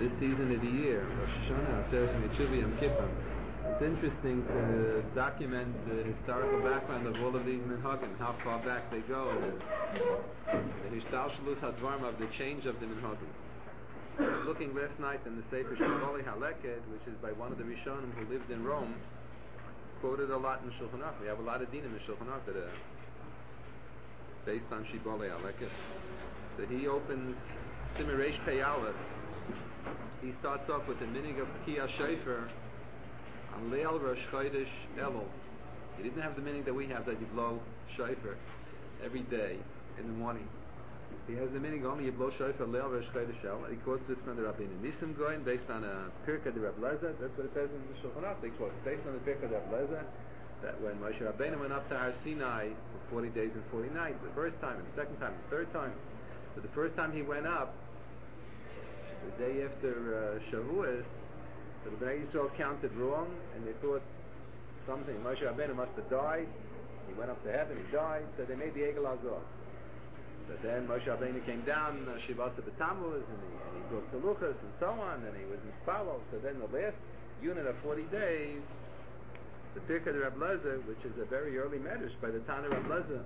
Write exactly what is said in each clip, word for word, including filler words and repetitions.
this season of the year, Rosh Hashanah, Aseret Mitzvah, Yom Kippur. It's interesting to document the historical background of all of these minhagim, how far back they go, and the Hishtalshelus Hadvarim of the change of the minhagim. I was looking last night in the Sefer Shibbolei Haleked, which is by one of the Rishonim who lived in Rome, quoted a lot in Shulchan Aruch. We have a lot of dinim in Shulchan Aruch that are based on Shibbolei Haleked. So he opens Siman Reish Pei Aleph. He starts off with the minig of Tkiyah Shofar on Leil Rosh Chodesh Elul. He didn't have the minig that we have, that you blow shofar every day in the morning. He has the minig only you blow shofar Leil Rosh Chodesh Elul. He quotes this from the Rabbeinu Nisim Goin based on a Pirkei de Reb Lezer. That's what it says in the Shulchan Aruch. They quote it's based on the Pirkei de Reb Lezer, that when Moshe Rabbeinu went up to Har Sinai for forty days and forty nights, the first time, and the second time, and the third time. So the first time he went up, the day after uh, Shavuos, so the Bnei Yisrael counted wrong, and they thought something, Moshe Rabbeinu must have died. He went up to heaven, he died, so they made the Egel Hazor. So then Moshe Rabbeinu came down, uh, Shivasa B'Tammuz, and he, and he brought Teluchas and so on, and he was in Spalo. So then the last unit of forty days, the Pirkei de Reb Lezer, which is a very early medrash by the Tana Reb Lezer,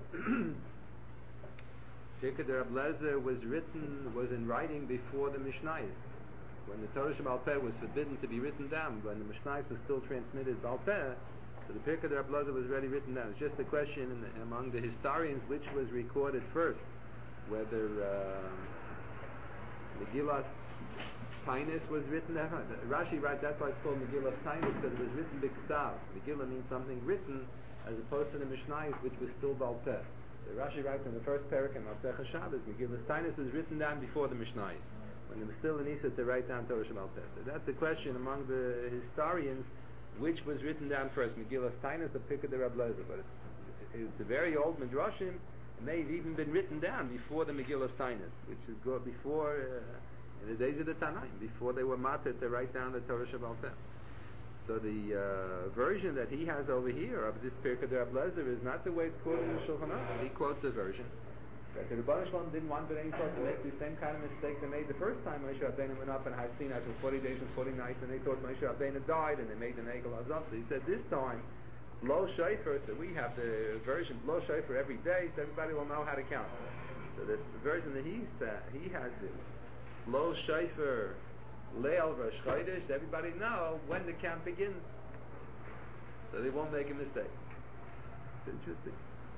Pirkei de Reb Lezer was written, was in writing before the Mishnayos. When the Torah Sheba'al Peh was forbidden to be written down, when the Mishnayos was still transmitted Ba'al Peh, so the Pirkei de Reb Lezer was already written down. It's just a question in the, among the historians which was recorded first, whether uh, Megillas Tainus was written down. Rashi writes that's why it's called Megillas Tainus, because it was written b'ksav. Megillah means something written, as opposed to the Mishnayos, which was still Ba'al Peh. So Rashi writes in the first parak in Masechah Shabbos, Megillas Tainus was written down before the Mishnayos, when there was still an Issa to write down Torah Sheba'al Peh. So that's a question among the historians, which was written down first, Megillas Tainus or Pirkei de Reb Lezer. But it's, it's a very old Midrashim. It may have even been written down before the Megillas Tainus, which is go before, uh, in the days of the Tanaim, before they were mated to write down the Torah Sheba'al Peh. So the uh, version that he has over here of this Pirkei de Reb Lezer is not the way it's quoted in the Shulchan Aruch. He quotes a version that the Rebbeinu Shalom didn't want Bnei Yisrael to make the same kind of mistake they made the first time Moshe Rabbeinu went up in Har Sinai for forty days and forty nights, and they thought Moshe Rabbeinu died, and they made the Egel Hazor. So he said this time, blow shofar. So we have the version blow shofar every day, so everybody will know how to count. So the, the version that he sa- he has is blow shofar Leil Rosh Chodesh. Everybody know when the count begins, so they won't make a mistake. It's interesting.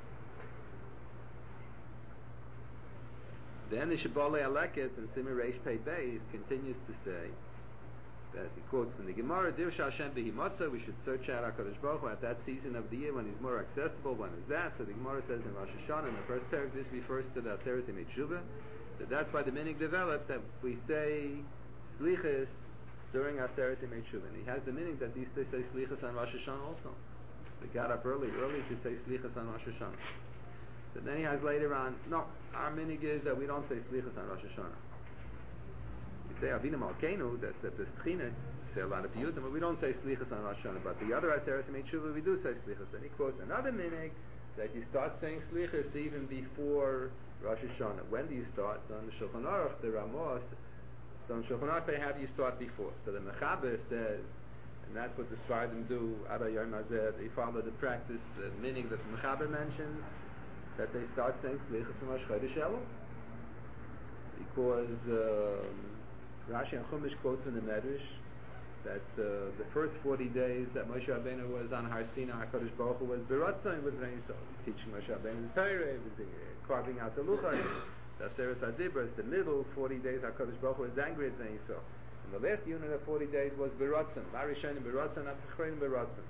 Then the Shibbolei Haleked and Siman Reish Pei Beis continues to say that he quotes from the Gemara, Dirsha Hashem B'Himotza, we should search out HaKadosh Baruch Hu at that season of the year when he's more accessible. When is that? So the Gemara says in Rosh Hashanah, in the first parak, this refers to the Aseret Yemei Teshuvah. So that's why the minig developed that we say Slichas during Aseret Yemei Teshuvah. And he has the minig that these they say Slichas on Rosh Hashanah also. They got up early, early to say Slichas on Rosh Hashanah. So then he has later on, no, our minig is that we don't say Slichas on Rosh Hashanah. We say Avinu Malkeinu, that's at the Tchinas, we say a lot of Piyutim, but we don't say Slichas on Rosh Hashanah. But the other Aseret Yemei Teshuvah, we do say Slichas. Then he quotes another minig that you start saying Slichas even before Rosh Hashanah. When do you start? So on the Shulchan Aruch, the Ramos, so on Shulchan Aruch they have you start before. So the Mechaber says, and that's what the Sfardim do, Ada Yom Hazeh, they follow the practice, the minig that the Mechaber mentions, that they start saying Slichas from Rosh Chodesh Elul. Because um, Rashi and Chumash quotes in the Medrash that uh, the first forty days that Moshe Rabbeinu was on Har Sinai, HaKadosh Baruch Hu was Beratzon with Bnei Yisrael. He's teaching Moshe Rabbeinu the Torah, he was uh, carving out the Luchos, the Aseret HaDibros, the middle forty days HaKadosh Baruch Hu was angry at Bnei Yisrael. And the last unit of forty days was Beratzon, Larishonim Beratzon, Afachronim Beratzon.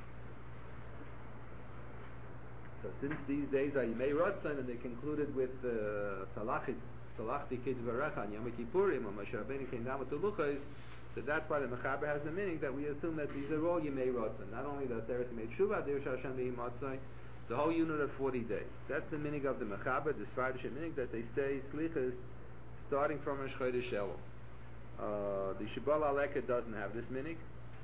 So since these days are Yemei Ratzon, and they concluded with uh, Salachit, Salachti Kidvarecha, and Yom Kippurim, when Moshe Rabbeinu came down with the Luchos, so that's why the Mechaber has the meaning that we assume that these are all Yemei Ratzon, not only the Aseret Yemei Teshuvah, Dirsha Hashem B'Himotzai, the whole unit of forty days. That's the meaning of the Mechaber, the Sfardish meaning that they say Slichas starting from Rosh Chodesh Elul. Uh, the Shibbolei Haleked doesn't have this meaning.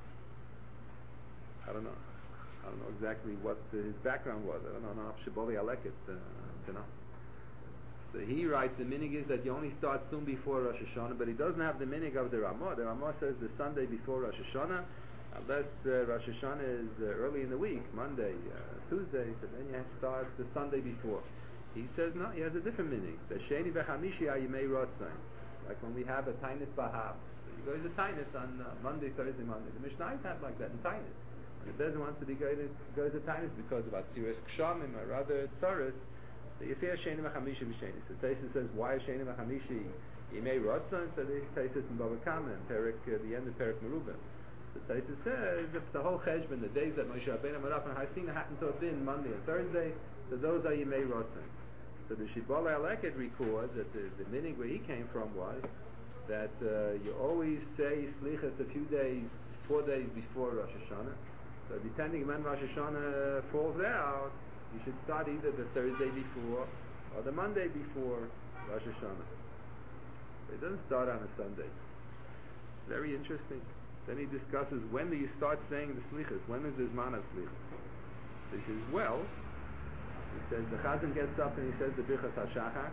I don't know. I don't know exactly what uh, his background was. I don't know enough Shibbolei Haleked uh, to know. So he writes the minig is that you only start soon before Rosh Hashanah, but he doesn't have the minig of the Ramah. The Ramah says the Sunday before Rosh Hashanah, unless uh, Rosh Hashanah is uh, early in the week, Monday, uh, Tuesday, so then you have to start the Sunday before. He says no, he has a different minig. The Sheni Bechamishi Ayimei Rotzain. Like when we have a Tainus Bahab. So you go to Tainus on uh, Monday, Thursday, Monday. The Mishnah have like that in Tainus. And the Bezin wants to be go to, go to Tainus because of Atziris Kshamim or rather Tzaris. So you fear Sheni Bechamishi B'Sheni. So Taisus says, why is Sheni Bechamishi Yimei Rotzain? So Taisus in Bava Kama and Perik, uh, the end of Perik Merubah. So Taisus says, it's a whole cheshbon, the days that Moshe Rabbeinu went up and Hasina happened to have been Monday and Thursday, so those are Yimei Rotzain. So the Shibbolei Aleket records that the, the minig where he came from was that uh, you always say Slichas a few days, four days before Rosh Hashanah. So depending when Rosh Hashanah falls out, you should start either the Thursday before or the Monday before Rosh Hashanah. So it doesn't start on a Sunday. Very interesting. Then he discusses when do you start saying the Slichas? When is the Zman of Slichas? So he says, well, he says the Chazan gets up and he says the Birchas HaShachar,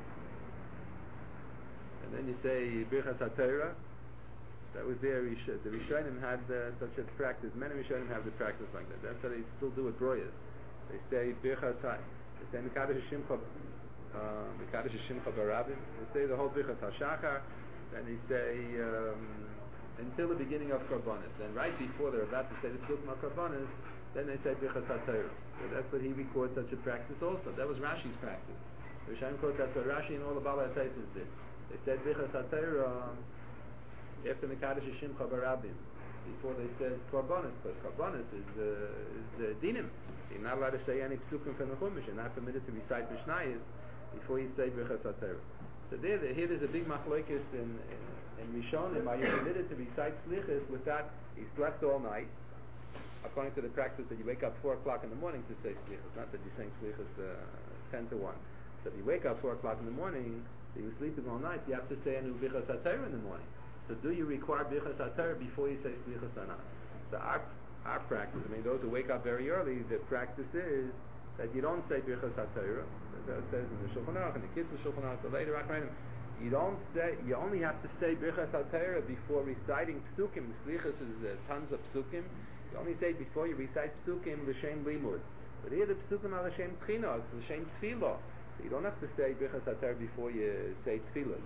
and then you say Birchas HaTorah. That was there. The Rishonim had uh, such a practice. Many Rishonim have the practice like that. That's how they still do it. Broyas. They say Birchas Ha. They say Mekadosh Shimcha, Mekadosh Shimcha Barabim. They say the whole Birchas HaShachar. Then they say um, until the beginning of Karbonis. Then right before they're about to say the Psukim of Karbonis, then they say Birchas HaTorah. So that's what he records such a practice also. That was Rashi's practice. The Rishonim quote that's what Rashi and all the Baba Taisus did. They said Birchas HaTorah after Mekadosh Shimcha Barabim, before they said Karbonis, because Karbonis is uh, is uh, dinim. You're not allowed to say any psukim from the Chumash. You're not permitted to recite Mishnayos before you say Birchas HaTorah. So there, there, here there's a big machlokes in in, in Rishonim. Are you permitted to recite Slichas without he slept all night? According to the practice that you wake up four o'clock in the morning to say Slichas, not that you're saying Slichas uh, ten to one. So if you wake up four o'clock in the morning, so you were sleeping all night, you have to say a new Birchas HaTorah in the morning. So do you require Birchas HaTorah before you say Slichas or not? So our, our practice, I mean those who wake up very early, the practice is that you don't say Birchas HaTorah. That says in the Shulchan Aruch, in the Kitzur Shulchan Aruch, the later Achronim, you don't say, you only have to say Birchas HaTorah before reciting Psukim. Slichas is uh, tons of Psukim. You only say before you recite Psukim, L'Shem Limud. But here the Psukim are L'Shem Tchinos, L'Shem Tfilah. So you don't have to say Birchas HaTorah before you say Tfilas.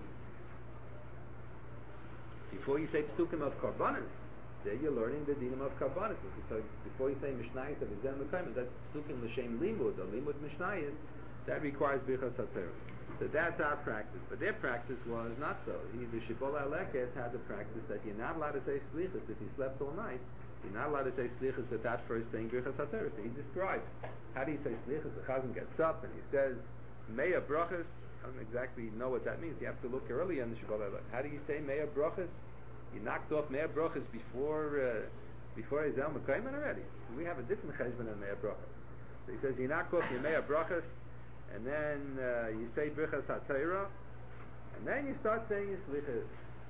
Before you say Psukim of Karbonis, there you're learning the dinim of Karbonis. So before you say Mishnayos of Yizem L'Kayim, that's Psukim L'Shem Limud, or Limud Mishnayos, that requires Birchas HaTorah. So that's our practice. But their practice was not so. He, the Shibbolei Aleket had the practice that you're not allowed to say Slichas if you slept all night. You're not allowed to say Slichas without first saying Birchas HaTorah. So he describes how do you say Slichas. The Chazan gets up and he says Meya Brachas. I don't exactly know what that means. You have to look early in the Shibbolei Aleket. How do you say Meya Brachas? You knocked off Meya Brachas before uh, before Ezel Mekayman already. We have a different cheshbon than Meya Brachas. So he says you knock off your Meya Brachas, and then uh, you say Birchas HaTorah, and then you start saying your Slichas.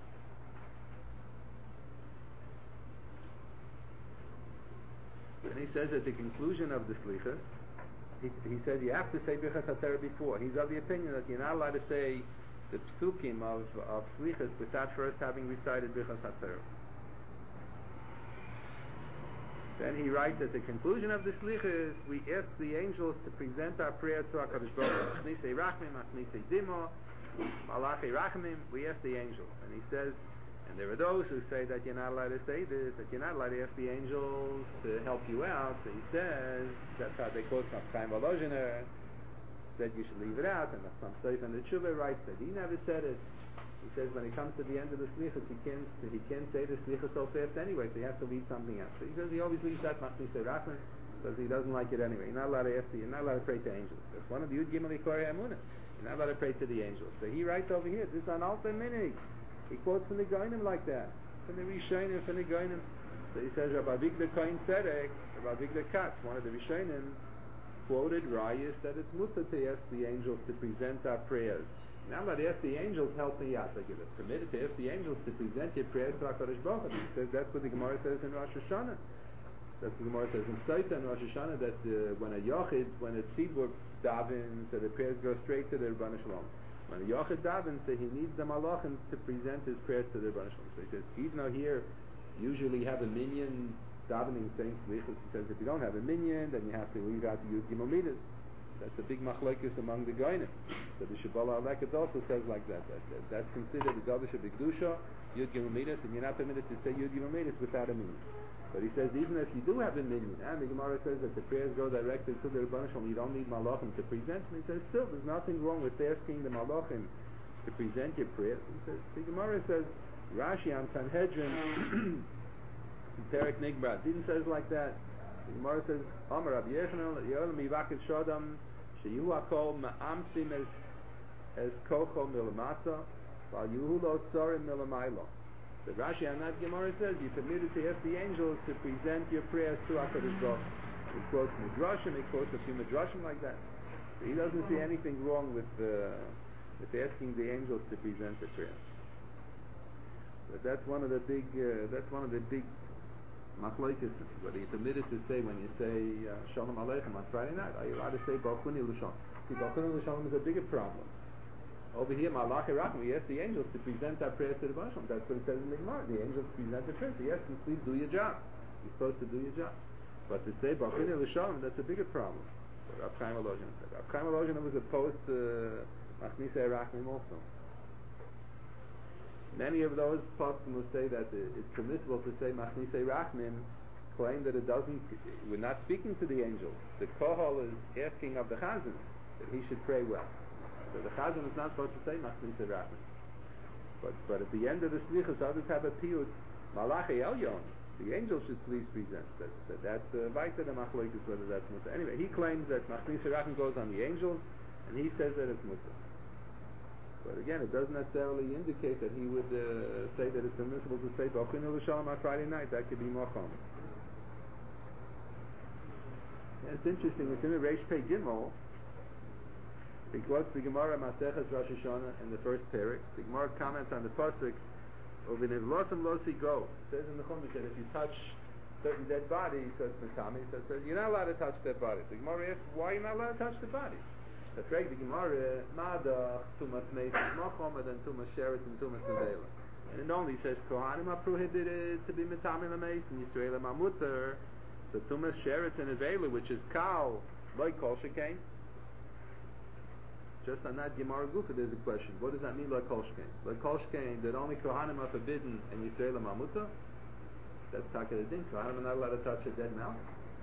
And he says at the conclusion of the Slichas, he, he says you have to say Birchas HaTorah before. He's of the opinion that you're not allowed to say the psukim of, of Slichas without first having recited Birchas HaTorah. Then he writes at the conclusion of the Slichas, we ask the angels to present our prayers to HaKadosh Baruch Hu. Achnisei Rachmim, Achnisei Dimo, Malachi Rachmim, we ask the angels. And he says, and there are those who say that you're not allowed to say this, that you're not allowed to ask the angels to help you out. So he says, that's how they quote from Chaim Volozhiner, said you should leave it out, and Chaim Seif and the Tshuva writes that he never said it. He says when it comes to the end of the Slichas, he can't, he can't say the Slichas so fast anyway, so he has to leave something out. So he says he always leaves that Machnisei Rachman, because he doesn't like it anyway. You're not allowed to ask the, you're not allowed to pray to angels. That's one of the Yud Gimel Yikori Amunah. You're not allowed to pray to the angels. So he writes over here, this is an Alta Minig. He quotes from the Goinim like that. From the Rishonim, from the Goinim. So he says, Rabbi Avigdor Kohen Tzedek, Rabbi Avigdor Katz, one of the Rishonim, quoted Rayas that it's mutter to ask the angels to present our prayers. Now let ask the angels help me out. Like it's permitted to ask the angels to present your prayers to HaKadosh Baruch Hu. He says that's what the Gemara says in Rosh Hashanah. That's what the Gemara says in Saita and Rosh Hashanah, that uh, when a Yochid, when a Tzibur davens, so the prayers go straight to the Rebbeinu Shalom. When the Yochid davens, so he needs the Malachim to present his prayers to the Rebbeinu Shalom. So he says, even though here usually have a minyan davening saying Slichus, he says if you don't have a minyan, then you have to leave out the Yud Gimel Midas. That's a big machlokes among the Goyim. So the Shabbalah Aleket also says like that. that, that that's considered the Davish of Bigdusha, Yud Gimel Midas, and you're not permitted to say Yud Gimel Midas without a minyan. But he says even if you do have a minyan, and the Gemara says that the prayers go directly to the Rebbeinu Shalom, you don't need Malachim to present them. He says still, there's nothing wrong with asking the Malachim to present your prayers. He says, the Gemara says, Rashi on Sanhedrin, Perek Nigbrat, didn't says like that. The Gemara says, Amar Rabbi Yechonel, Yoel Mivakit Shodam, Sheyu Hakol Ma'amsim es es Kocho Milamata, Val Yuhu Lo Tzorim Milamaylo. The Rashi on that Gemara says, you're permitted to ask the angels to present your prayers to HaKadosh Baruch Hu. He quotes Midrashim, he quotes a few Midrashim like that. So he doesn't see anything wrong with uh, with asking the angels to present the prayers. But that's one of the big, uh, that's one of the big machlokes. What are you permitted to say when you say uh, Shalom Aleichem on Friday night? Are you allowed to say Balchuni L'Shalom? See, Balchuni L'Shalom is a bigger problem. Over here, Malach Erachim, we ask the angels to present our prayers to the Baruch Hu. That's what it says in the Gemara. The angels present the prayers. Yes, and please do your job. You're supposed to do your job. But to say Balchuni L'Shalom, that's a bigger problem. Rav Chaim Volozhin said. Rav Chaim Volozhin was opposed to Machnisei Rachmim also. Many of those poskim will say that it's permissible to say Machnisei Rachmim, claim that it doesn't, we're not speaking to the angels. The Kohol is asking of the Chazan that he should pray well. So the Chazan is not supposed to say Machnisei Rachmim. But but at the end of the Slichus, others have a piyut, Malachi Elyon, the angels should please present. That, so that's Vaita the Machlokes, whether that's mutter. Anyway, he claims that Machnisei Rachmim goes on the angels, and he says that it's mutter. But again, it doesn't necessarily indicate that he would uh, say that it's permissible to say Balchuni L'Shalom on Friday night. That could be more common. Yeah, it's interesting. It's in the Reish Pei Gimel. He quotes the Gemara Maseches Rosh Hashanah in the first parak. The Gemara comments on the pasuk of V'nivlosam losi go. It says in the Chumash that if you touch certain dead body, so it's Matami, so it says you're not allowed to touch dead body. The Gemara asks, why are you not allowed to touch the body? The Frag the Gemara, Madach, Tumas Meis, Mochomed, and Tumas Sheretz, and Tumas Nevela. And it only says, Kohanim are prohibited to be Mitami Lameis, and Yisrael Mamuter. So Tumas Sheretz and Nevela, which is Kal, like Kol Shekain. Just on that Gemara Gufa, there's a question. What does that mean, like Kol Shekain? Like Kol Shekain, that only Kohanim are forbidden, and Yisrael Mamuter? That's Taka Din. Kohanim are not allowed to touch a dead mouse.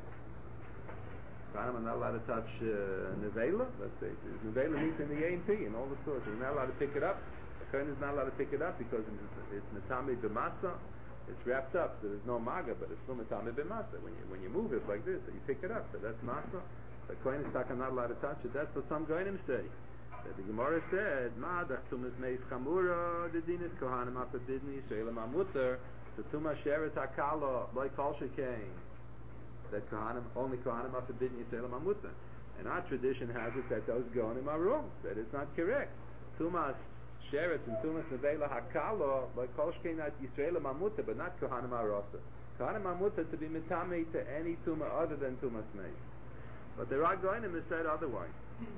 I'm not allowed to touch uh, Nevela, let's say. Nevela means in the A and P in all the stores. So you're not allowed to pick it up. The Kohen is not allowed to pick it up because it's, it's Metame B'masa. It's wrapped up, so there's no Maga, but it's still Metame B'masa. When you, when you move it like this, so you pick it up, so that's Masa. The Kohen is not allowed to touch it. That's what some Goyim say. That the Gemara said, Ma'adach Tumas Meis Chamura, the Dinis Kohanim are forbidden, Yisrael Ma'muter, so Tumas Sheret HaKala, like Kol Shekain. That Kohanim, only Kohanim are forbidden Yisrael Mamuta. And our tradition has it that those Gohanim are wrong, that it's not correct. Tumas Sheretz and Tumas Nevela Hakalo, like Kol Shekain at Yisrael Mamuta, but not Kohanim Arasa. Kohanim Mamuta to be mitame to any Tumah other than Tumas Meis. But the Rav Gohanim has said otherwise.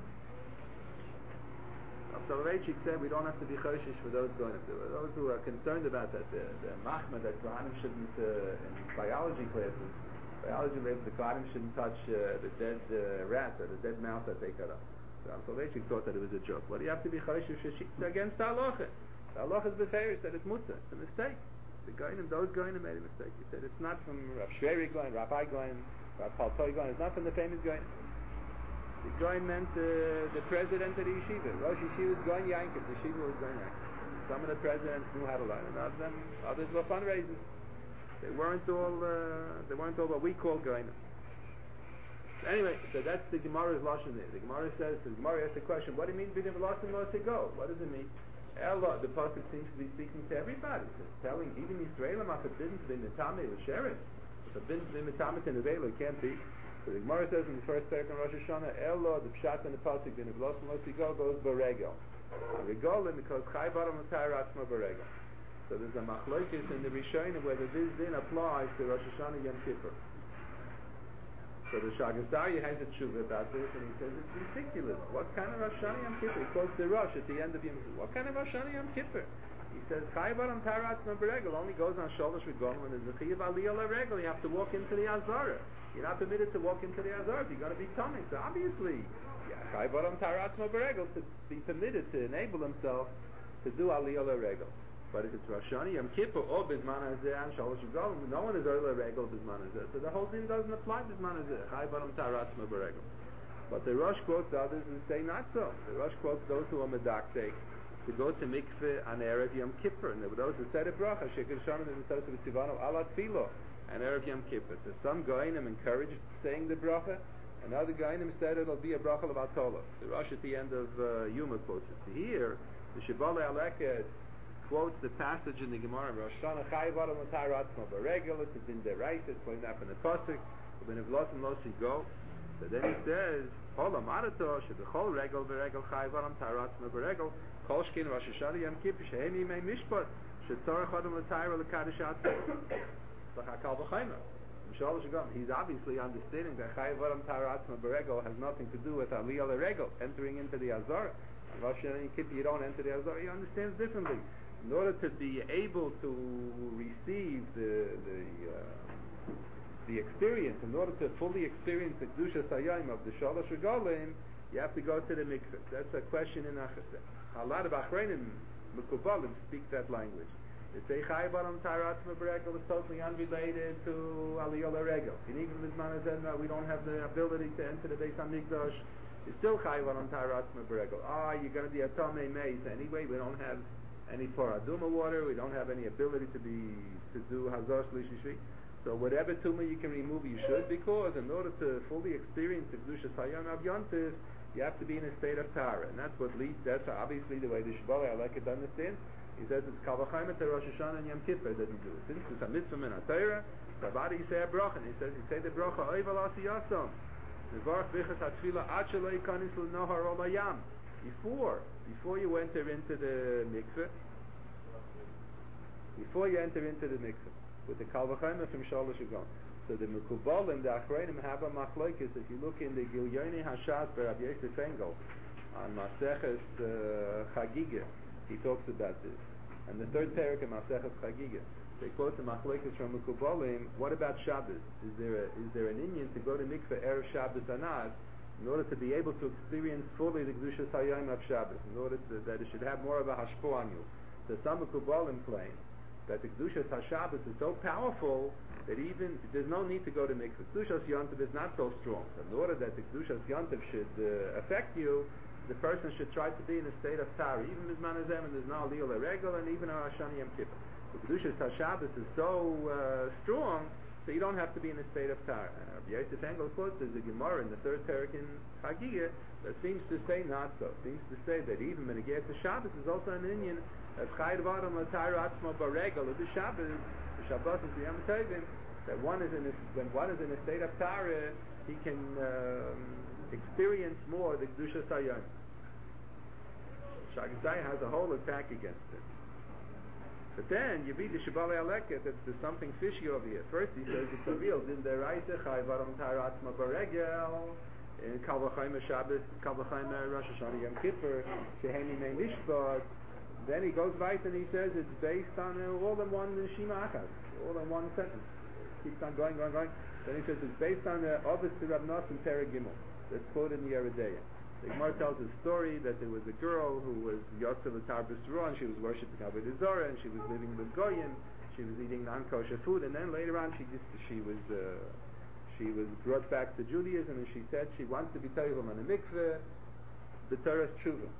Rav Soloveitchik said we don't have to be choshish for those Gohanim. Those who are concerned about that, the, the machma that Kohanim shouldn't, uh, in biology classes, biology labs, the Kohanim shouldn't touch uh, the dead uh, rat or the dead mouse that they cut up. So Rav Soloveitchik thought that it was a joke. What do you have to be choshish? It's against the halacha. The halacha is beferish that it's mutter. It's a mistake. The Gohanim, those Gohanim made a mistake. He said it's not from Rav Shveri Gohanim, Rabbi Gohanim, Rav Paltoi Gohanim. It's not from the famous Gohanim. The Gohanim meant uh, the president of the yeshiva. Rosh Yeshiva was Gohanim Yankiv. The yeshiva was Gohanim Yankiv. Some of the presidents knew how to learn, and of them, others were fundraisers. They weren't all. Uh, they weren't all what we call Gohanim. Anyway, so that's the Gemara's lashon there. The Gemara says, the Gemara asks the question, what do you mean b'nim v'lasim lo go? What does it mean? Ella, the pasuk seems to be speaking to everybody. So it's telling even Yisraelim are forbidden to be mitame l'sheret. Forbidden to be mitame to nevela, it can't be. So the Gemara says in the first parak in Rosh Hashanah, Ella, the pshat in the pasuk b'nim v'lasim lo go goes b'regel. Regolim because chai baram l'tayr atzma b'regel. So there's a machlokes in the Rishonim whether this din applies to Rosh Hashanah Yom Kippur. So the Shagasari has a tshuva about this, and he says it's ridiculous. What kind of Rosh Hashanah Yom Kippur? He quotes the Rosh at the end of Yom Kippur. What kind of Rosh Hashanah Yom Kippur? He says, Chayvar on Taratz Maberegel only goes on Sholosh Regon when there's a Chiyav Aliyah L'Regel. You have to walk into the Azara. You're not permitted to walk into the Azara if you're going to be tummy. So obviously, yeah, Chayvar on Taratz Maberegel to be permitted to enable himself to do Aliyah L'Regel. But if it's Rosh Hashanah Yom Kippur or Bisman Hazeh and Sholosh Regon, no one is Aliyah L'Regel Bisman Hazeh. So the whole thing doesn't apply Bisman Hazeh. Chayvar on Taratz Maberegel. But the Rosh quotes others and say not so. The Rosh quotes those who are Medaktek to go to mikveh on Erev Yom Kippur, and there were those who said a bracha, Shekir Shonim and Mitzvah Tzivano ala Tfilo, and Erev Yom Kippur. So some Goinim encouraged saying the bracha, and other Goinim said it'll be a bracha of Atola. The Rosh at the end of uh, Yuma quotes it. Here, the Shibbolei Aleket quotes the passage in the Gemara, Rosh Hashanah Chayiv Adam L'Tai Ratzmo B'Regel, it's in the Reis, it's pointed up in the Pasuk, when if lost and lost go. So then he says, Hola Marato, Shebechol Regel B'Regel Chayiv Adam L'Tai Ratzmo B'Regel, Kolshkin Rosh Hashanah Yom Kippur Shehem Yimei Mishpat Shetzorach Adam L'Tayra L'Kadish Atzah. It's like a Kal V'Chayma. He's obviously understanding that Chayiv Adam L'Tayra Atzma B'Regel has nothing to do with Aliyah L'Regel, entering into the Azar. On Rosh Hashanah Yom Kippur you don't enter the Azar. He understands differently. In order to be able to receive the the uh, the experience, in order to fully experience the Kedusha Sayayim of the Shalosh Regalim, you have to go to the mikveh. That's a question in Achaseh. A lot of Achreinim, Mekubalim, speak that language. They say Chayiv Adam Taratz Meberegel is totally unrelated to Aliyah L'Regel. And even Mizman Hazeh, we don't have the ability to enter the Beis HaMikdash. It's still Chayiv Adam Taratz Meberegel. Ah, you're going to be a Tomei Meis anyway. We don't have any Paraduma water. We don't have any ability to be to do Hazar Shlishi Shvi. So whatever tumah you can remove, you should, because in order to fully experience the Kedushas Hayom Av Yontif, you have to be in a state of Tara, and that's what leads. That's obviously the way the Shibbolei Aleket understands. He says it's Kal V'Chayma to Rosh Hashanah and Yom Kippur doesn't do it. Since it's a mitzvah min HaTorah, Rabbi you say a bracha, and he says you say the bracha Oiv Al Asiyasam, Nevarach Bichas HaTfilah Ad Shelo Yikanis L'Nohar Ol Hayam. Before, before you enter into the mikveh, before you enter into the mikveh with the Kal V'Chayma from Shalosh Regon. So the Mekubalim, the Achreinim have a machlokes. If you look in the Gilyoni Hashas by Rabbi Yosef Engel on Maseches uh, Chagiga, he talks about this. And the third parak in Maseches Chagiga, they quote the machlokes from Mekubalim. What about Shabbos? Is there a, is there an Inyan to go to mikveh erev Shabbos Anad in order to be able to experience fully the Kedushas Hayom of Shabbos, in order to, that it should have more of a hashpo on you? So some Mekubalim claim that the Kedushas HaShabbos is so powerful that even there's no need to go to mikveh. Kedushas Yontiv is not so strong. So in order that the Kedushas Yontiv should uh, affect you, the person should try to be in a state of Tara. Even Mizman Hazeh, and there's no Aliyah L'Regel, and even Rosh Hashanah Yom Kippur. The Kedushas HaShabbos is so uh, strong, so you don't have to be in a state of Tara. Uh, Rabbi Yosef Engel quotes there's a Gemara in the third parak in Chagiga that seems to say not so. Seems to say that even when it gets to Shabbos is also an Inyan of Chayiv Adam L'Tayra Atzmo B'Regel of the Shabbos, the Shabbos is the Yom Tovim, that one is in a, when one is in a state of Tara, he can um, experience more the Kedusha Sayayim. Shagasai has a whole attack against it. But then you read the Shibbolei Aleket, that there's something fishy over here. First he says it's a real din deraisa Chayiv Adam L'Tayra Atzmo B'Regel in Kal V'Chayma Shabbos, Kal V'Chayma Rosh Hashanah Yom Kippur, Shehem Yimei Mishpat. Then he goes right and he says it's based on uh, all in one Shima Achaz, all in one sentence. Keeps on going, going, going. Then he says it's based on the Ovis to Rav Nosson Perek Gimel. That's quoted in the Yeridea. The Gemara tells a story that there was a girl who was Yotze L'Tar B'Sura, and she was worshipping Avodah Zarah, and she was living with Goyim. She was eating non-kosher food, and then later on she just she was uh, she was brought back to Judaism, and she said she wants to be Toivel on a mikveh, the Torah's Tshuva.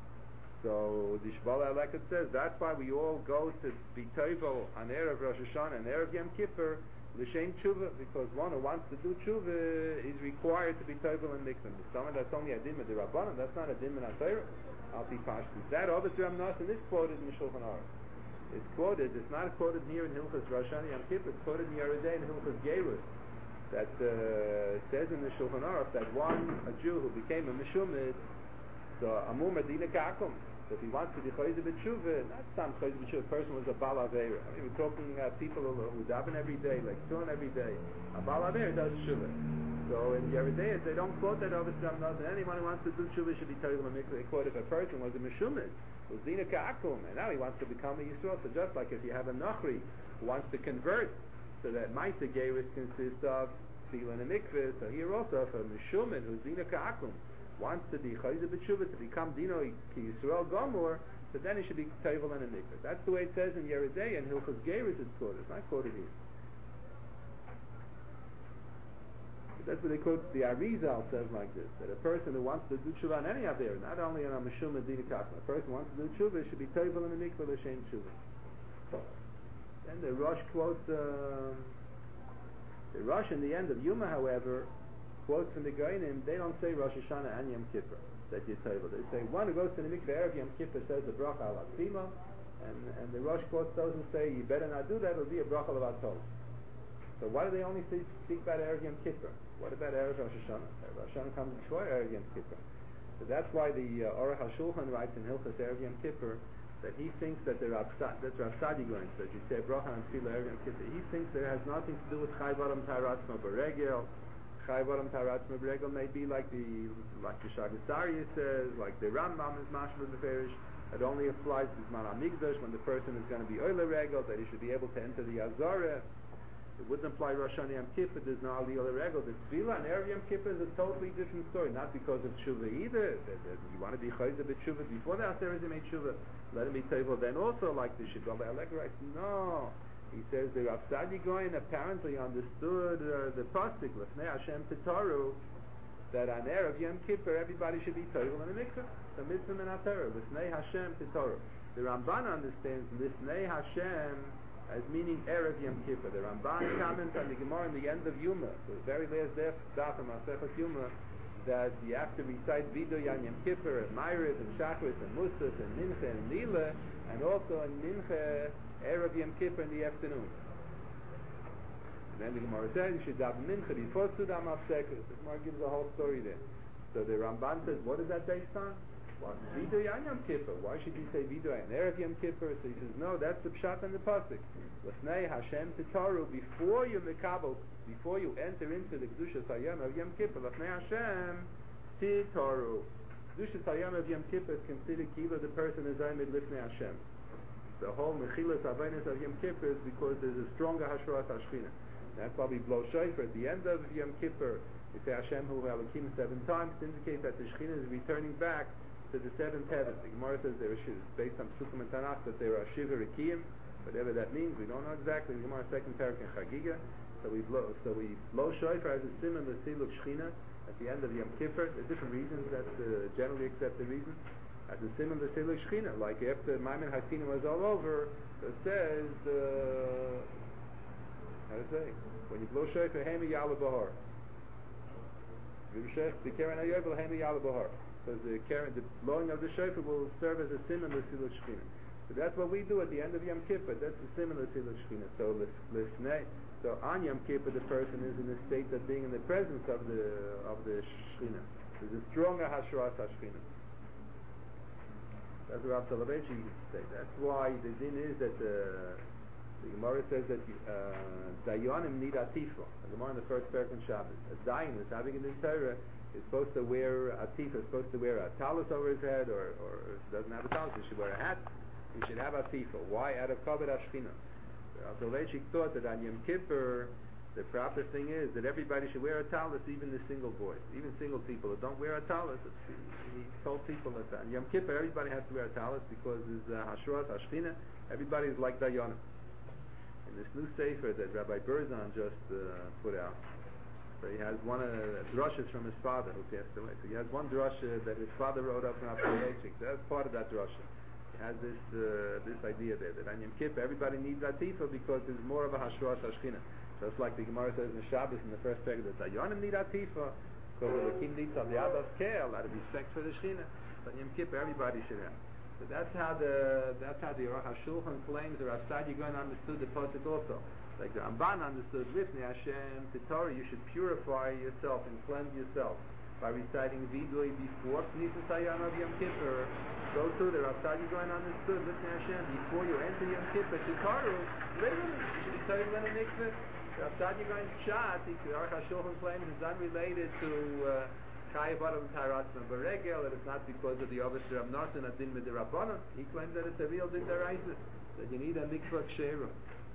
So the Shibbolei Aleket says that's why we all go to be Toivel on Erev Rosh Hashanah and Erev Yom Kippur l'shem tshuva, because one who wants to do tshuva is required to be toivel and mikvah. Someone that's only a din with the Rabbanan, that's not a din with HaTorah. Al pi pashtus. That Ovid Ram Nosson is quoted in the Shulchan Aruch. It's quoted. It's not quoted here in Hilchos Rosh Hashanah Yom Kippur. It's quoted in Yeridei in Hilchos Gerus. That uh, says in the Shulchan Aruch that one a Jew who became a meshumid, so amur medina kakum. So if he wants to be chayzer b'tshuva, not some chayzer b'tshuva, a person was a bal avera. I mean, we're talking uh, people who, who daven every day, like tefillin every day. A bal avera does tshuva. So in Yeridei, they don't quote that over Stram Nos, and anyone who wants to do tshuva should be toivel and mikveh. They quote if a person was a meshumid, was dina ka'akum, and now he wants to become a Yisrael. So just like if you have a Nachri who wants to convert, so that Maisa Geirus consists of tefillah and a mikveh, so here also if a meshumid who's dina ka'akum wants to be chayzer b'tshuva, to become dino ki Yisrael gomor, so then he should be toivel and a mikveh. That's the way it says in Yeridei, and Hilchos Geirus it's quoted. It's not quoted here. That's what they quote. The Arizal says like this: that a person who wants to do tshuva on any aver, not only on a meshum and dina kachma, a person who wants to do tshuva should be toivel in the mikveh l'shem tshuva. Then the Rosh quotes uh, the Rosh in the end of Yuma, however, quotes from the Goinim. They don't say Rosh Hashanah and Yom Kippur that you're toivel. They say one who goes to the mikveh erev Yom Kippur says the bracha al atzima, and and the Rosh quotes those who say you better not do that. It'll be a bracha al atol. So why do they only speak, speak about erev Yom Kippur? What about Erev Rosh Hashanah? Erev Rosh Hashanah comes before Erev Yom Kippur. So that's why the uh, Aruch HaShulchan writes in Hilchos Erev Yom Kippur that he thinks that the Rav Sa- that's Rav Sadi going says you say bracha and tefillah Erev Yom Kippur. He thinks that it has nothing to do with Chai Varam Taratzma Beregel. Chai Varam Taratzma Beregel may be like the like the Shagasariya says, like the Rambam is Mashma Beferish. It only applies to Zman HaMikdash when the person is going to be Oile Regel, that he should be able to enter the Azorah. It wouldn't apply Rosh Hashanah Yom Kippur. There's no Aliyah L'Regel. The Tefillah and Erev Yom Kippur is a totally different story. Not because of tshuva either. That, that you want to be chayzer b'tshuva before the Aser is made tshuva. Let him be toivel. Then also, like the Shidduch Ba'alek writes, no. He says the Rav Sadi Goyen apparently understood uh, the pasuk L'fnei Hashem Titaru that on Erev Yom Kippur everybody should be toivel in the mikveh. So mitzvah min haTorah L'fnei Hashem Titaru. The Ramban understands L'fnei Hashem as meaning Erev Yom Kippur. The Ramban comments on the Gemara in the end of Yuma, the very last daf of Masechet Yuma, that you have to recite Vidoy on Yom Kippur, and Ma'ariv, and Shachris, and Musaf, and Mincha, and Nila, and also in Mincha, Erev Yom Kippur in the afternoon. And then the Gemara says you should daven Mincha before Sudam Hafsekes. The Gemara gives a whole story there. So the Ramban says, what is that based on? What? Vidoy on Yom Kippur. Why should you say Vidoy on Erev Yom Kippur? So he says, no, that's the pshat and the pasuk. L'fnei Hashem Titaru, before you mekabel, before you enter into the Kedushas Hayom of Yom Kippur, L'fnei Hashem Titaru. Kedushas Hayom of Yom Kippur is considered kilo the person is Aymed L'fnei Hashem. The whole Mechilas Avainas of Yom Kippur is because there's a stronger Hashras Hashchina. That's why we blow shofar at the end of Yom Kippur. We say Hashem Hu Elokim seven times to indicate that the Shechina is returning back to the seventh heaven. The Gemara says there are based on Psukim and Tanakh that there are Shiva Rikiyim, whatever that means. We don't know exactly. The Gemara second parak in Chagiga. So we blow. So we blow shofar as a simon the Siluk Shechina at the end of Yom Kippur. There are different reasons. That's the generally accepted reason. As a simon the Siluk Shechina, like after Maimon Hasina was all over, it says uh, how to say when you blow shofar, Hemi Yala Bahar. The Keren Ayovel Hemi Yala Bahar. Because the, the blowing of the shofar will serve as a simon l'siluk shechina. So that's what we do at the end of Yom Kippur. That's the simon l'siluk shechina. So lifnei. So on Yom Kippur, the person is in the state of being in the presence of the of the shechina. There's a stronger hashras hashchina. That's what Rav Soloveitchik used to say. That's why the din is that the the Gemara says that dayanim need atifa. The Gemara in the first parak in Shabbos. A dayan is having it in Torah. Is supposed to wear a atifa, is supposed to wear a talus over his head, or, or if he doesn't have a talus, he should wear a hat. He should have a atifa. Why? Out of kavod hashchina. So Soloveitchik thought that on Yom Kippur, the proper thing is that everybody should wear a talus, even the single boys, even single people that don't wear a talus. He told people that on Yom Kippur everybody has to wear a talus because there's uh, hashras hashchina. Everybody is like dayanim. In this new sefer that Rabbi Berzon just uh, put out. So he has one of uh, drushes from his father who passed away. So he has one drusha that his father wrote up from Soloveitchik. So that's part of that drusha. He has this uh, this idea there that on Yom Kippur everybody needs atifa because there's more of a hashras hashchina. Just like the Gemara says in the Shabbos in the first parak that dayanim need atifa because the Lakim needs of the Abbas care, a lot of respect for the shechina. But on Yom Kippur everybody should have. So that's how the that's how the Aruch HaShulchan claims, or Rav Sadi Goyen understood the pasuk also. Like the Ramban understood, Lifnei Hashem Titaru, you should purify yourself and cleanse yourself by reciting Vidoy before Knesset Hayom of Yom Kippur. So too, the Rav Sadi Goyen understood, Lifnei Hashem, before you enter Yom Kippur, Titaru, literally, you should be toivel in a mikveh. So Rav Saadia Gaon's Pshat, the Aruch HaShulchan claims, is unrelated to Chayav Adam Taratzma Beregel, that it's not because of the Ovis Rav Nosson Adin with the Rabbanon. He claims that it's a real Din Daraisa, that you need a mikvah kshera.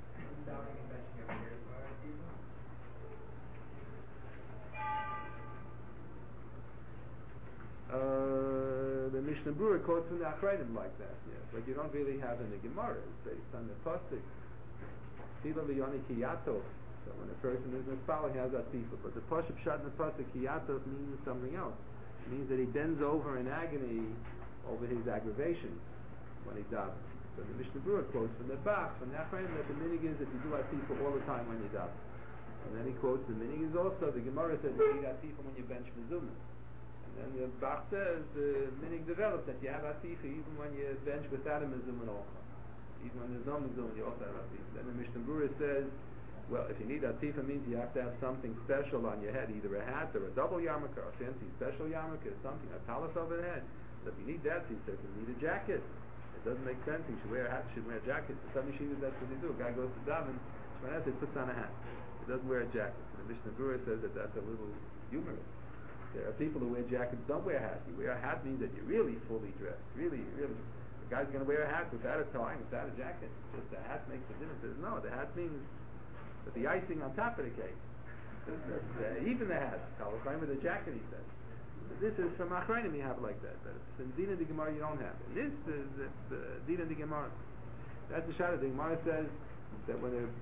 Uh, the Mishnah Berurah quotes from the Achrayim like that, yeah, but you don't really have in the Gemara. It's based on the pasuk. Tila v'yoni kiyatov. So when a person is mispal, he has that tifa. But the pasuk pshat in the pasuk kiyatov means something else. It means that he bends over in agony over his aggravations when he davens. So the Mishnah Berurah quotes from the Bach, from the Achrayim, that the minig is that you do that tifa all the time when you daven. And then he quotes the minig is also the Gemara says you need that tifa when you bench mezuzah. And the Bach says the minig develops that you have atifa even when you bench without a mezuzah also. Even when there's no mezuzah, you also have atifa. Then the Mishnah Berurah says, well, if you need atifa, means you have to have something special on your head, either a hat or a double yarmulke or a fancy special yarmulke or something, a talis over the head. So if you need that, he says you need a jacket. It doesn't make sense. You should wear a hat. You should wear a jacket. So some yeshivas, that's what they do. A guy goes to daven, so he puts on a hat. He doesn't wear a jacket. So the Mishnah Berurah says that that's a little humorous. There are people who wear jackets, don't wear hats. You wear a hat means that you're really fully dressed. Really, really. The guy's going to wear a hat without a tie, without a jacket. Just the hat makes the difference. Says, no, the hat means that the icing on top of the cake. That's, that's, uh, even the hat. Talakayim with the jacket, he says. This is from Achrayim you have like that. But in Dina the Gemara you don't have it. This is it's, uh, Dina the Gemara. That's the shot. The Gemara says that when they're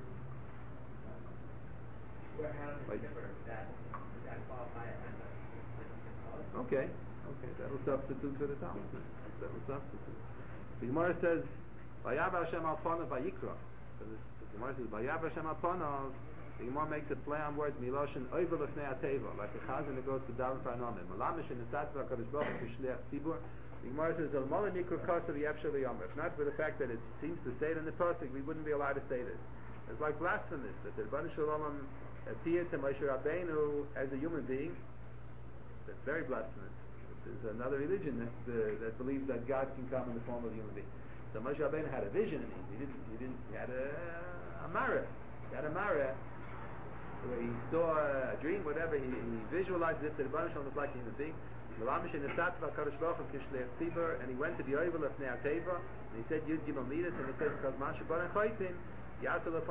like, okay, okay, that'll substitute for the Talmud. That'll substitute. The Gemara says, "Vayav Hashem al panav vayikra." So this, the Gemara says, "Vayav Hashem al panav." The Gemara makes a play on words, "Miloshin oivel lefnei ateva," like a chazan that goes to daven for anonim. Malamish in the satva kadosh baruch hu k'shliach tzibur. The Gemara says, "Al molam mikra kasav yevshel yomer." If not for the fact that it seems to say it in the pasuk, we wouldn't be allowed to say this. It's like blasphemous that the Rebbeinu Shalom appeared to Moshe Rabbeinu as a human being. That's very blasphemous. There's another religion that uh, that believes that God can come in the form of a human being. So Moshe Rabbeinu had a vision. It means he didn't. He didn't. He had a, a mara. He had a mara where he saw a dream, whatever. He, he visualized it. The Rebbeinu Shalom was like a human being. And he went to the Oivel of Pnei Ateva, and he said Yud Gimel Midas, and it says because Masha Baran Chaitim. Let them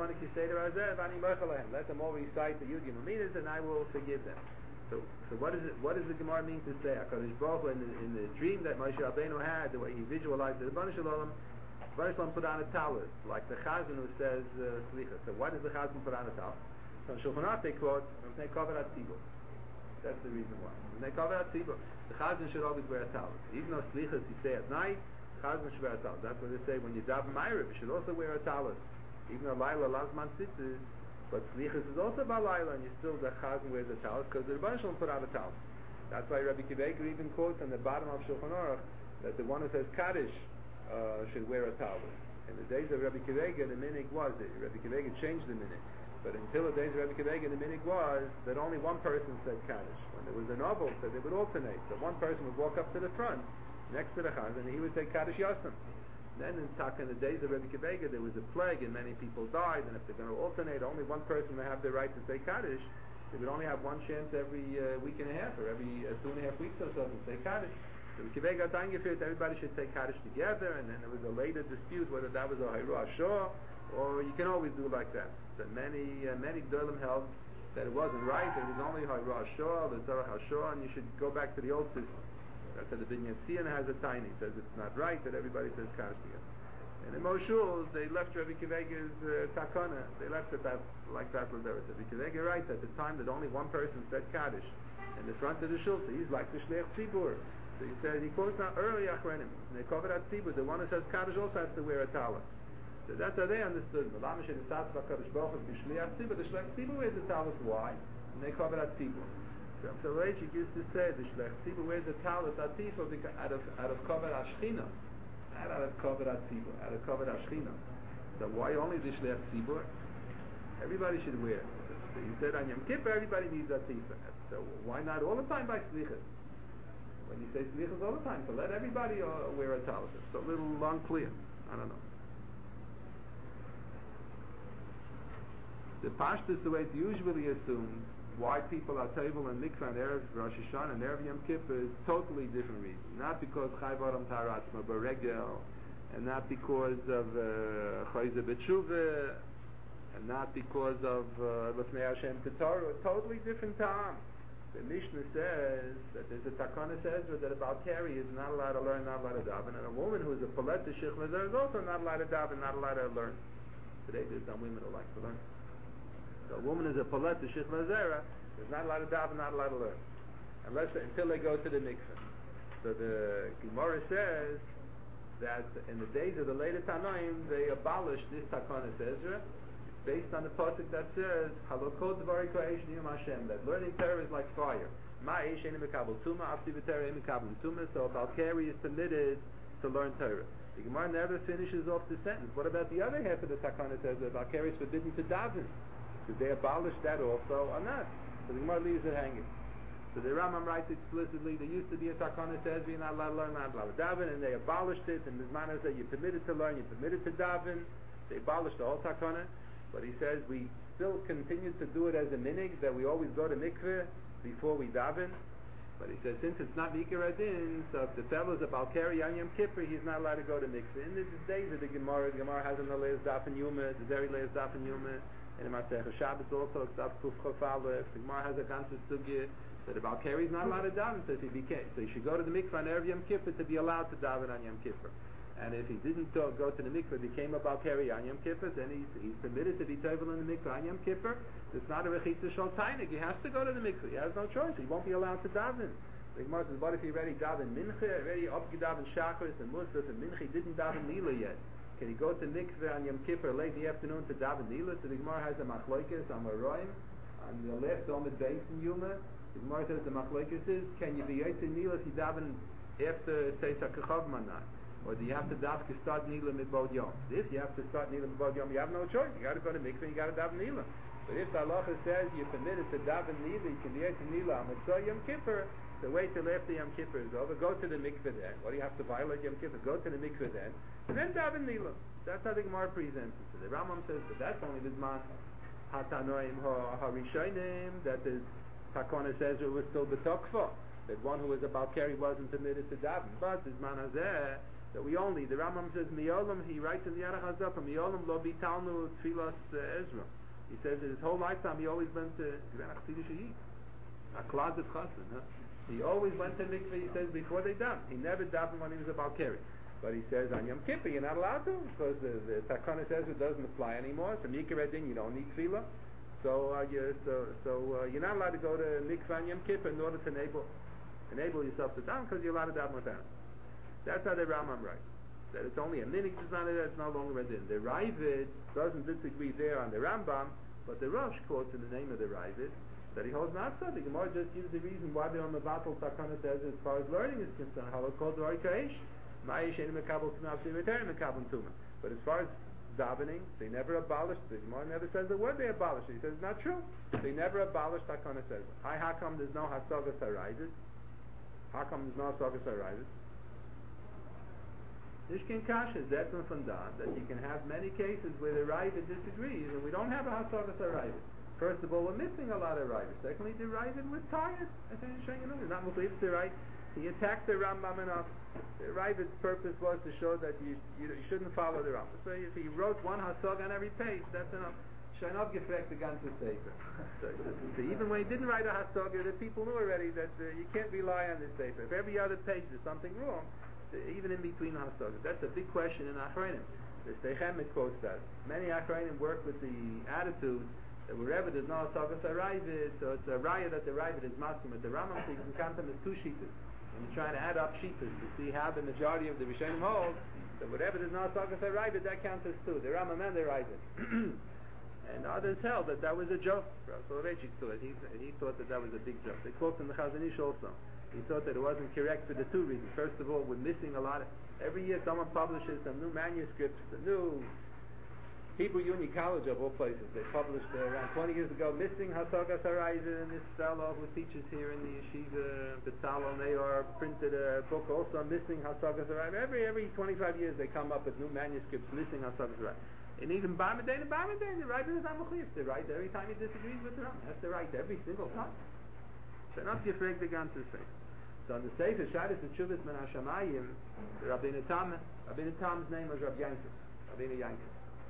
all recite the Yud Gimel Midas, and I will forgive them. So, so what is it? What does the Gemara mean to say? Hakadosh Baruch Hu, in the, in the dream that Moshe Rabbeinu had, the way he visualized the Rebbeinu Shalom, Rebbeinu Shalom put on a talus, like the Chazan who says uh, Slicha. So, why does the Chazan put on a talus? So, Shulchan Aruch they quote, "They cover at tzibur." That's the reason why. They cover at tzibur. The Chazan should always wear a talus, even though Slichas you say at night. Chazan should wear a talus. That's what they say when you daven Ma'ariv. You should also wear a talus. Even though Laila Lazman Tzitzis, but Slichas is also by Laila, and you still, the Chazan wears a talus, because the Rebbeinu Shalom put out a talus. That's why Rabbi Akiva Eiger even quotes on the bottom of Shulchan Aruch that the one who says Kaddish uh, should wear a talus. In the days of Rabbi Akiva Eiger, the minig was, it. Rabbi Akiva Eiger changed the minig. But until the days of Rabbi Akiva Eiger, the minig was that only one person said Kaddish. When there was a novel, so they would alternate. So one person would walk up to the front, next to the Chazan, and he would say Kaddish Yasam. Then in in the days of Rabbi Akiva Eiger, there was a plague and many people died, and if they're going to alternate, only one person would have the right to say Kaddish. They would only have one chance every uh, week and a half, or every uh, two and a half weeks or so to say Kaddish. Rabbi Akiva Eiger got eingeführt, everybody should say Kaddish together, and then there was a later dispute whether that was a Hayru Ashor, or you can always do like that. So many uh, many Gdolim held that it wasn't right, it was only Hayru Ashor, the Tzarech Ashor, and you should go back to the old system. That's how the Binyan Tzion has a tiny. He says it's not right that everybody says Kaddish together. And in most shuls, they left Rabbi Akiva Eiger's uh, takana. They left it that, like that. Rabbi Akiva Eiger writes at the time that only one person said Kaddish in the front of the shul. So he's like the Shliach Tzibur. So he says, he quotes now early Achronim. And they cover that Tzibur. The one who says Kaddish also has to wear a talus. So that's how they understood. The Shliach Tzibur wears a talus. Why? And they cover that Tzibur. So Rachel used to say the Shliach Tzibur wears a talus atifa out of out of cover ashchina, not out of cover atifa, out of cover ashchina. So why only the Shliach Tzibur? Everybody should wear it. So, so he said on Yom Kippur everybody needs atifa. So why not all the time by slichas? When you say slichas all the time, so let everybody uh, wear a talus. It's a little unclear. I don't know. The pashtus, the way it's usually assumed, why people are table and mikvah and Erev Rosh Hashanah and Erev Yom Kippur is totally different reason. Not because Chayv Adam Taratzma Baregel, and not because of Chayze B'tshuva, and not because of Lefnei Hashem Ketorah. Totally different time. The Mishnah says that there's a Takana Ezra that about Kari is not allowed to learn, not allowed to daven, and a woman who is a Palet Shich Lazer is also not allowed to daven, not allowed to learn. Today there's some women who like to learn. So a woman is a Palet Shich Lazer is not allowed to daven, not allowed to learn, unless until they go to the mikveh. So the Gemara says that in the days of the later Tanoim they abolished this Takana Ezra, based on the pasuk that says Halakot Dvarik Ha'esh Niyum Hashem, that learning Torah is like fire. Ma'esh Ein Mekabel Tuma, Afti B'Torah Ein Mekabel Tuma. So Balkari is permitted to learn Torah. The Gemara never finishes off the sentence. What about the other half of the Takana says that Balkari is forbidden to daven? Did they abolish that also or not? So the Gemara leaves it hanging. So the Rambam writes explicitly, there used to be a Takana says you're not allowed to learn, not allowed to daven, and they abolished it. And the Zman said you're permitted to learn, you're permitted to daven. They abolished the whole Takana. But he says we still continue to do it as a minig, that we always go to mikveh before we daven. But he says since it's not Mikra Adin, so if the fellow's a Balkari on Yom Kippur, he's not allowed to go to mikveh. In the days of the Gemara, the Gemara has in the last daf in Yuma, the very last daf in Yuma, and in Masech Shabbos also, daf Kuf Chof Aleph, the Gemara has a ganze sugya that a Balkari is not allowed to daven, so if he became, so he should go to the mikveh on Erev Yom Kippur to be allowed to daven on Yom Kippur. And if he didn't go, go to the mikveh, became a Balkari on Yom Kippur, then he's, he's permitted to be tevel in the mikveh on Yom Kippur. It's not a rechitza shal tainik. He has to go to the mikveh. He has no choice. He won't be allowed to daven. The Gemara says, what if he already daven mincha, already up daven shachris and musaf, and mincha didn't daven nila yet? Can he go to mikveh on Yom Kippur late in the afternoon to daven nila? So the Gemara has a machloikis on Maroim, on the last Omid Beis in Yuma. The Gemara says the machloikis is, can you be yet to nila if you daven after Tzeis HaKachav Manat? Or do you have to daven to start nila midbod yom? If you have to start nila midbod yom, you have no choice. You got to go to mikveh and you got to daven nila. But if the halacha says you're permitted to daven nila, you can be able to nila on Mitzvah Yom Kippur, so wait till after Yom Kippur is over, go to the mikveh then. What do you have to violate Yom Kippur? Go to the mikveh then, and then daven nila. That's how the Gemara presents it. So the Rambam says that that's only Bizman Hatanoim HaRishonim, that the Takona says it was still betokfa, that one who was a Balkari wasn't permitted to daven. But Bizman Hazeh, that we only, the Rambam says, Miolam, he writes in the Yarach HaZapah, Miolam lo bitalnu tfilas Ezra. He says that his whole lifetime he always went to, a closet chassan, huh? He always went to mikveh, he says, before they daven. He never davened when he was a Balkari. But he says, on Yom Kippur, you're not allowed to, because the, the Takana says it doesn't apply anymore. So Mikra Din, you don't need tefillah. So, uh, you, so, so uh, you're not allowed to go to mikveh on Yom Kippur in order to enable, enable yourself to daven, because you're allowed to daven without it. That's how the Rambam writes. That it's only a minig, it's not it's no longer a din. The Ravid doesn't disagree there on the Rambam, but the Rosh quotes in the name of the Ravid that he holds not so. The Gemara just gives the reason why they're on the battle Takana says as far as learning is concerned. Halakot Dvarik Ha'esh, Ma'esh Ein Mekabel Tuma, Afti B'Torah Ein Mekabel Tuma. But as far as davening, they never abolished. The Gemara never says the word they abolished. He says it's not true. They never abolished Takana says. Hi, how come there's no Hasagas Haraydit? How come there's no Hasagas Haraydit? Ishkin Kasha is that from that that you can have many cases where the Ravid disagrees, and we don't have a Hasagas Haraydit. First of all, we're missing a lot of Ravid. Secondly, the Ravid was tired. I think he's not Muslim to write. He attacked the Rambam enough. The Ravid's purpose was to show that you, you, you shouldn't follow the Rambam. So if he wrote one Hasag on every page, that's enough. Shainov gefrekt the ganze Sefer. So, so, so even when he didn't write a Hasag, the people knew already that uh, you can't rely on this Sefer. If every other page there's something wrong, even in between Hasag. That's a big question in Achrayim. The Steichemet quotes that. Many Achrayim work with the attitude that wherever there's no Hasagas Haraydit, so it's a raya that the Ravid is masking with the Rambam, so you can count them as two shitas. And you're trying to add up shitas to see how the majority of the Rishonim hold, that whatever there's no Hasagas Haraydit, that counts as two. The Rambam and the Ravid. And others held that that was a joke. Soloveitchik thought he, he thought that that was a big joke. They quote in the Chazon Ish also. He thought that it wasn't correct for the two reasons. First of all, we're missing a lot of... Every year someone publishes some new manuscripts, a new Hebrew Union College of all places. They published uh, around twenty years ago, missing Hasagas Haraydit, and this fellow who teaches here in the yeshiva, Betzalel Neor, printed a book also missing Hasagas Haraydit. Every, every twenty-five years they come up with new manuscripts missing Hasagas Haraydit. And even Barmadain and Barmadain, the right is not Mechuyif. They write every time he disagrees with the Ram. That's the right every single time. So not gefragt the ganze Zeit. So on the Sefer Shabbos and Shuvas Men Hashamayim, the Rabbeinu Tam, Rabbeinu Tam's name was Rabbi Yankov, Rabbeinu Yankov.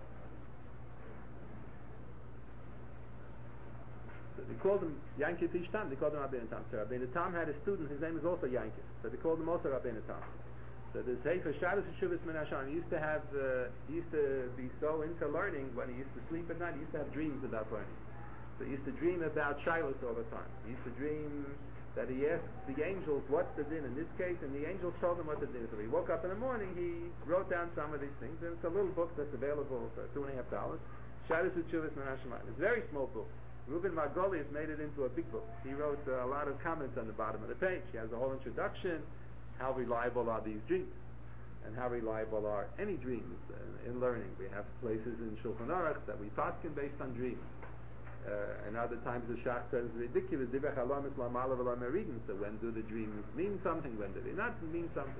So they called him Yankov Ishtam, they called him Rabbeinu Tam. So Rabbeinu Tam had a student, his name is also Yankov. So they called him also Rabbeinu Tam. So the Sefer Shabbos and Shuvas Men Hashamayim, he used to have, uh, he used to be so into learning, when he used to sleep at night, he used to have dreams about learning. So he used to dream about Shilas all the time. He used to dream that he asked the angels, what's the din in this case? And the angels told him what the din is. So he woke up in the morning, he wrote down some of these things, and it's a little book that's available for two and a half dollars. Shabbos U'Tshuvas Men Hashamayim. It's a very small book. Reuben Margolius made it into a big book. He wrote uh, a lot of comments on the bottom of the page. He has a whole introduction, how reliable are these dreams, and how reliable are any dreams uh, in learning. We have places in Shulchan Aruch that we paskin based on dreams. Uh, and other times the Shach says ridiculous. So when do the dreams mean something? When do they not mean something?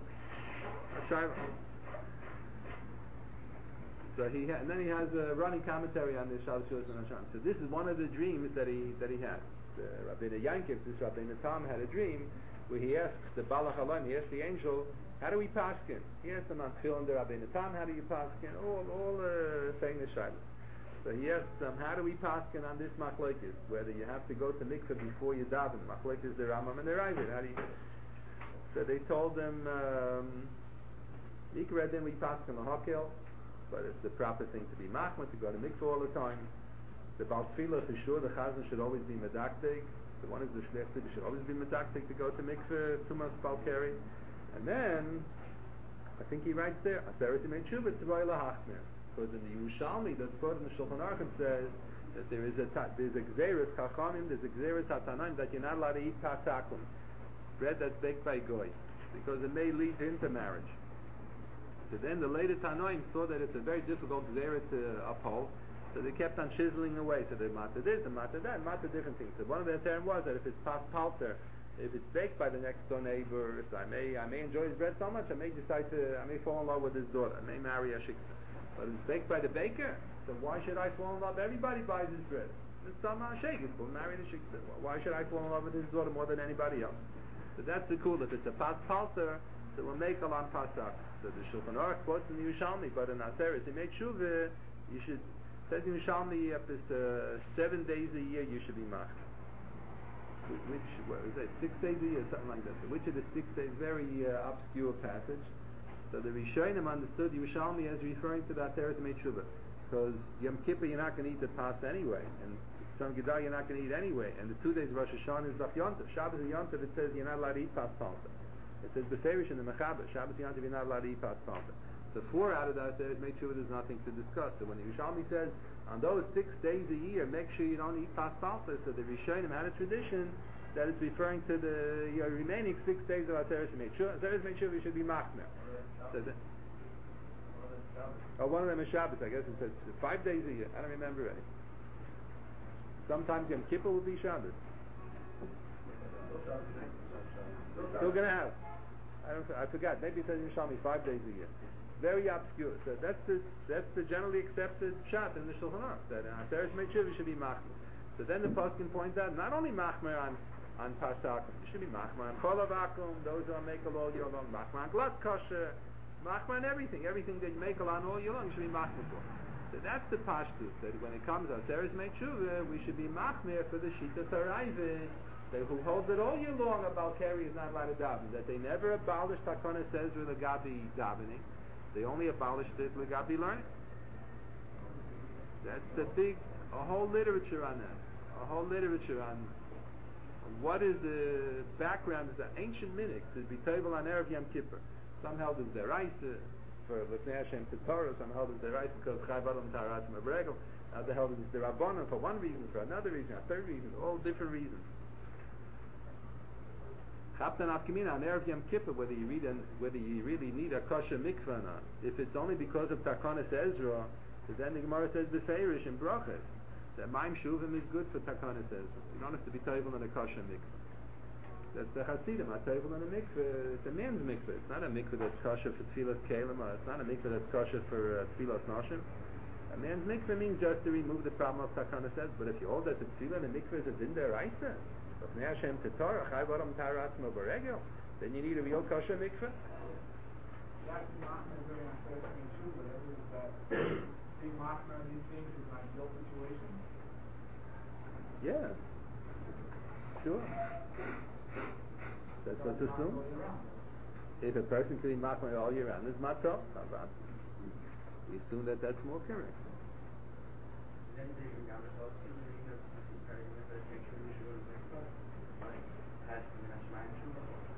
So he ha- and then he has a running commentary on the Shabbos Shuvas Men Hashamayim. So this is one of the dreams that he that he had. Uh, Rabbeinu Yankov, this Rabbeinu Tam had a dream where he asks the Balach Halan, he asks the angel, how do we paskin? He asked them on Tefillin, the Rabbeinu Tam, how do you paskin? All all uh, saying the Shabbos. So he asked them, how do we paskin on this machlokes? Whether you have to go to mikveh before you daven. Machlokes the Rambam and the Ravid. How do you? So they told him, um, Mikra we paskin l'hakel, but it's the proper thing to be machmah, to go to mikveh all the time. The Baal Tefillah for sure, the Chazan should always be medaktik. The one is the Shlechter, should always be medaktik to go to mikveh, Tumas Balkari. And then, I think he writes there, Aseres Yimei Tshuva Tzvoi Lahachmir. Because in the Yerushalmi, that's quoted in the Shulchan Aruch, says that there is a ta- there's a Gzeres Chachamim, there's a Gzeres Hatanaim that you're not allowed to eat pasakum, bread that's baked by goy, because it may lead to intermarriage. So then the later Tanoim saw that it's a very difficult Gzeres to uphold, so they kept on chiseling away. So they matter this and matter that, matter different things. So one of their terms was that if it's pas palter, if it's baked by the next door neighbor, so I may I may enjoy his bread so much, I may decide to I may fall in love with his daughter, I may marry a shiksa. But it's baked by the baker, so why should I fall in love? Everybody buys his bread. It's Sama Sheikh, it's will marry the shiksa. Why should I fall in love with his daughter more than anybody else? So that's the cool. If it's a pas palter, so we'll make a lan pasak. So the Shulchan Aruch quotes in the Yerushalmi, but in Aseres, he made shuva, you should, says in Yerushalmi, up to uh, seven days a year you should be mach. Which, what is that, six days a year, something like that. So which of the six days, very uh, obscure passage. So the Rishonim understood Yerushalmi as referring to the Aseres Yimei Tshuva, because Yom Kippur you're not going to eat the pas anyway, and Tzom Gedah you're not going to eat anyway, and the two days of Rosh Hashanah is Daf Yontav. Shabbos and Yontav it says you're not allowed to eat pas palta. It says Beferish in the Mechaber, Shabbos and Yontav you're not allowed to eat pas palta. So four out of the Aseres Yimei Tshuva there's nothing to discuss. So when the Yerushalmi says on those six days a year make sure you don't eat pas palta, so the Rishonim had a tradition that it's referring to the your remaining six days of Aseres Yimei Tshuva. Aseres Yimei Tshuva should be machmer. So the, oh, one of them is Shabbos, I guess it says five days a year. I don't remember any. Sometimes Yom Kippur will be Shabbos. Still gonna have. I don't. I forgot. Maybe it says in Yerushalmi five days a year. Very obscure. So that's the that's the generally accepted shot in the Shulchan Aruch that Aseres Yimei Tshuva should be machmer. So then the poskim points out not only machmer on on pasakum, it should be machmer on cholav akum, those who are makel all year long, machmer on glat kosher, machmer on everything, everything that you makel on all year long, you should be machmer for. So that's the pashtus, that when it comes to Aseres Yimei Tshuva, we should be machmer for the Shitas HaRaivim, who hold it all year long about Keri is not allowed to daven, that they never abolished Takana says with Legabi davening, they only abolished it Legabi learning. That's the big, a whole literature on that, a whole literature on what is the background of the ancient minhag to be table on Erev Yom Kippur. Some held as deraisa for Lefnei Hashem Ketorah, some held as deraisa because Chayv Adam Taharas Mebregel, other held as derabbanan for one reason, for another reason, a third reason, all different reasons. Chaptan Afkamina on Erev Yom Kippur, whether you read and whether you really need a kosher mikveh or not. If it's only because of Takanas Ezra, so then the Gemara says beferish and brachas that Maim Shuvim is good for Takanas Ezra. You don't have to be table in a kosher mikveh. That's the Hasidim. A table in a mikveh, it's a man's mikveh. It's not a mikveh that's kosher for tefillas kelim, or it's not a mikveh that's kosher for uh, tefillas nashim. A man's mikveh means just to remove the problem of takana says, but if you hold that the tefillah and the mikveh is a din deraisa, Hashem Tatar, Chayvaram Taratzma Baregel, then you need a real kosher mikveh. That's machmer during our first thing too, but that is that being machmer on these things is an ideal situation. Yeah. Sure. That's what's assumed. If a person can be machmer all year round, it's matov. We assume that that's more correct. Then they can gather those two meaning of the secret in the picture we should have made up. Like, has to be a shrine to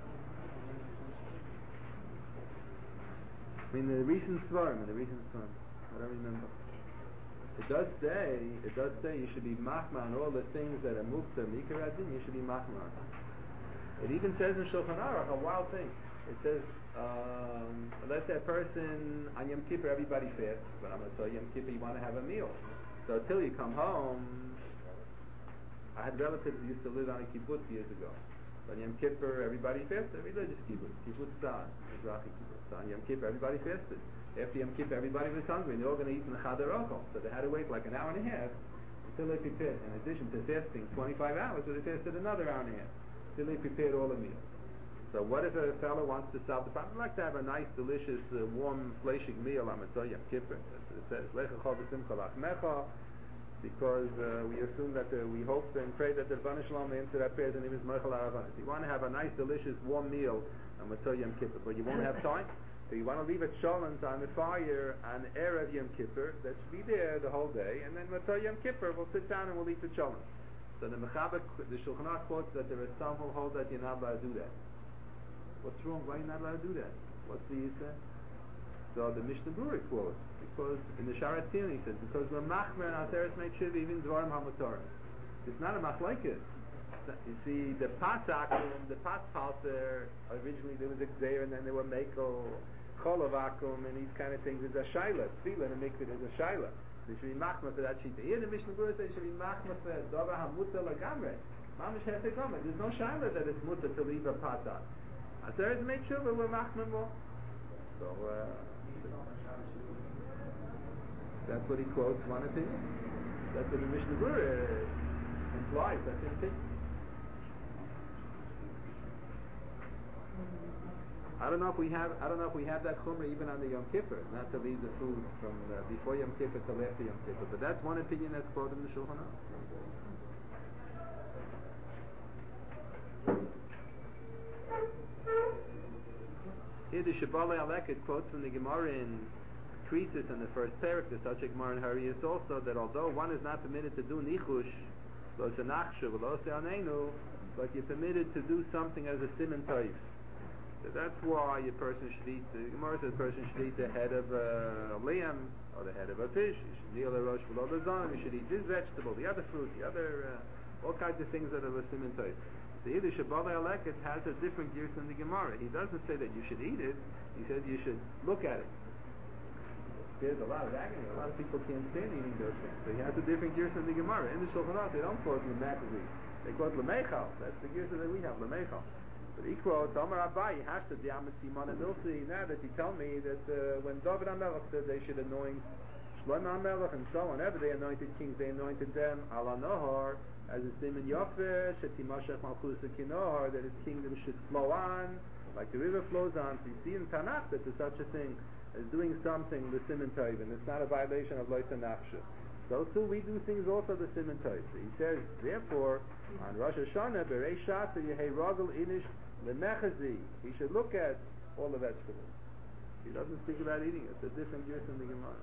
I mean, the recent svarim, in the recent svarim, I don't remember. It does say, it does say you should be machma on all the things that are mukta mikaradin, you should be machma on. It even says in Shulchan Aruch, a wild thing. It says, um, let's say a person, on Yom Kippur everybody fasts, but I'm going to tell you Yom Kippur you want to have a meal. So until you come home, I had relatives who used to live on a kibbutz years ago. So on Yom Kippur everybody fasted, religious kibbutz, kibbutz Tzad, Mizrahi kibbutz. So on Yom Kippur everybody fasted. After Yom Kippur everybody was hungry and they're all going to eat in the Chadar Ochel. So they had to wait like an hour and a half until they prepared. In addition to fasting twenty-five hours, so they fasted another hour and a half until they prepared all the meals. So what if a fellow wants to solve the problem? I'd like to have a nice, delicious, uh, warm, fleshig meal on Mitzvah Yom Kippur. It says, Lechecha v'simcha lachmecha, because uh, we assume that uh, we hope and pray that the Rebbeinu Shalom may answer our prayers and He is Meichel Aravanis. You want to have a nice, delicious, warm meal on Mitzvah Yom Kippur, but you won't have time. So you want to leave it sholent on the fire on Erev Yom Kippur. That should be there the whole day, and then Mitzvah Yom Kippur we'll sit down and we'll eat the sholent. So the Mechaber, the Shulchan Aruch quotes that there are some who hold that you're not allowed to do that. What's wrong? Why are you not allowed to do that? What's the Yisra? So the Mishnah Berurah quotes, because in the Sharat Tziyun he says, because we're machmer and Aseres Meitshiv even Dvarim HaMutar. It's not a machlokes. You see, the Pasakum, the Paspalter, originally there was a Gzeir and then there were Meko, Cholovakum, and these kind of things. There's a Shaila. Tefillah and a Mikveh, there's a Shaila. There should be machmer for that shita. Here the Mishnah Berurah says there should be machmer for Dover HaMutar Lagamre. Mamish has to come. There's no Shaila that it's mutar to leave a Pasak. Aseres Meitshiv, we're machmer more. So, uh, that's what he quotes, one opinion. That's what the Mishnah Berurah implies, that's his opinion. I don't know if we have I don't know if we have that chumrah even on the Yom Kippur, not to leave the food from uh, before Yom Kippur till after Yom Kippur, but that's one opinion that's quoted in the Shulchan Aruch. Here the Shabbalei Aleket quotes from the Gemara in Krisis in the first parak, the such a Gemara in Harius also, that although one is not permitted to do nichush, lo senachshu, lo se'anenu, but you're permitted to do something as a siman toif. So that's why a person should eat, the Gemara says a person should eat the head of a lamb, or the head of a fish, you should kneel a rosh below the zon, you should eat this vegetable, the other fruit, the other, uh, all kinds of things that are a siman toif. So either Shabbalei Aleket has a different gears than the Gemara. He doesn't say that you should eat it, he says you should look at it. There's a lot of agony, a lot of people can't stand eating those things. So he has a different gears than the Gemara. In the Shulchan Aruch they don't quote Lemachzi, they quote Lemechal. That's the gears that we have, Lemechal. But he quotes, Amar Abai, Hashta Diamat Simon and Milsi, now that you tell me that uh, when David HaMelech said they should anoint Shlomo HaMelech and so on, whenever they anointed kings, they anointed them ala Nohar, as a Siman Yofeh, Shetimashach Malchusa Kinohar, that his kingdom should flow on, like the river flows on. So you see in Tanakh that there's such a thing as doing something, the Siman Tov, and it's not a violation of Loita Nafsha. So too, we do things also the Siman Tov. So he says, therefore, on Rosh Hashanah, Berei Shasa Yehei Ragel Inish Lemechazi, he should look at all the vegetables. He doesn't speak about eating it. It's a different gear from the Gemara.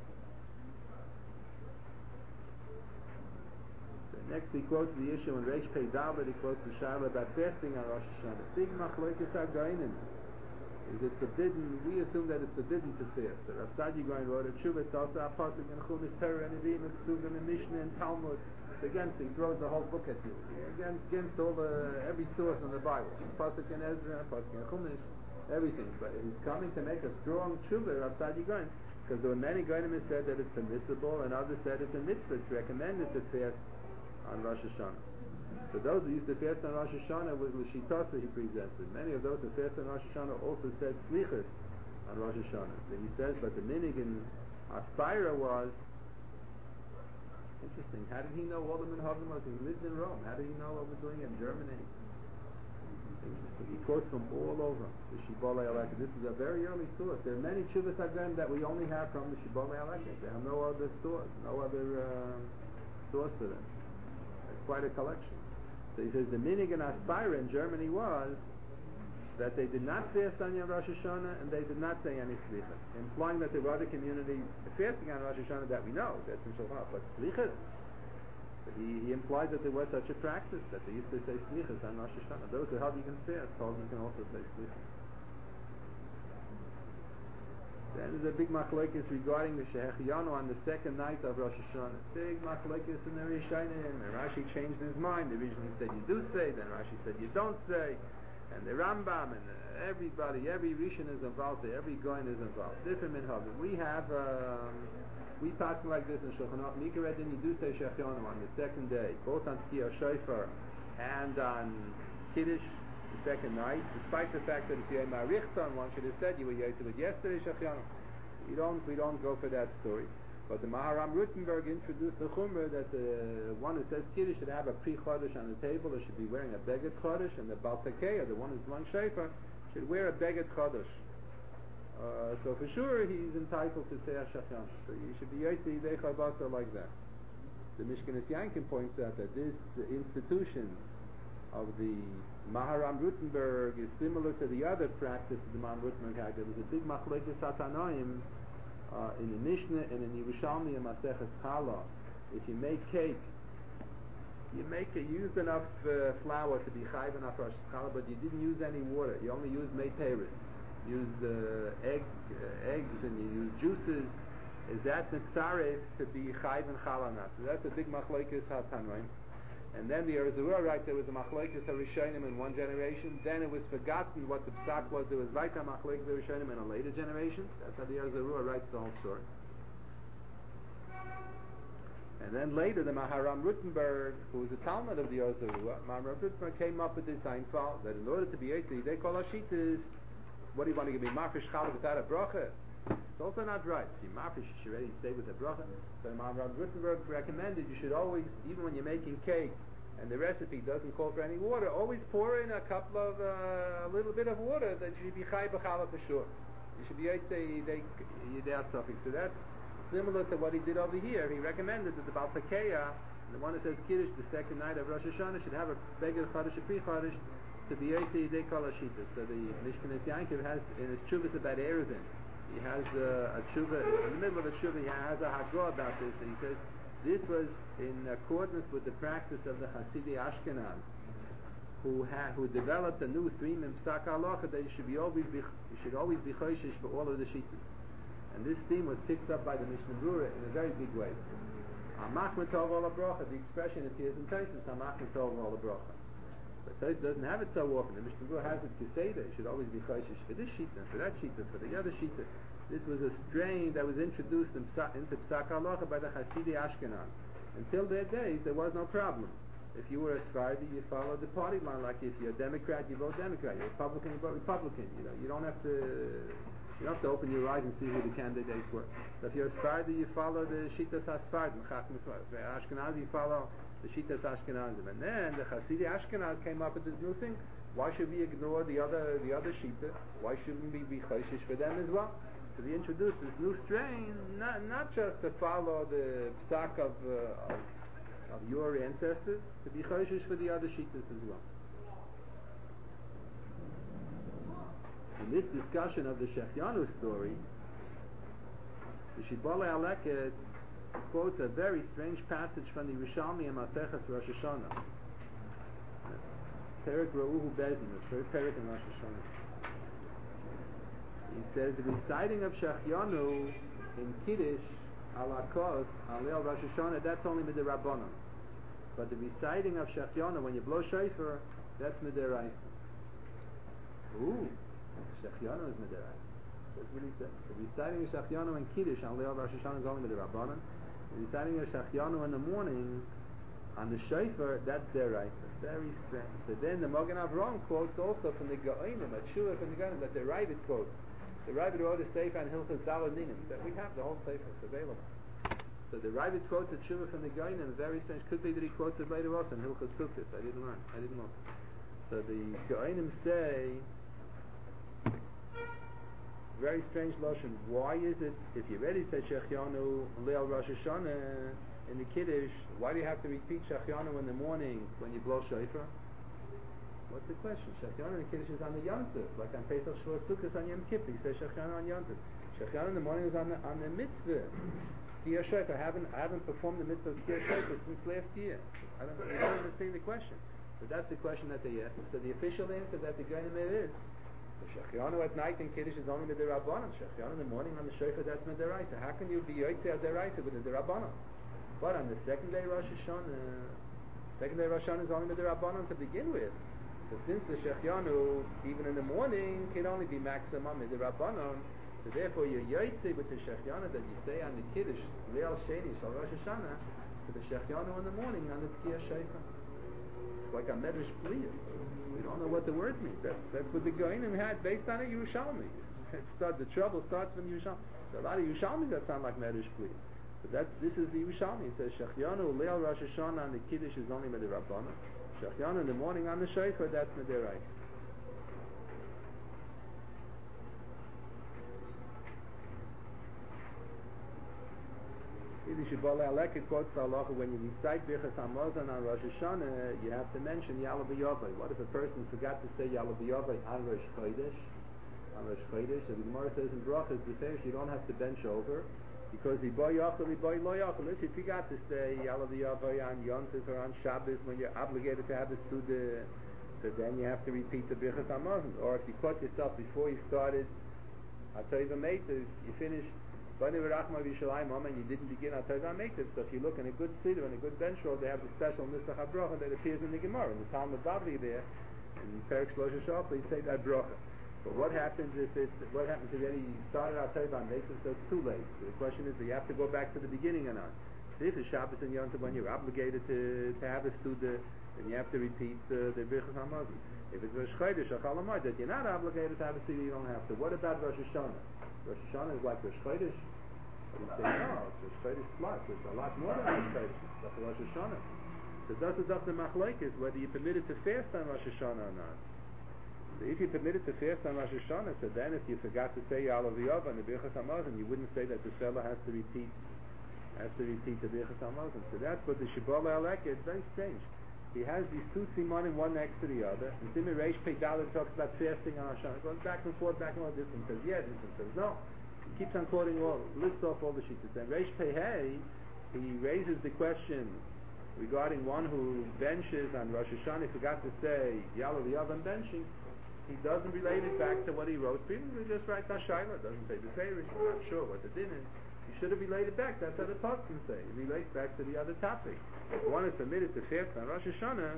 So next he quotes the issue in Reish Pei Dalet, he quotes the Shaila about fasting on Rosh Hashanah. Big machlokes hagoynim. Is it forbidden? We assume that it's forbidden to fast. The Rav Sadi Gaon wrote a tshuva, it's also a pasuk in Chumash Torah and Nevi'im, it's in the Mishnah and Talmud. It's against, he throws the whole book at you. Against, against all the, every source in the Bible. Pasuk in Ezra, pasuk in Chumash, everything. But he's coming to make a strong tshuva, Rav Sadi Gaon, because there were many Gaonim who said that it's permissible, and others said it's a mitzvah, it's recommended to fast on Rosh Hashanah. So those who used to fast on Rosh Hashanah was L'shitasa he presented. Many of those who fast on Rosh Hashanah also said Slichas on Rosh Hashanah. So he says, but the minig in Aspira was Interesting. How did he know all the Minhagim? He lived in Rome. How did he know what we're doing in Germany? Interesting. He quotes from all over the Shibbolei Alekes. This is a very early source. There are many Chuvas Hagem that we only have from the Shibbolei Alekes. There are no other source, no other uh, source for them. It's quite a collection. So he says the minig and aspira in Germany was that they did not fast on Yom Rosh Hashanah and they did not say any slichas, implying that there were other communities fasting on Rosh Hashanah that we know. That's in Shulchan Aruch. But slichas, so he, he implies that there was such a practice that they used to say slichas on Rosh Hashanah. Those who held you can fast told you can also say slichas. Then there's a big machlokes regarding the Shehechianu on the second night of Rosh Hashanah. Big machlokes in the Rishonim. And Rashi changed his mind. Originally said you do say, then Rashi said you don't say. And the Rambam and everybody, every Rishon is involved there, every Goyen is involved. Different minhagim. We have, um, we pass like this in Shulchan Aruch. Mikra Edin, you do say Shechianu on the second day, both on Tkiyah Shofar and on Kiddush, the second night, despite the fact that it's Yom HaRichton, one should have said you were Yaitzah with yesterday Shechianu. We don't, we don't go for that story. But the Maharam Rutenberg introduced the Chumrah that the one who says Kiddush should have a pre-Chodesh on the table, or should be wearing a Beged Chodesh, and the Baal Tekeah, the one who's blowing Shofar, should wear a Beged Chodesh. Uh, so for sure he's entitled to say Shechianu. So you should be Yaitzah Yidei Chabasa like that. The Mishkenes Yankin points out that this institution of the Maharam Rutenberg is similar to the other practice of the Maharam Rutenberg had. There was a big machlokes Satanoim Uh, in the Mishnah and in Yerushalmi and Maseches Challah. If you make cake, you make it, used enough uh, flour to be chayv enough Rosh Challah, but you didn't use any water. You only used meiteris. You used uh, egg, uh, eggs and you used juices. Is that netzarev to be chayv and challah not? So that's a big machlokes hatanoim. And then the Erzurah writes there was a machlokes harishonim in one generation. Then it was forgotten what the psak was. There was weiter machlokes harishonim in a later generation. That's how the Erzurah writes the whole story. And then later the Maharam Rutenberg, who was a Talmud of the Erzurah, Maharam Rutenberg came up with this Einfall that in order to be Yaitzah they call Ashitas. What do you want to give me mafish challah without a bracha? It's also not right. If you mafish, you should already stay with a bracha. So Maharam Rutenberg recommended you should always, even when you're making cake and the recipe doesn't call for any water, always pour in a couple of, uh, a little bit of water that you should be chai b'challah for sure. You should be Yaitzah Yidei Suffix. So that's similar to what he did over here. He recommended that the Baal Tekeah, the one that says Kiddush, the second night of Rosh Hashanah, should have a Beged Chodesh, a pre-Chodesh, to be Yaitzah Yidei Kol Hashitas. So the Mishkenes Yankiv has, in his Chuvas about Erevin, he has uh, a tshuva, in the middle of a tshuva, he has a hagah about this, and he says, this was in accordance with the practice of the Hasidei Ashkenaz, who ha- who developed a new theme in Psak Halacha that you should be always be, you should always be choishish for all of the shittas. And this theme was picked up by the Mishnah Brura in a very big way. Hamach Tov Ola Bracha, the expression appears in Tosfos, Hamach Tov Ola Bracha. But Tosfos doesn't have it so often. The Mishnah Brura has it Keseda. You should always be choishish for this shita, for that shita, for the other shita. This was a strain that was introduced in Psa- into Psak Halacha by the Hasidei Ashkenaz. Until their days, there was no problem. If you were a Sephardi, you followed the party line. Like if you're a Democrat, you vote Democrat. You're a Republican, you vote Republican. You know, you don't have to. You don't have to open your eyes and see who the candidates were. So if you're a Sephardi, you follow the Shitas HaSfardim. If you're Ashkenazi, you follow the Shitas Ashkenazim. And then the Hasidei Ashkenaz came up with this new thing. Why should we ignore the other the other Shita? Why shouldn't we be choishish for them as well? So they introduced this new strain, not not just to follow the psak of, uh, of of your ancestors, to be choishish for the other Shitas as well. In this discussion of the Shechianu story, the Shibbolei Alekes quotes a very strange passage from the Yerushalmi and Maseches Rosh Hashanah. Perek Ra'uhu Bezin, the third Perek in Rosh Hashanah. He says the reciting of Shechianu in Kiddush ala kos on Leil Rosh Hashanah, that's only midirabanan. But the reciting of Shechianu when you blow shofar, that's midiraisa. Ooh, Shechianu is midiraisa. That's what he said. The reciting of Shechianu in Kiddush on Leil Rosh Hashanah is only midirabanan. The reciting of Shechianu in the morning on the shofar, that's deraisa. Very strange. So then the Magen Avraham quotes also from the Gaonim, a Shua from the Gaonim, that the Ravid quotes. The Ravid wrote a Sefer on Hilchos Daled Ninim that we have the whole Sefer. It's available. So the Ravid quotes the Tshuva from the Goinim, very strange. Could be that he quotes it later also in Hilchos Sukkot. I didn't learn. I didn't know. So the Goinim say, very strange lashon. Why is it if you already said Shechianu Leil Rosh Hashanah in the Kiddush, why do you have to repeat Shechianu in the morning when you blow shofar? What's the question? Shechianu in the Kiddush is on the Yom Tov, like on Pesach Shavuot Sukkot on Yom Kippur. He says Shechianu on Yom Tov. Shechianu in the morning is on the on the mitzvah. Kiyah Shofar. I haven't I haven't performed the mitzvah of Kiyah Shofar since last year. I don't, I don't understand the question. But that's the question that they asked. So the official answer that the Goinim is, the Shechianu at night in Kiddush is only Midirabbanan. Shechianu in the morning on the Shofar, that's Midiraisa. How can you be Yotzei Adiraisa with the Dirabbanan? But on the second day Rosh Hashanah, second day Rosh Hashanah is only Midirabbanan to begin with. So since the Shechianu, even in the morning, can only be maximum Midirabbanan, so therefore you're Yotzei with the Shechianu that you say on the Kiddush, Leil Sheni, Shal Rosh Hashanah, to the Shechianu in the morning on the Tkiyah Shofar. It's like a Medrash Pliyah. We don't know what the words mean. That, that's what the Goinim had based on a Yerushalmi. It start, the trouble starts from the Yerushalmi. There are a lot of Yerushalmis that sound like Medrash Pliyah. But that, this is the Yerushalmi. It says, Shechianu Leil Rosh Hashanah on the Kiddush is only Midirabbanan. Shechianu in the morning on the Shofar, that's Midiraisa. It quotes the halacha when you recite Birchas Hamazon on Rosh Hashanah, you have to mention Yalav Yavai. What if a person forgot to say Yalav Yavai on Rosh Chodesh? On Rosh Chodesh, so the Gemara says in Brachas, the Ferish, you don't have to bench over because the boy Yachal, the boy Lo Yachal. If you forgot to say Yalav Yavai on Yom Tov or on Shabbos when you're obligated to have the Suda, so then you have to repeat the Birchas Hamazon. Or if you caught yourself before you started Atayva Meitiv, you finished and you didn't begin Atayva Meitiv. So if you look in a good siddur and a good bench roll, they have the special Nusach HaBrocha that appears in the Gemara, in the Talmud Bavli there, in Perek Shlosh Shofar, you say that Brocha. But what happens if it's, what happens if you started Atayva Meitiv, so it's too late? So the question is, do you have to go back to the beginning or not? So if it's Shabbos and Yom Tov, when you're obligated to, to have a Suda, then you have to repeat uh, the Birchas Hamazon. If it's Rosh Chodesh or Chol Hamoed that you're not obligated to have a Suda, you don't have to. What about Rosh Hashanah? Rosh Hashanah is like Rosh Chodesh. You say no, Rosh Chodesh plus. It's a lot more than Rosh Chodesh. It's like Rosh Hashanah. So does it the machlokes whether you're permitted to fast on Rosh Hashanah or not? So if you're permitted to fast on Rosh Hashanah, so then if you forgot to say Yalav Yavai and the Birchas Hamazon, you wouldn't say that the fellow has to repeat has to repeat the Birchas Hamazon. So that's what the Shibboleh Alekah is very strange. He has these two simanim, one next to the other. And Simon Reish Pei Dalet talks about fasting on Rosh Hashanah. It goes back and forth, back and forth. This one says yes, this one says no. He keeps on quoting all, lists off all the shittas. Then Reish Pei Hey, he raises the question regarding one who benches on Rosh Hashanah. He forgot to say Yalav Yavai benching. He doesn't relate it back to what he wrote. He just writes Hashayla. Doesn't say the Ferish. I'm not sure what the din is. He should have related back. That's how the Tosfos say. It relates back to the other topic. If one is permitted to fast on Rosh Hashanah,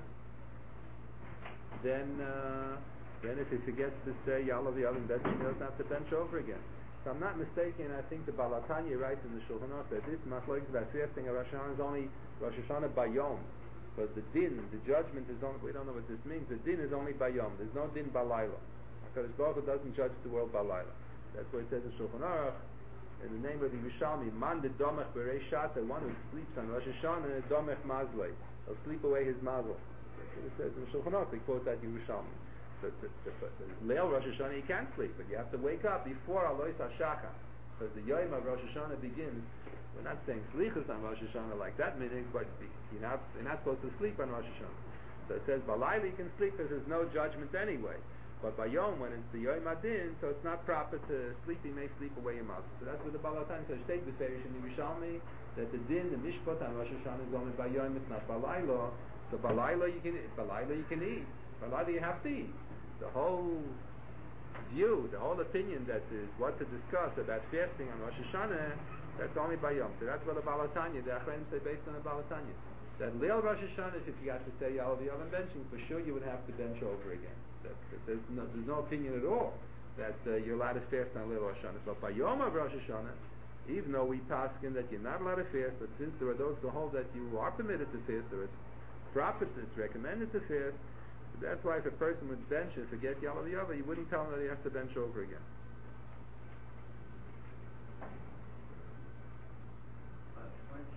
then uh, then if he forgets to say Yalav Yavai benching, he doesn't have to bench over again. If I'm not mistaken, I think the Baal HaTanya writes in the Shulchan Aruch that this machlokes about fasting on Rosh Hashanah is only Rosh Hashanah Bayom. But the din, the judgment is only, we don't know what this means, the din is only Bayom. There's no din Balayla. HaKadosh Baruch Hu doesn't judge the world Balayla. That's what it says in Shulchan Aruch. In the name of the Yerushalmi, man de domech berei shata, one who sleeps on Rosh Hashanah, domech mazlei. He'll sleep away his mazel. That's what it says in Shulchan Aruch. They quote that Yerushalmi. So the, the, the, the Leil Rosh Hashanah, you can't sleep, but you have to wake up before Alois HaShachar. Because the Yom of Rosh Hashanah begins. We're not saying Slichus on Rosh Hashanah like that meaning, but you're not, you're not supposed to sleep on Rosh Hashanah. So it says, Balayla you can sleep because there's no judgment anyway. But by Yom, when it's the Yom Adin, so it's not proper to sleep, you may sleep away your muscle. So that's what the Baal HaTanya says. State the Ferish in the Yerushalmi, that the din, the Mishpat on Rosh Hashanah is only by Yom, it's not Balayla. So Balayla you can eat. Balayla you can eat. Balayla you have to eat. The whole view, the whole opinion that is what to discuss about fasting on Rosh Hashanah, that's only by Yom. So that's what the Baal HaTanya, the Achronim say based on the Baal HaTanya. That Leil Rosh Hashanah, if you forgot to say Yalav Yavai benching, for sure you would have to bench over again. That, that there's, no, there's no opinion at all that uh, you're allowed to fast on Leil Rosh Hashanah. But by Yom of Rosh Hashanah, even though we paskin that you're not allowed to fast, but since there are those who hold that you are permitted to fast, there is proper, it's recommended to fast. So that's why if a person would bench and forget Yalav Yavai, you wouldn't tell him that he has to bench over again. Uh, one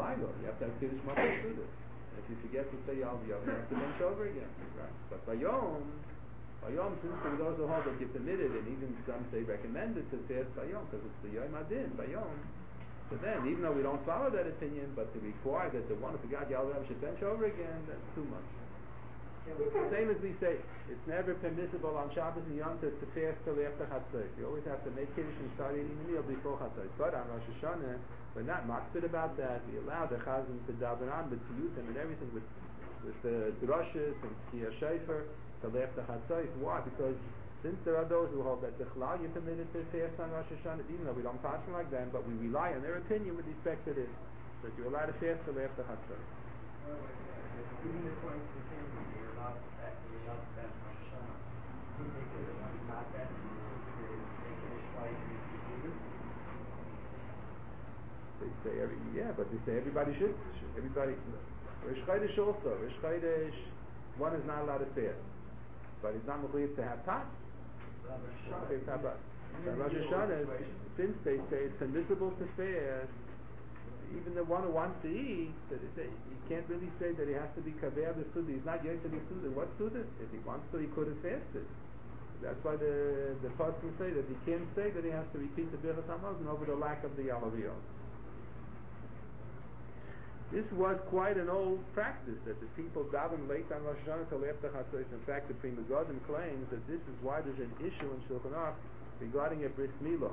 Milo. You have to have Kiddush Matzah Suda. If you forget to say Yom Yom, you have to bench over again. Right? But by Yom, by Yom, since there those who hold that you're permitted, and even some say recommended to fast by Yom, because it's the Yom Adin, by Yom. So then, even though we don't follow that opinion, but to require that the one who forgot Yom Yom should bench over again, that's too much. Same as we say, it's never permissible on Shabbos and Yom Tov to fast till after Chatzos. You always have to make Kiddush and start eating the meal before Chatzos. But on Rosh Hashanah, we're not makpid about that. We allow the Chazan to daven on with Tiyutim and everything, with with the drushes and Tkiyah Shofar till after Chatzos. Why? Because since there are those who hold that the Chalal you're permitted to fast on Rosh Hashanah, even though we don't pass like them, but we rely on their opinion with respect to this, that you're allowed to fast till after Chatzos. Even according to the Kiddush, you're allowed to fast, you're allowed to fast Rosh Hashanah. You can take Kiddush on not fast, you can take Kiddush twice and you can do this. They say every, yeah, but they say everybody should, everybody, Rosh Chodesh also, Rosh Chodesh, one is not allowed to fast, but he's not mechuyev to have pot. Rosh Hashanah, since they say it's permissible to fast, even the one who wants to eat, so they say, you can't really say that he has to be kaver the suda. He's not yet to be suda. What suda? If he wants to, he could have fasted. That's why the the pasuk say that he can't say that he has to repeat the Birchas Hamazon over the lack of the Alaviyot. This was quite an old practice that the people daven late on Rosh Hashanah till after Chatzos. In fact, the Pri Megadim claims that this is why there's an issue in Shulchan Aruch regarding a bris milah.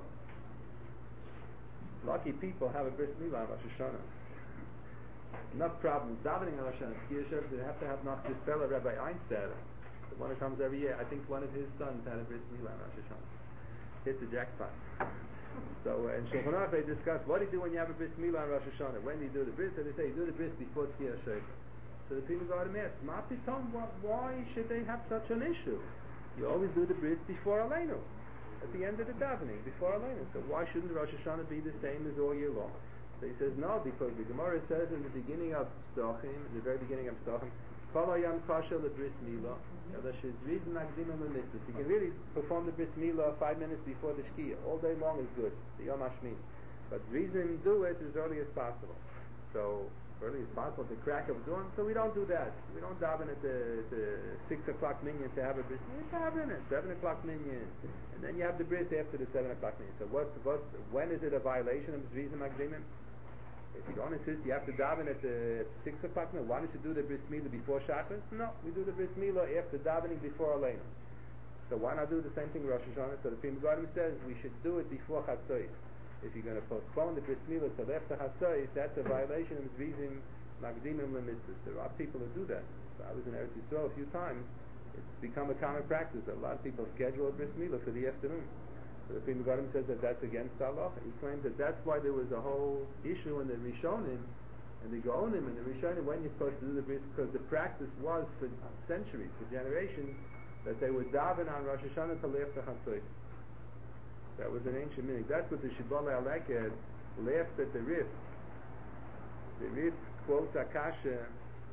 Lucky people have a bris milah on Rosh Hashanah. Enough problems davening on Rosh Hashanah. Tkiyah Shofar, they have to have not this fellow Rabbi Einstein, the one who comes every year. I think one of his sons had a bris milah on Rosh Hashanah. Hit the jackpot. So uh, in Shulchan Aruch they discuss what do you do when you have a bris milah on Rosh Hashanah. When do you do the bris? So they say you do the bris before Tkiyah Shofar. So the people go to ask, Ma pitom, why should they have such an issue? You always do the bris before Aleinu, at the end of the davening, before Aleinu. So why shouldn't Rosh Hashanah be the same as all year long? So he says no, because the Gemara says in the beginning of Psachim, in the very beginning of Psachim, Kol hayam kasher lebris milah, you can really perform the bris milah five minutes before the shkiyah. All day long is good, the Yom Hashmini. But the reason do it as early as possible. So early as possible, the crack of dawn. So we don't do that. We don't daven at the, the six o'clock minyan to have a bris. We daven at seven o'clock minyan, and then you have the bris after the seven o'clock minyan. So what's what? When is it a violation of Zrizim Magdimim? If you don't insist, you have to daven at the six o'clock minyan. Why don't you do the bris milah before Shabbos? No, we do the bris milah after davening before Aleinu. So why not do the same thing Rosh Hashanah? So the Pri Megadim says we should do it before Chatzos. If you're going to postpone the bris milah till after Chatzos, that's a violation of Zrizim Magdimim Lemitzvahs. There are people who do that. So I was in Eretz Yisrael a few times. It's become a common practice that a lot of people schedule a bris milah for the afternoon. So the Pri Megadim says that that's against Allah. He claims that that's why there was a whole issue in the Rishonim and the Gaonim and the Rishonim when you're supposed to do the bris, because the practice was for centuries, for generations, that they would daven on Rosh Hashanah till after Chatzos. That was an ancient minhag. That's what the Shibbolei Aleked laughs at the Rif. The Rif quotes Akasha.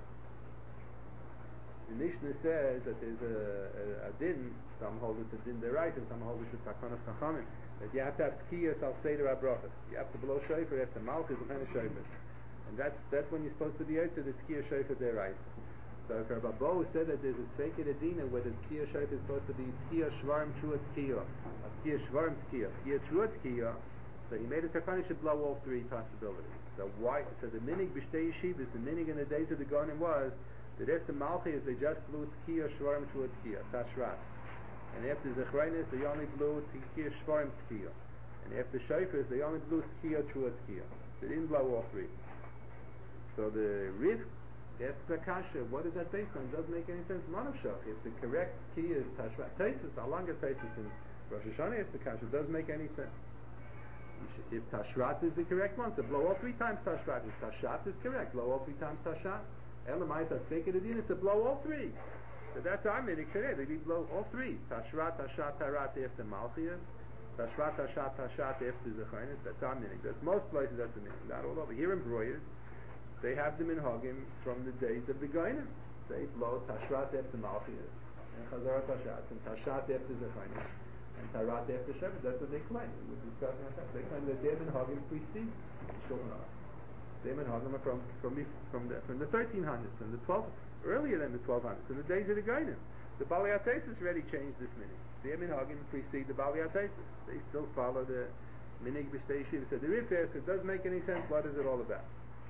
The Mishnah says that there's a, a, a din, some hold it to din deraisa, and some hold it to takonas chachamim, that you have to have tkiyas al seder abrachas. You have to blow shofar after malchus and kind of shofar, and that's that's when you're supposed to be out to the tkiyah shofar deraisa. So Rabbi Bo said that there's a sacred adina where the tkiyah shofar is supposed to be tkiyah shvarim trua tkiyah, a tkiyah shvarim tkiyah, tkiyah trua tkiyah. So he made a takana should blow all three possibilities. So why? So the minig b'shtei yeshivas, the minig in the days of the Gaonim was that after Malchus they just blew Tkiyah Shvarim Trua Tkiyah, Tashrat. And after Zechreinis they only blew Tkiyah Shvarim Tkiyah. And after Shofars they only blew Tkiyah Trua Tkiyah. They didn't blow all three. So the Rif asks the Kasha, what is that based on? It doesn't make any sense. Manav Shach, if the correct Tkiyah is Tashrat. Taisus, Alanga Taisus in Rosh Hashanah asks the Kasha, it doesn't make any sense. If Tashrat is the correct one, so blow all three times Tashrat. If Tashat is correct, blow all three times Tashat. Elamaita sacred adina to blow all three. So that's our minig today. They blow all three. Tashrat, Tashat, Tarat after Malchiyas. Tashrat, Tashat, Tashat after Zecharinis. That's our minig. That's most places that's the minig. Not all over. Here in Broyers, they have the minhagim from the days of the Gainim. They blow Tashrat after Malchiyas, and Chazar Tashat, and Tashat after Zecharinis, and Tarat after Shevet. That's what they claim. We're discussing on that. They claim that their minhagim precede Shulchan Aruch. They minhagim are from from the, from the from the thirteen hundreds, from the twelve earlier than the twelve hundreds, from the days of the Gainim. The Bali Atesis already changed this minhag. Their minhagim precede the Bali Atesis. They still follow the minhag b'shtei yeshivas. So the Rif asks, it doesn't make any sense. What is it all about?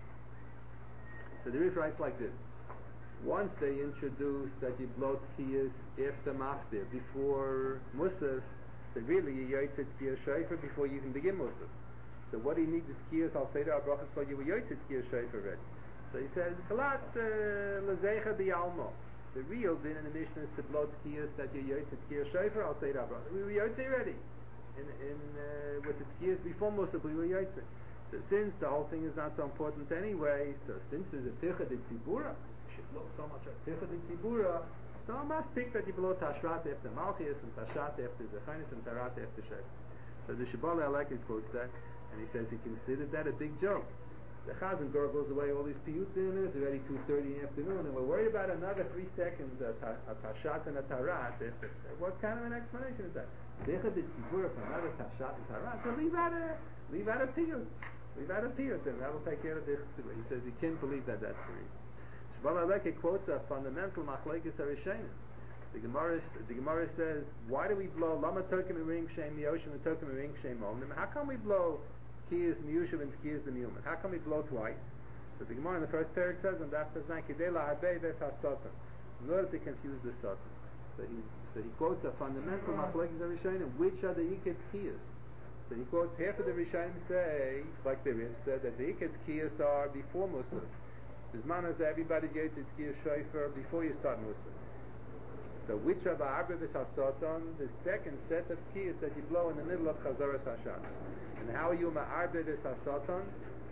So the Rif writes like this. Once they introduced that you blow tkiyas after maftir, before Musaf, so really you yotzet tkiyas shayfer before you even begin Musaf. So what do you need the tkiyas al seder abrachas for? You were yotzet tkiyas shayfer already. So he says, kalat lezecha b'yalmo. The real din in the Mishnah is to blow tkiyas that you yotzet tkiyas shayfer al seder abrachas. We were yotzet already. In, in, uh, with the tkiyas before Musaf, we were yotzet. So since the whole thing is not so important anyway, so since there's a ticha de tzibura, should blow so much at ticha de tzibura, so I must pick that you blow tashrat after malchiyas and tashat after zechanis and tarat after shayf. So the Shibbolei Alekid quotes that, and he says he considered that a big joke. The Chazan gurgles away all these piyutim, and it's already two thirty in the afternoon, and we're worried about another three seconds at a tashat and a tarat. What kind of an explanation is that? Ticha de tzibura for another tashat and tarat. So leave out a leave out a piyut. Leave out a piyut, and that will take care of the tzibura. He says he can't believe that that's the reason. Shibbolei Alekid quotes a fundamental machlekes harishenim. The Gemara, the Gemara says, why do we blow lama tokim ring shem yoshim and tokim ring shem omnim? How come we blow kiyas miyushav and kiyas demiyuman? How come we blow twice? So the Gemara in the first parak says, and that says, "Kidela habei ves hasatan," in order to confuse the satan. So he, so he quotes a fundamental machlekes harishenim. Which are the iked kiyas? So he quotes half of the rishonim say, like the Riv said, that the iked kiyas are before Musaf. There's manas that everybody gets its kiyas shayfer before you start Musaf. So which of the Arba V'Sasatan, the second set of kiyas that you blow in the middle of Chazaras Hashan. And how are you Ma'arba V'Sasatan?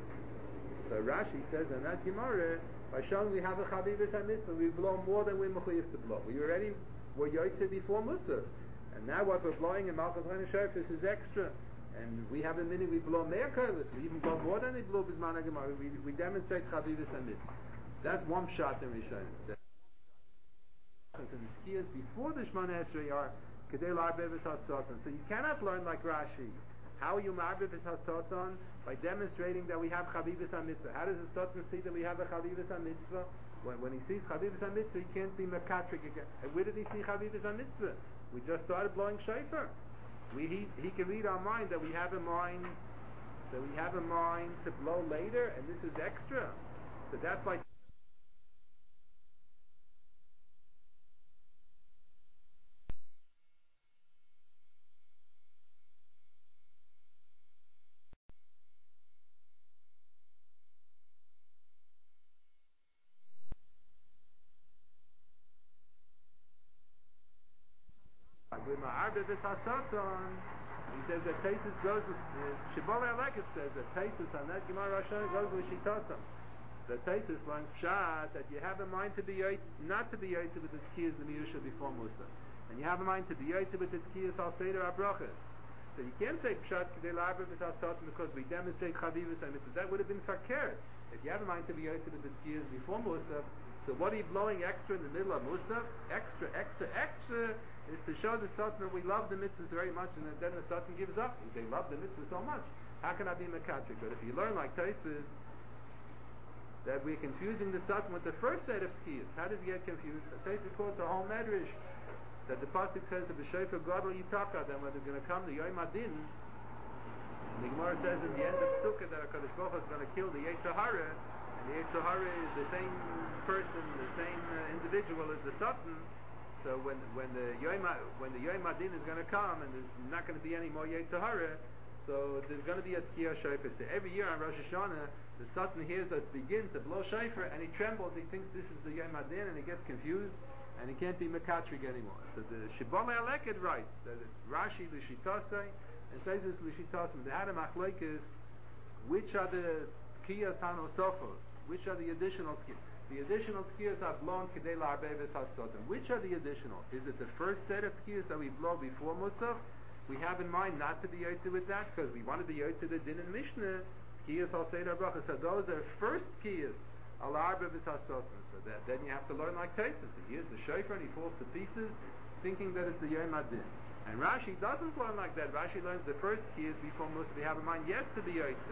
So Rashi says in that Gemara, by showing we have a Chavivas HaMitzvah, we blow more than we're mechuyev to blow. We already were yotzei before Musaf. And now what we're blowing in Malchus Chayim Shayfis is extra. And we have a minute we blow mehr koilos. We even blow more than they blow B'Zman HaGemara. We, we demonstrate Chavivas HaMitzvah. That's one shot in Rishonim. And the kiyas before the Shemona Esrei are Kedei L'Arbe V'Sasatan. So you cannot learn like Rashi. How are you Ma'arbe V'Sasatan? By demonstrating that we have Chavivas HaMitzvah. How does the Satan see that we have a Chavivas HaMitzvah? When, when he sees Chavivas HaMitzvah, he can't see Mekatrik again. And where did he see Chavivas HaMitzvah? We just started blowing shofar. We he, he can read our mind that we have a mind that we have a mind to blow later, and this is extra. So that's why. With Ma'arbe V'Sasatan, he says that Taisus goes with uh, Shibbolei Alekid says that Taisus on that Gemara Rashon goes with Shitatam. That Taisus learns Pshat that you have a mind to be yoyt, not to be yoyt with the tkiyas the miyusha before Musa, and you have a mind to be yoyt with the tkiyas al seder abrachas. So you can't say Pshat Kedei L'Arbe V'Sasatan because we demonstrate Chavivas HaMitzvah. That would have been fakir. If you have a mind to be yoyt with the tkiyas before Musa, so what are you blowing extra in the middle of Musaf? Extra, extra, extra is to show the Satan that we love the mitzvahs very much, and then the Satan gives up. They love the mitzvah so much. How can I be Mekatrik? But if you learn like Taisus, that we're confusing the Satan with the first set of tkiyas, how does he get confused? So Taisus quotes a whole medrash that the pasuk says of the Shofar Gadol Yitaka, that when they're going to come to Yom Adin, the Gemara says in the end of Sukkah that HaKadosh Baruch Hu is going to kill the Yetzer Hara. And the Yetzer Hara is the same person, the same uh, individual as the Satan. So when when the Yom when the Yom Adin is going to come, and there's not going to be any more Yetzer Hara, so there's going to be a Tkiyah Shofar. So every year on Rosh Hashanah, the Satan hears us begin to blow shofar, and he trembles. He thinks this is the Yom Adin, and he gets confused, and he can't be Mekatrik anymore. So the Shibbolei Alekid writes that it's Rashi l'Shitasei and says this l'Shitasei. The Adam Achleik is which are the Tkiyas Hanosofos. Which are the additional tkiyas? The additional tkiyas are blown Kedei L'Arbe V'Sasatan. Which are the additional? Is it the first set of tkiyas that we blow before Musaf? We have in mind not to be yotzei with that because we want to be yotzei the Din and Mishnah. Tkiyas al Seder Bracha. So those are first tkiyas al Arbe V'Sasatan. So that, then you have to learn like Taisus. He hears the shofar and he falls to pieces, thinking that it's the Yom Adin. And Rashi doesn't learn like that. Rashi learns the first tkiyas before Musaf. We have in mind yes to be yotzei.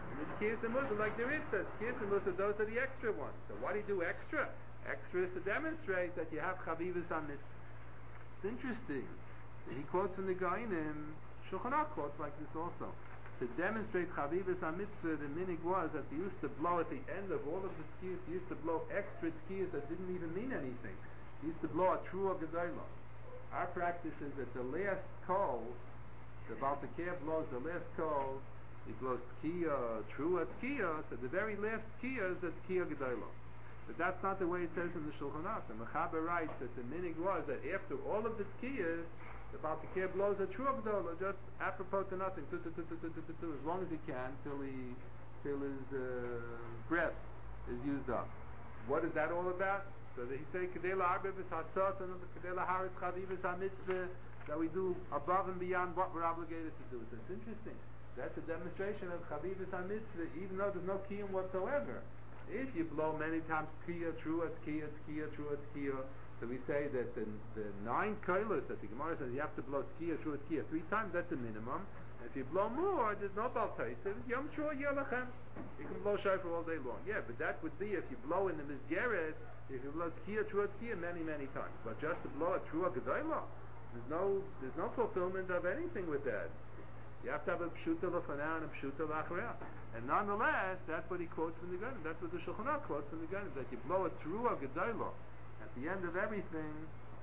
And the Tkiyas and Musa, like the Ritz says, Tkiyas and Musa, those are the extra ones. So why do you do extra? Extra is to demonstrate that you have Chavivas on Mitzvah. It's interesting. He quotes from the Gainim, Shulchan Aruch quotes like this also. To demonstrate Chavivas on Mitzvah, the minig was that they used to blow at the end of all of the Tkiyas, they used to blow extra Tkiyas that didn't even mean anything. They used to blow a true Gedolah. Our practice is that the last call, the Baltakir blows the last call, he blows Tkiya, true Tkiya, so the very last Tkiya is a Tkiya Gedolah. But that's not the way it says in the Shulchan Aruch. The Mechaber writes that the minig was that after all of the Tkiyas, the Baltakir blows a true Gedolah, just apropos to nothing, tu, tu, tu, tu, tu, tu, tu, tu, as long as he can, till he, till his uh, breath is used up. What is that all about? So that he say Kedela Arbe V'Sasot and Kedela Haris Chavivas HaMitzvah, that we do above and beyond what we're obligated to do. So it's interesting. That's a demonstration of Chavivas HaMitzvah, even though there's no kiyum whatsoever. If you blow many times Tkiya, true Tkiya, Tkiya, true Tkiya, so we say that the, the nine koilos that the Gemara says you have to blow Tkiya, true Tkiya three times, that's a minimum. And if you blow more, there's no Baltaisiv, Yom Shua Yelachem. You can blow shofar all day long. Yeah, but that would be if you blow in the Mizgeret, if you blow Tkiya, true Tkiya many, many times. But just to blow a true Gedolah, there's no, there's no fulfillment of anything with that. You have to have a pshuta l'fanah and a pshuta l'achreah. And nonetheless, that's what he quotes from the Ganim. That's what the Shulchan Aruch quotes from the Ganim. That you blow a trua gedolah at the end of everything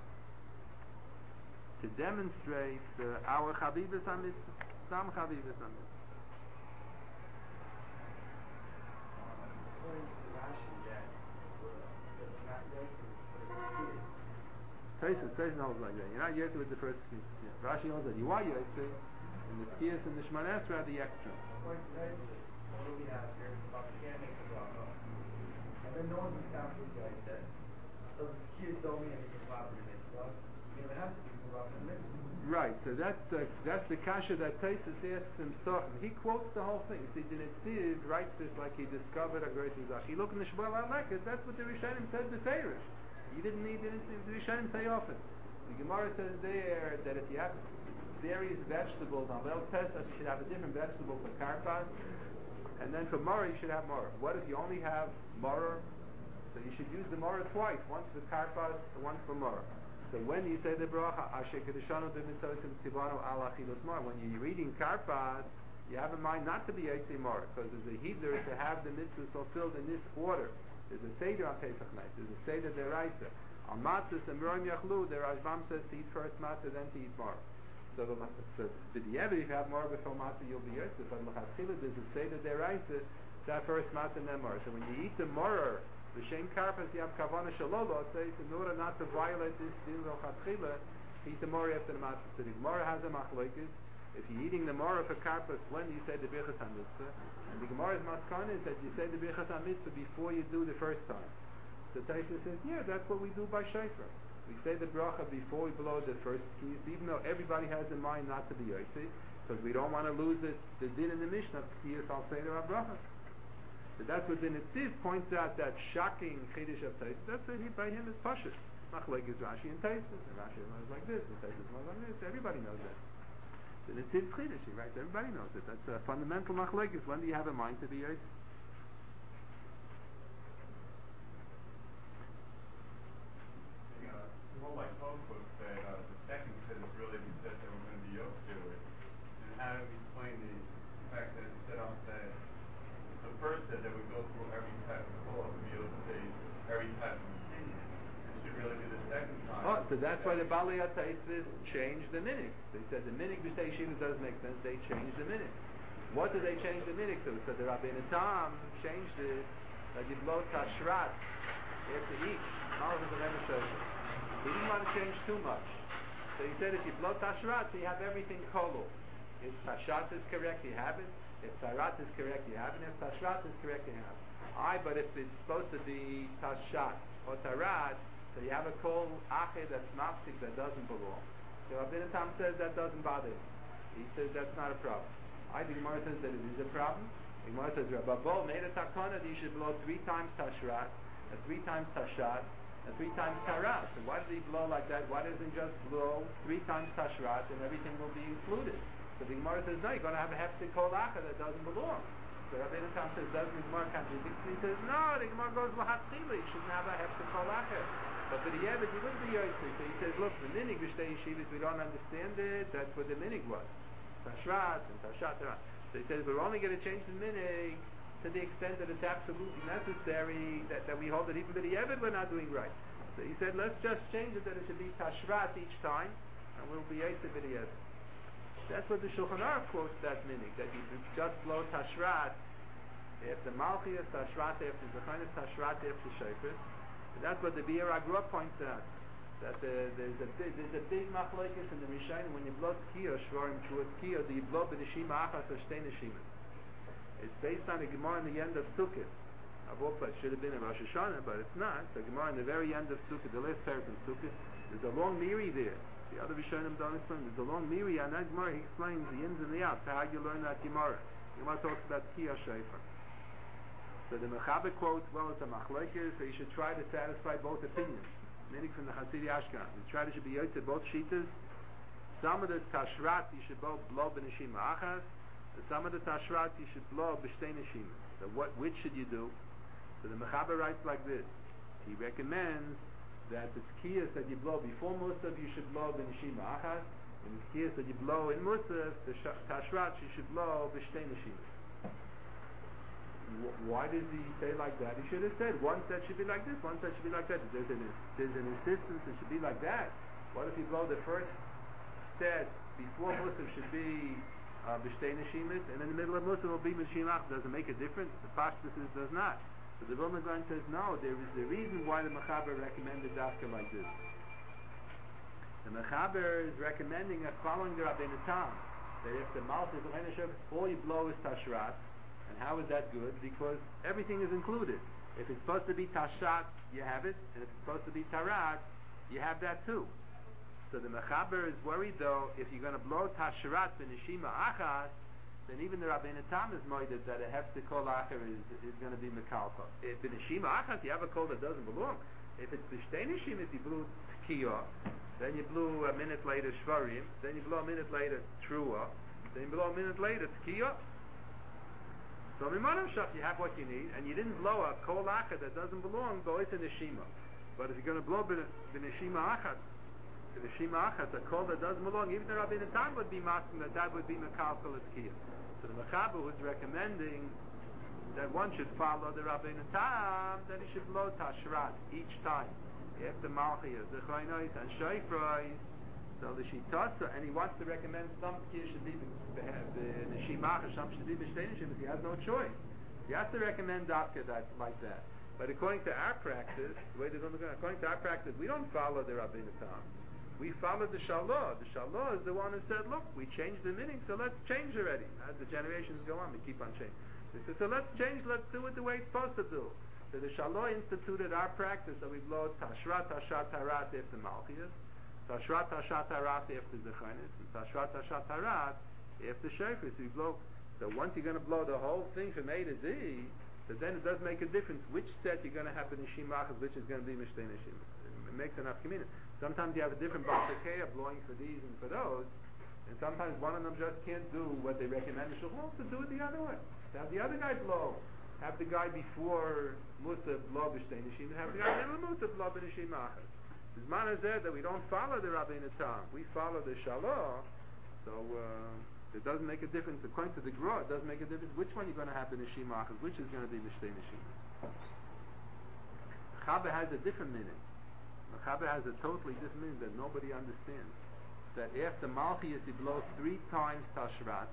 to demonstrate uh, our chavivas hamitzvah, stam chavivas hamitzvah. Taisus, Taisus holds like that. You're not yet with the first piece. Yeah. Rashi holds that you are yet. And the Tkiyas and the Shemana Esrei are the extra. What do we have here? About the can't make the bracha. And then no one can count this guy said. So the Tkiyas don't mean anything about the mitzvah. You don't have to do about the mitzvah. Right, so that's the, that's the kasha that Taisus asks him stuff. He quotes the whole thing. See, the Netziv writes this like he discovered a grace of Zach. He looked in the Shmuel HaLekes, that's what the Rishonim said the Feirish. You didn't need the Rishonim say often. The Gemara says there that if you have various vegetables on Leil Pesach, you should have a different vegetable for karpas, and then for Mara you should have Mara. What if you only have Mara? So you should use the Mara twice, once for karpas and once for Mara. So when you say the bracha, Asher Kedeshanu B'Mitzosim Tivanu Al Achilos Mara, when you're eating karpas, you have in mind not to be Yitzei Mara, because there's a hither to have the mitzvahs fulfilled in this order. There's a seder on Pesach night. There's a seder deraisa. On matzahs and Meroim Yachlu, the Rashbam says to eat first matzah, then to eat Mara. So, so b'diavad, if you have more before matzah, you'll be yosef. But l'chatchila, there's a seder deraisa, that first matzah and then Mara. So when you eat the Mara, the shem karpas, you have kavana shalolo. It says in order not to violate this din l'chatchila, eat the Mara after the matzah. So the Gemara has a machlokes. If you're eating the Mara for karpas, when you say the birchas hamitzvah, and the Gemara's maskana is that you say the birchas hamitzvah before you do the first time. So Taisa says, yeah, that's what we do by shofar. We say the bracha before we blow the first keys, even though everybody has in mind not to be yotzei, because we don't want to lose it, the din in the Mishnah, kiyas al seder bracha. So that's what the Netziv points out, that shocking chiddush of Taisa. That's what he by him is pashut. Machlek is Rashi and Taisa, and Rashi knows like this, and Taisa knows like this. Everybody knows that. The Netziv's chiddush, he writes. Everybody knows it. That's a fundamental machlek. Is when do you have in mind to be yotzei? Well, like Tosfos said, uh, the second set is really the set that we're going to be yoked to it. And how do we explain the fact that it set off that the first set that we go through every type of thought, to be able to say every type of opinion. It should really be the second time. Oh, so that's why the Bali Ataisvis changed the minig. They said the minig b'Shtei Shiva does make sense. They changed the minig. What did they change the minig to? So the Rabbeinu Tam changed it that you blow tashrat after each. He didn't want to change too much. So he said if you blow tashrat, so you have everything kolul. If tashat is correct, you have it. If tarat is correct, you have it. If tashrat is correct, you have it. Aye, but if it's supposed to be tashat or tarat, so you have a kol ache that's mafsik that doesn't belong. So Rabbeinu Tam says that doesn't bother him. He says that's not a problem. I the Gemara says that it is a problem. The Gemara says Rabbi Bo made a takana that you should blow three times tashrat, and three times tashat, and three times tarat. So why did he blow like that? Why doesn't he just blow three times tashrat and everything will be included? So the Gemara says, no, you're going to have a hefsek kol acha that doesn't belong. So Rabbeinu Tam says, does the Gemara contradict? He says, no, the Gemara goes, L'hatchila, you shouldn't have a hefsek kol acher. But for the Yevet, you wouldn't be yotzei. So he says, look, the minig b'shtei yeshivas, we don't understand it, that's what the minig was. Tashrat and Tashat Tarat. So he says, we're only going to change the minig to the extent that it's absolutely necessary, that, that we hold that even for the Yevet we're not doing right. So he said, let's just change it that it should be Tashrat each time, and we'll be yotzei for the Yevet. That's what the Shulchan Aruch quotes that minig, that you just blow Tashrat after Malchias, Tashrat after Zechanis, Tashrat after Shofar. That's what the Bir Agrah points out, that the, there's a big, there's a big machlokes in the Rishonim when you blow Tkiya, Shvarim Truot Tkiya, do you blow B'neshima Achas or Shtei Neshimas? It's based on the Gemara in the end of Sukkot. It should have been in Rosh Hashanah, but it's not. So Gemara in the very end of Sukkot, the last parak in Sukkot, there's a long miri there. The other Rishonim don't explain. There's a long miri on that Gemara. He explains the ins and the outs, how you learn that Gemara. The Gemara talks about Tkiya Shofar. So the Mechaber quotes, well, it's a machlokes, so you should try to satisfy both opinions. Minig from the Hasidi Ashkan. You try to should be yotzei both shitas. Some of the Tashrat you should blow b'neshima achas, and some of the Tashrat you should blow b'shtei neshimas. So what, which should you do? So the Mechaber writes like this. He recommends that the tkiyas that you blow before Musaf you should blow b'neshima achas, and the tkiyas that you blow in Musaf, the Tashrat you should blow b'shtei neshimas. Why does he say like that? He should have said one set should be like this, one set should be like that. There's an, there's an insistence it should be like that. What if you blow the first set before Musaf should be b'shtei neshimas, and in the middle of Musaf will be Neshima? Does it make a difference? The Pashtus says does not. So the Vilna Gaon says no, there is the reason why the Mechaber recommended Dafka like this. The Mechaber is recommending a following the Rabbeinu Tam, that if the Malchus all you blow is Tashrat. And how is that good? Because everything is included. If it's supposed to be Tashat, you have it. And if it's supposed to be Tarat, you have that too. So the Mechaber is worried though, if you're going to blow Tasharat b'neshima achas, then even the Rabbeinu Tam is moided that a hefsek kol acher is, is going to be mekalpa. If b'neshima achas, you have a kol that doesn't belong. If it's b'shtei neshimas, you blew Tkiya, then you blew a minute later Shvarim, then you blow a minute later Trua, then you blow a minute later Tkiya. So Mimanam Shach, you have what you need, and you didn't blow a kol acher that doesn't belong, but it's a neshima. But if you're going to blow the neshima achas, the neshima achas, a kol that doesn't belong, even the Rabbeinu Tam would be masking that that would be mekalkal tkiyah. So the Mechaber was recommending that one should follow the Rabbeinu Tam, that he should blow Tashrat each time, after Malchiyah, Zechainois, and Shofrais. So the Shitasa, and he wants to recommend some tkiyah should be the neshima achas, some should be b'shtei neshimas. He has no choice. He has to recommend dafka that like that. But according to our practice, the way they don't according to our practice, we don't follow the Rabbeinu Tam. We follow the Shalah. The Shalah is the one who said, look, we changed the meaning, so let's change already. As the generations go on, we keep on changing. They say, so let's change, let's do it the way it's supposed to do. So the Shalah instituted our practice that we blow Tashrat, Tashat, Tarat after Malchiyas, Tashrat, Tashat, Tarat after Zechanis, and Tashrat, Tashat, Tarat after Shofar. So we blow. So once you're going to blow the whole thing from A to Z, so then it does make a difference which set you're going to have in Neshima Achas, which is going to be Mishtei Neshima. It makes enough community. Sometimes you have a different Baltakea blowing for these and for those, and sometimes one of them just can't do what they recommend. The Shulchan so do it the other way. So have the other guy blow. Have the guy before Musa blow Mishtei Neshima, and have the guy in the Musa blow Neshima Achas. The Zman is there that we don't follow the Rabbeinu Tam. We follow the Shalah, so uh, it doesn't make a difference. According to the Gra, it doesn't make a difference which one you're going to have in Neshima Achas, which is going to be Mishtei Neshima. Chaber has a different meaning. Chaber has a totally different meaning that nobody understands. That after Malchiyas he blows three times Tashrat.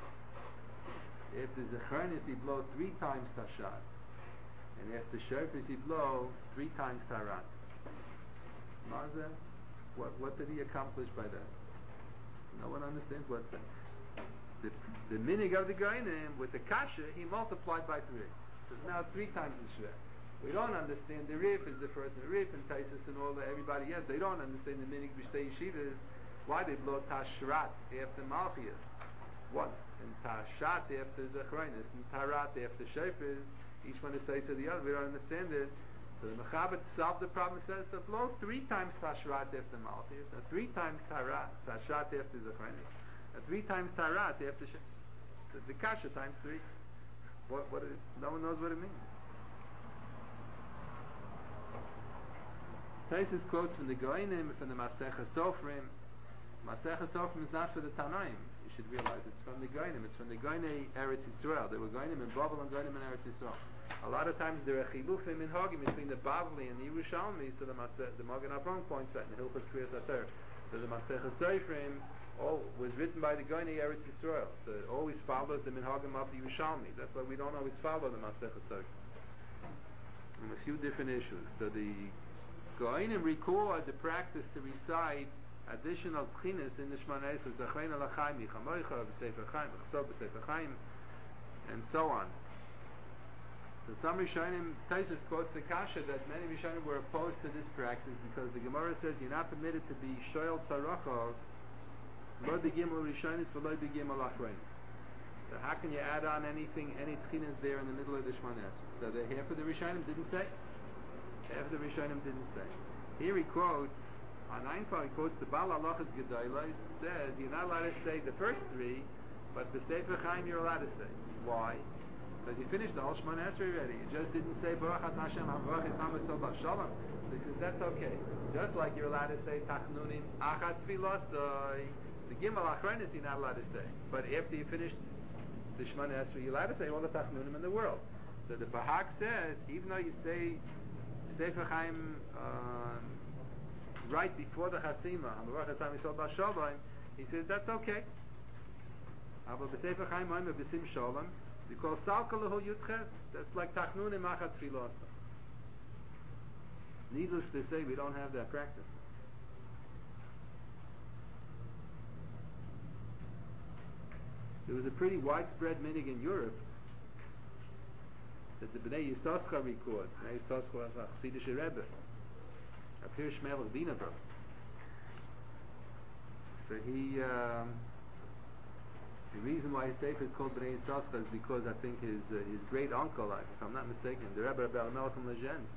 After Zechanis he blows three times Tashat. And after Shofar he blows three times Tarat. Mazeh, what what did he accomplish by that? No one understands what the the, the minig of the Gainim with the kasha he multiplied by three. So now three times the shver. We don't understand the Rif is the first and the Rif and Taisus and all that everybody else. They don't understand the minig b'shtei yeshivas. Why they blow Tashrat after Malchiyas once and Tashat after Zechronis and Tarat after Shofar. Each one is says to the other. We don't understand it. So the Mechaber solved the problem. Says so blow three times Tashrat after Malchiyas, and three times Tarat, Tashat after Zechanis, and three times Tarat after Shofar. So the kasha times three. What, what it, no one knows what it means. Taisus quotes from the Goinim, from the Masecha Sofrim. Masecha Sofrim is not for the Tanaim. You should realize it's from the Goinim. It's from the Goinei Eretz Yisrael. There were Goinim in Babel and Goinim in Eretz Yisrael. A lot of times there are chilufim in Hagim between the Bavli and the Yerushalmi. So the Masech, the Magen Avraham points out in the Hilchos Kriyas Ater. So the Masecha Sofrim all was written by the Goinei Eretz Yisrael. So it always follows the Minhagim of the Yerushalmi. That's why we don't always follow the Masecha Sofrim. And a few different issues. So the Goinim record the practice to recite additional pchinas in the Shmoneh Esrei, Zachein Alachaim, Yichamoicha, B'Sefer Chaim, B'Chsov, B'Sefer Chaim, and so on. So some Rishonim, Taisus quotes the Kasha that many Rishonim were opposed to this practice because the Gemara says you're not permitted to be Shoyel Tzarachov, Lo B'Gimel Rishonis, V'Lo B'Gimel Achronis. So how can you add on anything, any pchinas there in the middle of the Shmoneh Esrei? So the half of the Rishonim didn't say. Half of the Rishonim didn't say. Here he quotes, on Einfall he quotes the Baal Halachas Gedolos, says you're not allowed to say the first three, but the Sefer Chaim you're allowed to say. Why? Because you finished the whole Shmoneh Esrei already. You just didn't say Baruch Atah Hashem HaVarach Yisam V'Sol B'Shalom. So he says that's okay. Just like you're allowed to say Tachnunim Achat Tfilosoi. The Gimel Achronis you're not allowed to say. But after you finish the Shmoneh Esrei, you're allowed to say all the Tachnunim in the world. So the Bahag says, even though you say Sefer Chaim um, right before the Chasima, he says that's okay. Because Salkalahu Yutches, that's like Tachnunim Achat Tfilosa. Needless to say, we don't have that practice. There was a pretty widespread minig in Europe that the Bnei Yisoscha record. Bnei Yisoscha was a Chassidish Rebbe, a Pirsh Melech Dinaber. So he, um, the reason why his sefer is called Bnei Yisoscha is because I think his uh, his great uncle, if I'm not mistaken, the Rebbe Rebbe Melchem Lezhensk.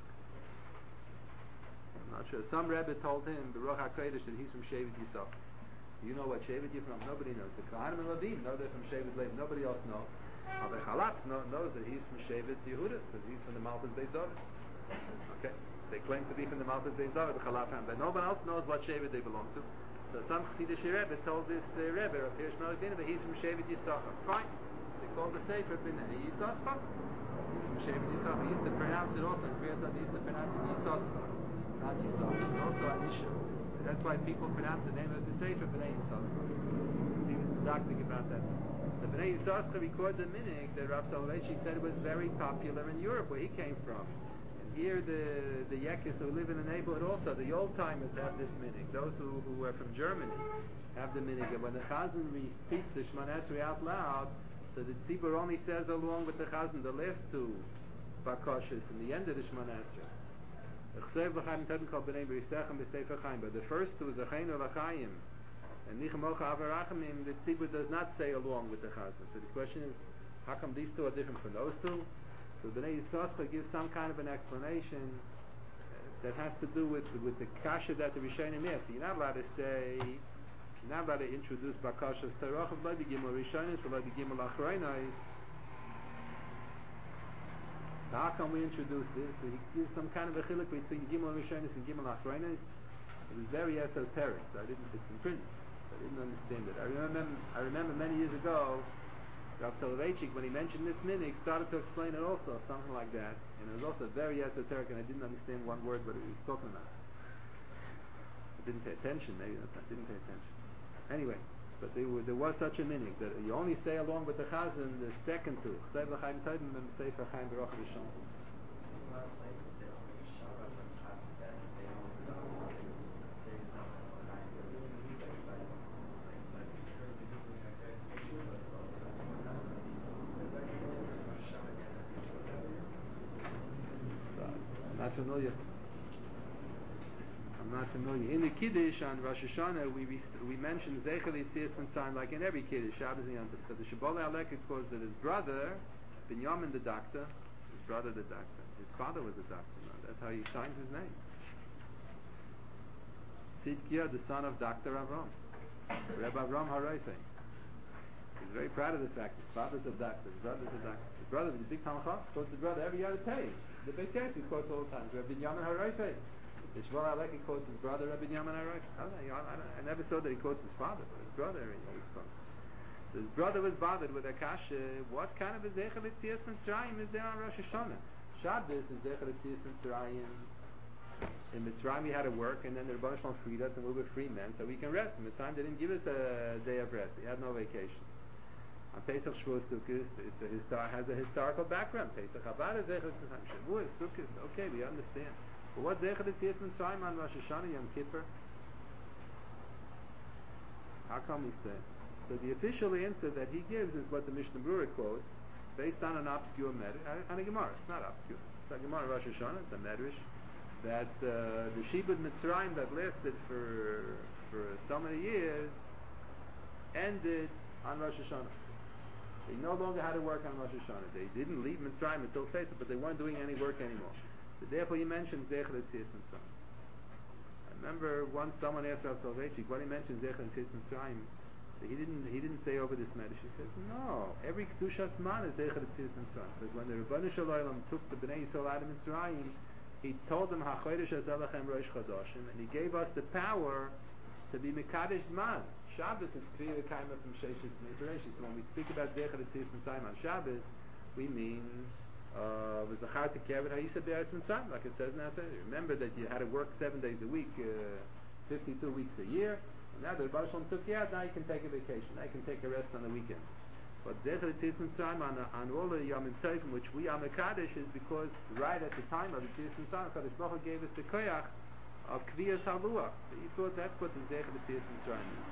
I'm not sure. Some Rebbe told him, Baruch HaKodesh, that he's from Shevet Yisachar. You know what Shevet you're from? Nobody knows. The Kohanim and Levim know they're from Shevet Levi. Nobody else knows. The Chalatz knows that he's from Shevet Yehuda because he's from the Malchus Beis David. Okay, they claim to be from the Malchus Beis David, the Chalaf Ham, but no one else knows what Shevet they belong to. So some Chassidish Rebbe told this uh, Rebbe, Rav Hirsch Melech Dina, that he's from Shevet Yisachar. Fine, they call the Sefer Bnei Yisachar. He's from Shevet Yisachar. He used to pronounce it also in Kriyas He used to pronounce it Yisachar, not Yisachar. It's also an issue. That's why people pronounce the name of the Sefer Bnei Yisachar. He was doctoring about that. The Bnei Yisachar recorded the minig that Rav Soloveitchik said was very popular in Europe, where he came from. And here the the Yekis who live in the neighborhood also, the old timers have this minig. Those who, who are from Germany have the minig. And when the Chazan repeats the Shmoneh Esrei out loud, so the Tzibur only says along with the Chazan the last two Bakoshis in the end of the Shmoneh Esrei. But the first two, Zachein Olachaim, and Nichamocha Avarachamim, the Tzibur does not say along with the Chazan. So the question is, how come these two are different from those two? So Bnei Yisachar gives some kind of an explanation uh, that has to do with with the kasha that the Rishonim asked. You're not allowed to say, you're not allowed to introduce Bakashas Terach of Levi Gimel Rishonis or Levi Gimel Achronos. So how can we introduce this? So he gives some kind of a chiluk between Gimel Rishonis and Gimel Achronos. It was very esoteric, so I didn't, it's in print. I didn't understand it. I remember, I remember many years ago, Rav Soloveitchik, when he mentioned this minig, started to explain it also, something like that. And it was also very esoteric, and I didn't understand one word what he was talking about. I didn't pay attention, maybe that's not, I didn't pay attention. Anyway, but there, were, there was such a minig, that you only say along with the Chazan, the second two, Chsev L'chaim Todim and Sefer Chaim Baruch Rishon. I'm not familiar. I'm not familiar. In the Kiddush on Rosh Hashanah, we we mentioned Zeichel Yitzias Mitzrayim like in every Kiddush, Shabbos and Yom Tov. So the Shibbolei Alekut quotes that his brother, Binyamin the doctor, his brother the doctor, his father was a doctor. No, that's how he signs his name. Tzidkiah, the son of Doctor Avram, Rebbe Avram Haroife. His He's very proud of the fact his father's a doctor, his brother's a doctor. His brother was a big Talmud Chacham, quotes his brother every year to pay. The Beis Yosef quotes all the time. Rabbi Binyamin HaRoifei. The Shmuel Aleki quotes his brother Rabbi Binyamin HaRoifei. I, don't know, I, don't, I never saw that he quotes his father, but his brother he always quotes. So his brother was bothered with Akasha. What kind of a Zecher L'Tzias Mitzrayim is there on Rosh Hashanah? Shabbos is Zecher L'Tzias Mitzrayim. In Mitzrayim we had to work, and then the Rebbeinu Shalom freed us, and we were free men, so we can rest. In Mitzrayim they didn't give us a day of rest. We had no vacation. On Pesach, Shavuos, Sukkot, it's a histor- has a historical background. Pesach Haba is Zecher L'Tzias Mitzrayim. Shavuos, Sukkot, okay, we understand. But what's Zecher L'Tzias Mitzrayim on Rosh Hashanah, Yom Kippur? How come we say? So the official answer that he gives is what the Mishnah Berurah quotes, based on an obscure medrash, on a Gemara. It's not obscure. It's a Gemara Rosh Hashanah. It's a medrash that uh, the Shibud Mitzrayim that lasted for for so many years ended on Rosh Hashanah. They no longer had to work on Rosh Hashanah. They didn't leave Mitzrayim until Pesach, but they weren't doing any work anymore. So therefore, he mentions Zecher L'Tzias Mitzrayim. I remember once someone asked Rav Soloveitchik, what he mentions Zecher L'Tzias Mitzrayim. He didn't. He didn't say over this matter. He said, "No. Every kedushas man is Zecher L'Tzias Mitzrayim." Because when the Rebbeinu Shalom took the Bnei Yisrael out of Mitzrayim, he told them HaChodesh Hazeh Rosh Chodashim, and he gave us the power to be Mekadesh Zman. Shabbos is Kriya Kaima from Sheishis Mitzrayim. So when we speak about Zecher L'Tzias Mitzrayim on Shabbos, we mean v'zachar tekeved ha'isa be'eretz Mitzrayim, like it says in our Seder. Remember that you had to work seven days a week, uh, fifty-two weeks a year. And now the Rebbe Shalom took you out. Now you can take a vacation. Now you can take a rest on the weekend. But Zecher L'Tzias Mitzrayim on, on all the Yom Tovim which we are Mekadesh is because right at the time of the Tzias Mitzrayim, Kadosh Baruch Hu gave us the koyach of Kviyas Haluach. So he thought that's what the Zecher L'Tzias Mitzrayim is.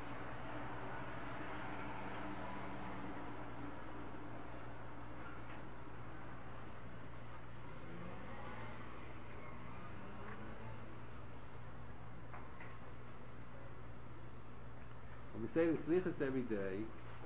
When we say the Slichus every day,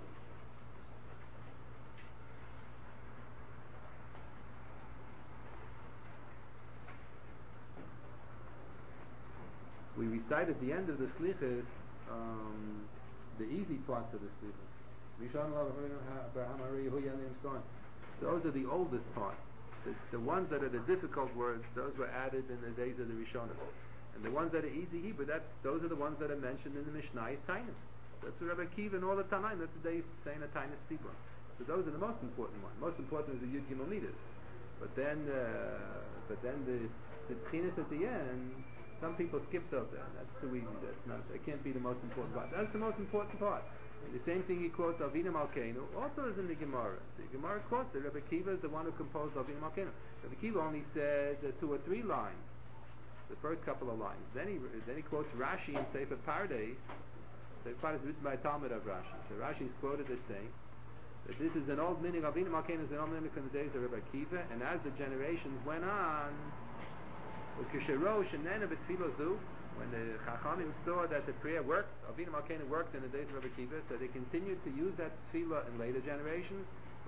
we recite at the end of the Slichus um, the easy parts of the Slichus. Those are the oldest parts. The, the ones that are the difficult words, those were added in the days of the Rishonim. And the ones that are easy Hebrew, that's, those are the ones that are mentioned in the Mishnah as Tainus. That's what Rabbi Akiva and all the Tanaim, that's what they used to say in a Tainus Tzibur. So those are the most important ones. Most important is the Yud Gimel Midas. But then, uh, but then the the Tchinas at the end, some people skipped over that. That's too easy. That's not. That can't be the most important part. That's the most important part. And the same thing he quotes Avinu Malkeinu also is in the Gemara. The Gemara quotes that Rabbi Akiva is the one who composed Avinu Malkeinu. Rabbi Akiva only said uh, two or three lines. The first couple of lines. Then he then he quotes Rashi in Sefer Pardes. Sefer Pardes is written by Talmud of Rashi. So Rashi is quoted as saying that this is an old meaning. Avinu Malkeinu is an old meaning from the days of Rabbi Akiva, and as the generations went on, when the Chachamim saw that the prayer worked, Avinu Malkeinu worked in the days of Rabbi Akiva, so they continued to use that tefillah in later generations.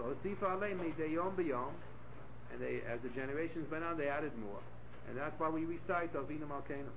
And they, as the generations went on, they added more. And that's why we recite Avinu Malkeinu.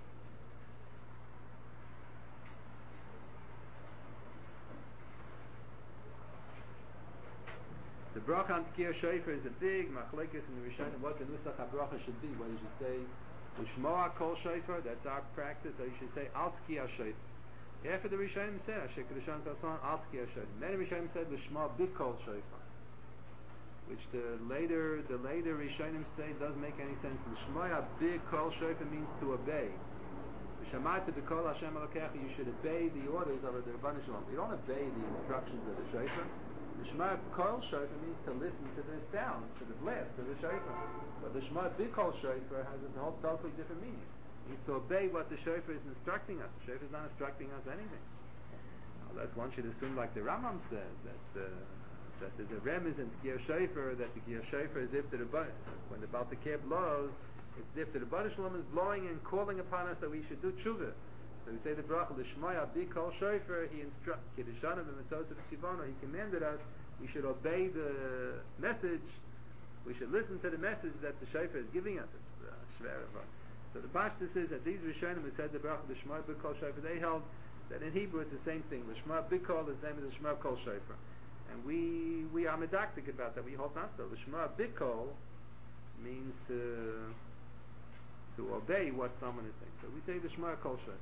The bracha on Tkiyah Shofar is a big machlekes in the Rishonim what the nusach habracha should be. Whether you should say L'shmoa Kol Shofar, that's our practice, or you should say Al Tkiyah Shofar. After the Rishonim said Asher Kedushan Sason Al Tkiyah Shofar. Many Rishonim said L'shmoa Bikol Shofar, which the later the later Rishonim say doesn't make any sense. L'shmoa Bikol Shofar means to obey. V'shamata Bikol Hashem Elokecha, you should obey the orders of the Rebbeinu Shalom. You don't obey the instructions of the Shofar. The Shema Kol Shofar means to listen to the sound, to the blast of the Shofar. But the Shema Bikol Shofar has a whole totally different meaning. It means to obey what the Shofar is instructing us. The Shofar is not instructing us anything. Unless one should assume, like the Rambam says, that uh, that there's a remez in Tkiyah Shofar, that the Tkiyah Shofar is if the Rebbe, when the Baal Tekeh blows, it's if the Rebbeinu Shalom is blowing and calling upon us that we should do tshuva. So we say the bracha l'shmoya b'kol shofar. He instructed Kiddushanim and Mitzvos of Tzivano. He commanded us we should obey the message. We should listen to the message that the shofar is giving us. It's uh, so the pashtus is that these Rishonim who said the bracha l'shmoya b'kol shofar, they held that in Hebrew it's the same thing. L'shmoya b'kol is the name of the Shema Kol Shofar. And we we are medactic about that. We hold not so. L'shma bikol means to to obey what someone is saying. So we say l'shma kol shayfer.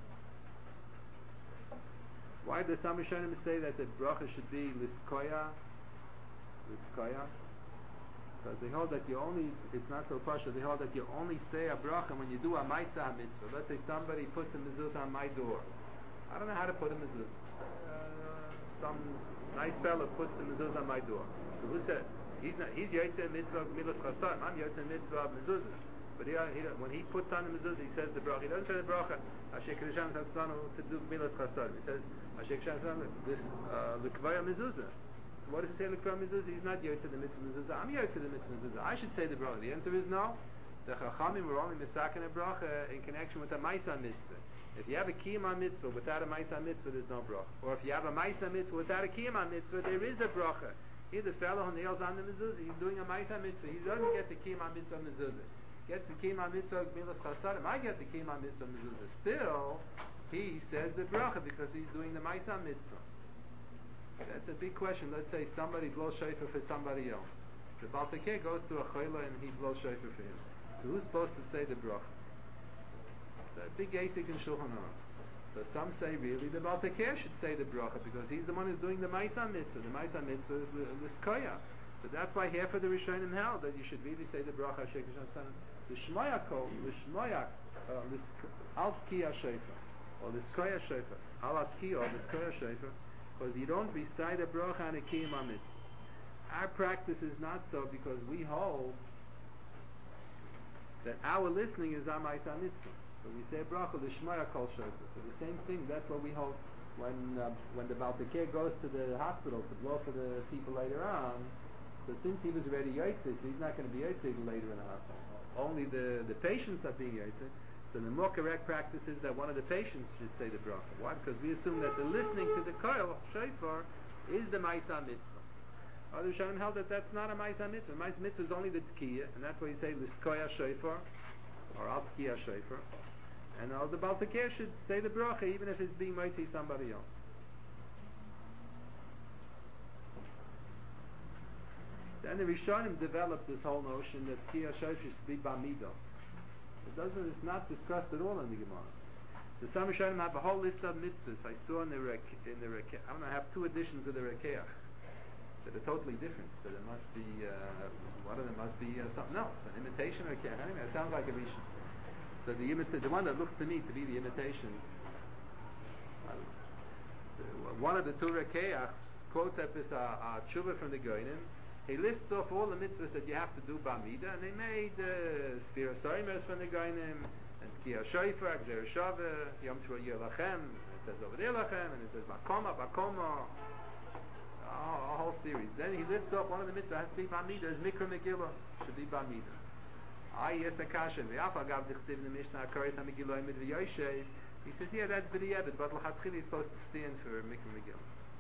Why does some Rishonim say that the bracha should be liskoya, liskoya? Because they hold that you only, it's not so partial, they hold that you only say a bracha when you do a maisa mitzvah. Let's say somebody puts a mezuzah on my door. I don't know how to put a mezuzah. Uh, some nice fellow puts the mezuzah on my door. So who said? He's not, he's yotzei mitzvah milas chasar. I'm yotzei mitzvah mezuzah. But he, he, when he puts on the mezuzah, he says the bracha. He doesn't say the bracha. Asher Kedushan Satzanu to do milas chasar. He says Asher Kedushan Satzanu this l'kvaya mezuzah. So what does he say l'kvaya mezuzah? He's not yotzei the mitzvah mezuzah. I'm yotzei the mitzvah mezuzah. I should say the bracha. The answer is no. The Chachamim were only misaken a bracha in connection with a maisa mitzvah. If you have a kiyama mitzvah without a maisa mitzvah, there's no bracha. Or if you have a maisa mitzvah without a kiyama mitzvah, there is a bracha. Here the fellow who nails on the mezuzah, he's doing a maisa mitzvah. He doesn't get the kiyama mitzvah mezuzah. Gets the kiyama mitzvah milas chasadim. I get the kiyama mitzvah mezuzah. Still, he says the bracha because he's doing the maisa mitzvah. That's a big question. Let's say somebody blows shofar for somebody else. The Baal Tekeh goes to a chayla and he blows shofar for him. So who's supposed to say the bracha? It's a big asik in Shulchan Aruch. So some say really the Baal Tekeh should say the bracha because he's the one who's doing the maisa mitzvah. The maisa mitzvah is l'skoya. So that's why half of the Rishonim held that you should really say the bracha Sheikh Hashem. The Shmoya kol, the Shmoya al tkiya shofar, or the skoya shofar, al tkiya or the skoya shofar, because you don't recite a bracha and a kiyama mitzvah. Our practice is not so because we hold that our listening is amaisa mitzvah. So we say bracha the Shmoya kol shofar. So the same thing. That's what we hold when uh, when the Baal Tekeh goes to the hospital to blow for the people later on. So since he was already yotzei, so he's not going to be yotzei later in the hospital. Only the, the patients are being yotzei. So the more correct practice is that one of the patients should say the bracha. Why? Because we assume that the listening to the koil shofar is the maisa mitzvah. Other Rishonim held that that's not a maisa mitzvah. Maisa mitzvah is only the tkiya, and that's why you say l'skoya shofar or al tkiya shofar. And all the Baal Tekeh should say the bracha even if it's being yotzei somebody else. Then the Rishonim developed this whole notion that Kiyah Shofar should be Bamido. It doesn't, it's not discussed at all in the Gemara. The some Rishonim have a whole list of mitzvahs. I saw in the Rek, in the Rek, I don't know, I have two editions of the Rekeach that are totally different. So there must be, uh, one of them must be uh, something else, an imitation Rekeach. Anyway, it sounds like a Rishon. So the imita- the one that looks to me to be the imitation, uh, one of the two Rekeachs quotes at this uh, uh, tshuva from the Goyim. He lists off all the mitzvahs that you have to do b'amida, and they made uh, Sfira Soimers from the Gainim, and Kiyah Shofar, Gzer Shaveh, Yom Tzur Yelachem, it says over there Lachem, and it says Bakoma, Bakoma, a whole series. Then he lists off one of the mitzvahs has to be b'amida, is Mikra Megillah, should be b'amida. I yes the kasha, v'yaf agav dichtiv in the Mishnah, Akaris HaMegillah Emid V'Yoshev, he says, yeah, that's b'di'evet, but l'chatchil is supposed to stand for Mikra Megillah.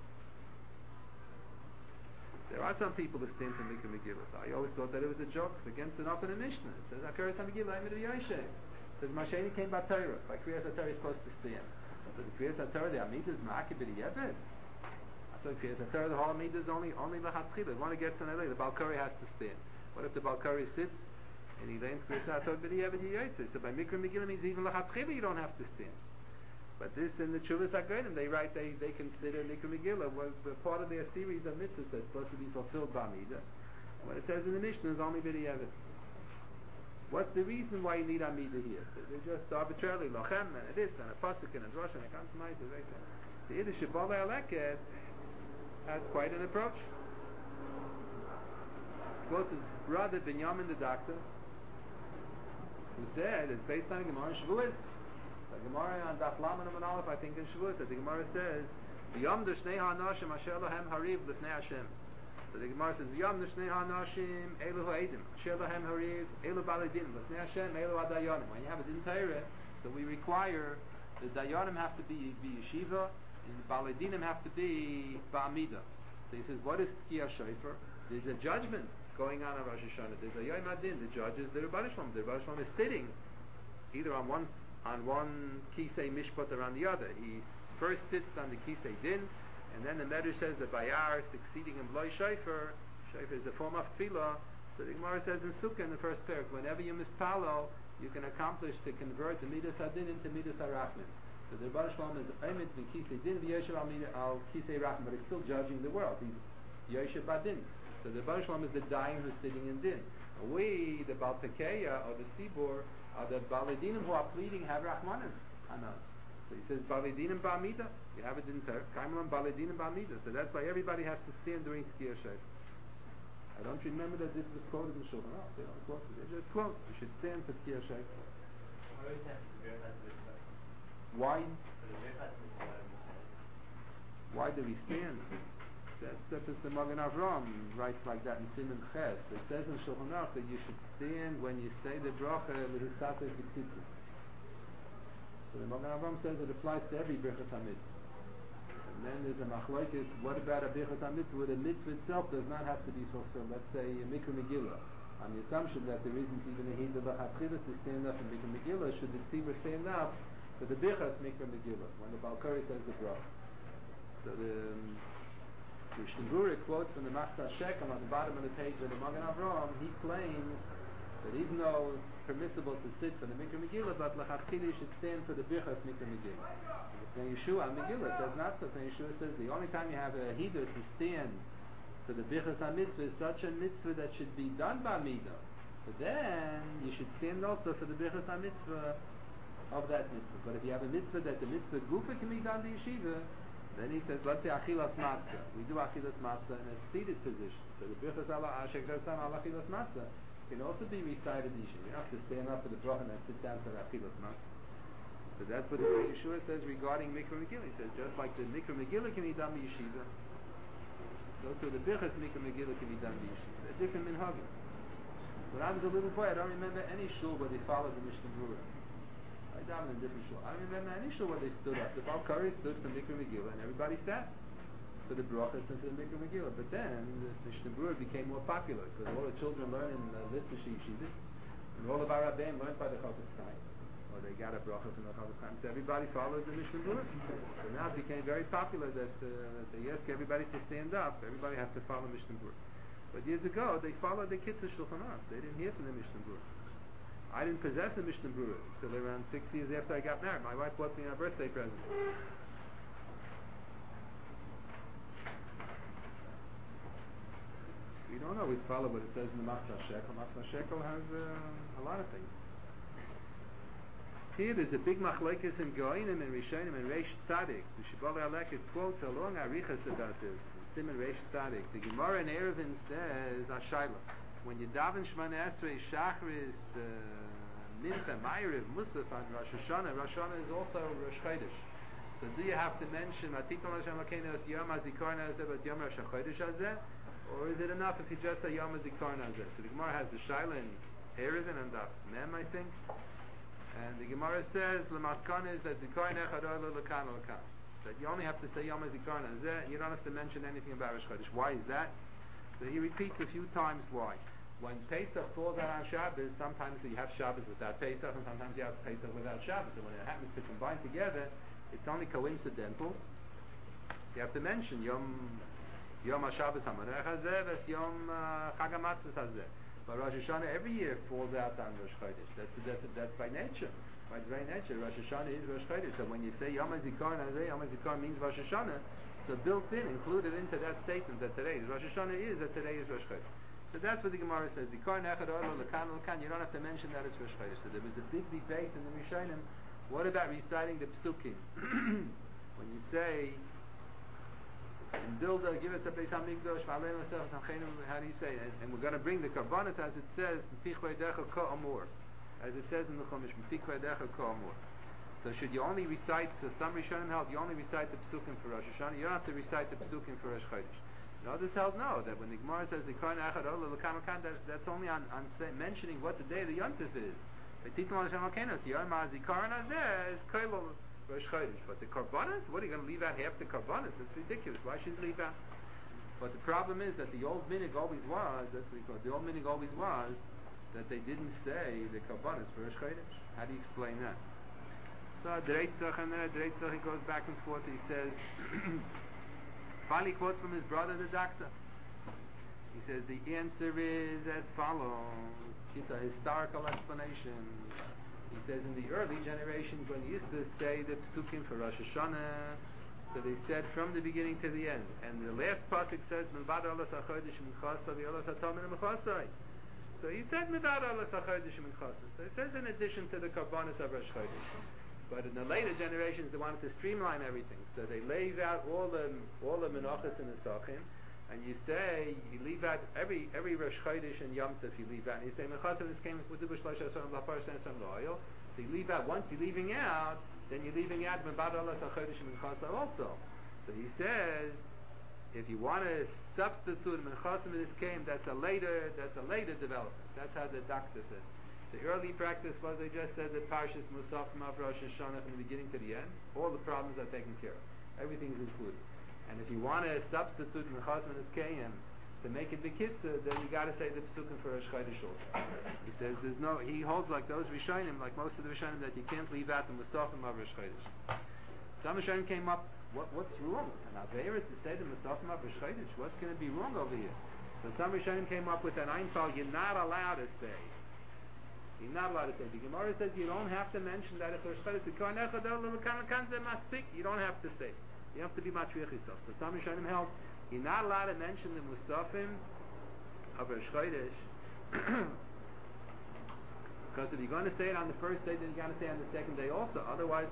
There are some people who stand for Mikra Megillah. So I always thought that it was a joke. It's against the Naf in the Mishnah. It says, Akaris HaMegillah Emid V'Yoshev. It says, Masheni came by Torah. By Kriyas HaTorah is supposed to stand. So the Kriyas HaTorah, the Amidah is Ma'akib B'di'evet. I thought Kriyas HaTorah, the whole Amidah is only, only L'chatchila. The one who gets in L A, the Balkari has to stand. What if the Balkari sits and he lanes Kriyas HaTorah B'di'evet Yiyotze? So by Mikra Megillah means even L'chatchila you don't have to stand. But this in the Chuvas HaGoyim, they write, they, they consider Mikra Megillah was part of their series of mitzvahs that's supposed to be fulfilled by Amida. And what it says in the Mishnah is only B'di'evet. What's the reason why you need Amida here? So they're just arbitrarily Lochem and a this and a Pasuk and a Drosh and a Kanzmais. The Yiddish Shabbat HaLeket has quite an approach. He quotes his brother Binyamin the doctor, who said, it's based on a Gemara in Shavuos. The Gemara on Daf Laman and Aleph, I think in Shavuos, the Gemara says, "V'yom d'shnei ha'anashim asher lohem hariv l'fnei Hashem." So the Gemara says, "V'yom d'shnei ha'anashim elu ha'edim asher lohem hariv elu ba'aledim l'fnei Hashem elu ha'dayanim." When you have a din Torah, so we require the dayanim have to be b'yeshiva and the ba'aledinim have to be ba'amida. So he says, what is Kiyah Shofar? There's a judgment going on at Rosh Hashanah. There's a Yom Adin. The judge is the Rebbeinu Shalom. The Rebbeinu Shalom is sitting either on one on one kisei mishpat or on the other. He first sits on the kisei din, And then the Medrash says that Bayar succeeding in Bloi Shofar, Shofar is a form of Tefillah. So the Gemara says in Sukkah in the first parak, whenever you mispalo, you can accomplish to convert the Midas Hadin into Midas HaRachman. So the Rebbe Shalom is Omed bin Kisei Din v'Yoshev al Kisei Rachman, but he's still judging the world. He's Yoshev Badin. So the Rebbe Shalom is the dying who's sitting in Din. We, the Baal Tekeya or the Tzibur, are the Baladinim who are pleading have Rachmanis on us. So he says Baladinim Ba'amida. You have it in Ter. Kaimalam Baladinim Ba'amida. So that's why everybody has to stand during Tkiyah Shofar. I don't remember that this was quoted in Shulchan Aruch. They don't quote it. They just quote. You should stand for Tkiyah Shofar. Why? Why do we stand? That's that's the Magen Avram writes like that in Siman Ches. It says in Shulchan Aruch that you should stand when you say the bracha lehisates v'tzitzis. So the Magen Avram says it applies to every Birchas HaMitzvah. And then there's a machlokes. What about a Birchas HaMitzvah where the mitzvah itself does not have to be fulfilled? Let's say a Mikra Megillah. On the assumption that there isn't even a Hida L'Chatchila to stand up in Mikra Megillah, should the tzibur stand up for the Birchas Mikra Megillah when the Balkari says the bracha? So the um, Mishnah Berurah quotes from the Machzah Shekel on the bottom of the page of the Magen Avram. He claims that even though it's permissible to sit for the Mikra Megillah, but L'Chatchila should stand for the Birchas Mikra Megillah. The Yeshua on Megillah says not so. The Yeshua says the only time you have a Hida to stand for the Birchas HaMitzvah is such a mitzvah that should be done by Midah. But then you should stand also for the Birchas HaMitzvah of that mitzvah. But if you have a mitzvah that the mitzvah gufa can be done in the yeshiva, then he says, let's say Achilas Matzah. We do Achilas Matzah in a seated position. So the Birchas ala Ashek Dasan ala Achilas Matzah can also be recited in the yeshiva. You don't have to stand up for the bracha and then sit down for the Achilas Matzah. So that's what the Yeshua says regarding Mikra Megillah. He says, just like the Mikra Megillah can be done in yeshiva, so too the Birchas Mikra Megillah can be done in yeshiva. They're different minhagim. When I was a little boy, I don't remember any shul where they followed the Mishnah Berurah. I davened in different shul. I don't remember any shul where they stood up. The Balkari stood for Mikra Megillah and everybody sat for the brachas and for the Mikra Megillah. But then the Mishnah Berurah became more popular because all the children learned in uh, Litvish yeshivas and all of our Rabbeim learned by the Chofetz Chaim. Or they got a bracha from the Chofetz Chaim. So everybody followed the Mishnah Berurah. So now it became very popular that uh, they ask everybody to stand up. Everybody has to follow Mishnah Berurah. But years ago, they followed the Kitzur Shulchan Aruch. They didn't hear from the Mishnah Berurah. I didn't possess a Mishnah Berurah until around six years after I got married. My wife bought me a birthday present. We don't always follow what it says in the Machzah Shekel. Machzah Shekel has uh, a lot of things. Here there's a big machlekes in Goinim and Rishonim and Reish Tzadik. The Shibbolei Aleket quotes a long arichas about this. Simon Reish Tzadik. The Gemara in Eruvin says Ashayla. When you daven Shemona Esrei, Shachris, uh, Mincha, Ma'ariv, Musaf, and Rosh Hashanah, Rosh Hashanah is also Rosh Chodesh. So do you have to mention Atiton Hashem Akenos Yom HaZikaron Hazeh, but Yom Rosh Chodesh Hazeh, or is it enough if you just say Yom HaZikaron Hazeh? So the Gemara has the Shaila in Eruvin and Daf Mem, I think, and the Gemara says L'Maskana is that Zikaron Echad Oilo L'Kan L'Kan, that you only have to say Yom HaZikaron Hazeh. You don't have to mention anything about Rosh Chodesh. Why is that? So he repeats a few times why. When Pesach falls out on Shabbos, sometimes you have Shabbos without Pesach, and sometimes you have Pesach without Shabbos. And when it happens to combine together, it's only coincidental. So you have to mention Yom Yom HaShabbos HaManech Hazeh, Ves Yom Chag HaMatzos Hazeh. But Rosh Hashanah every year falls out on Rosh Chodesh. That's, that's, that's by nature. By its very nature, Rosh Hashanah is Rosh Chodesh. So when you say Yom HaZikaron Hazeh, Yom HaZikaron means Rosh Hashanah. So built in, included into that statement that today is Rosh Hashanah is that today is Rosh Chodesh. So that's what the Gemara says. Zikaron Echad Oilo L'Kan L'Kan. You don't have to mention that it's Rosh Chodesh. So there was a big debate in the Rishonim. What about reciting the Psukim? When you say in Dilda, give us a Beis Hamikdash, V'aleinu L'Sech Samcheinu, how do you say it? And we're going to bring the Karbanos as it says, M'pichvei Decha Ka'amur, as it says in the Chumash, M'pichvei Decha Ka'amur. So should you only recite? So some Rishonim held you only recite the Psukim for Rosh Hashanah. You don't have to recite the Psukim for Rosh Chodesh. And others held no, that when the Gemara says Zikaron Echad Oilo L'Kan L'Kan, that's only on, on say, mentioning what the day of the Yom Tov is. Atiton Hashem Akenos Yom HaZikaron Hazeh is Koilo Rosh Chodesh. But the Karbanos, what are you going to leave out half the Karbanos? That's ridiculous. Why should you leave out? But the problem is that the old minig always was, that's what we call it, the old minig always was that they didn't say the Karbanos for Rosh Chodesh. How do you explain that? So Dreitzach and there, Dreitzach, he goes back and forth. He says finally quotes from his brother, the doctor. He says the answer is as follows. It's a historical explanation. He says in the early generations when you used to say the psukim for Rosh Hashanah, so they said from the beginning to the end. And the last pasuk says, Milvad Allah Sachodesh Minchasa V'Olah Satomin Minchasai. So he said Milvad Allah Sachodesh Minchasa. So he says in addition to the Karbanos of Rosh Chodesh. But in the later generations they wanted to streamline everything. So they leave out all the all the Menachos and the Sachim. And you say, you leave out every every Rosh Chodesh and Yom Tov you leave out. And you say, Minchasa this came with the Bush Losh Hashem Laparsh and Sam Loyal. So you leave out, once you're leaving out, then you're leaving out Mebad Allah Sachodesh Minchasa also. So he says, if you want to substitute Minchasa this came, that's a later, that's a later development. That's how the doctor said. The early practice was they just said that Parshas Musafim of Rosh Hashanah from the beginning to the end. All the problems are taken care of. Everything's included. And if you want to substitute Minchasa this came to make it Bekitza, then you got to say the Psukim for Rosh Chodesh also. He says there's no, he holds like those Rishonim, like most of the Rishonim, that you can't leave out the Musafim of Rosh Chodesh. Some Rishonim came up, what, what's wrong? An Aveira to say the Musafim of Rosh Chodesh? What's going to be wrong over here? So some Rishonim came up with an Einfall, you're not allowed to say. You're not allowed to say. The Gemara says you don't have to mention that it's Rosh Chodesh. You don't have to say. You have to be matriach yourself. So some Rishonim held, you're not allowed to mention the Mustafim of Rosh Chodesh because if you're going to say it on the first day, then you're going to say it on the second day also. Otherwise,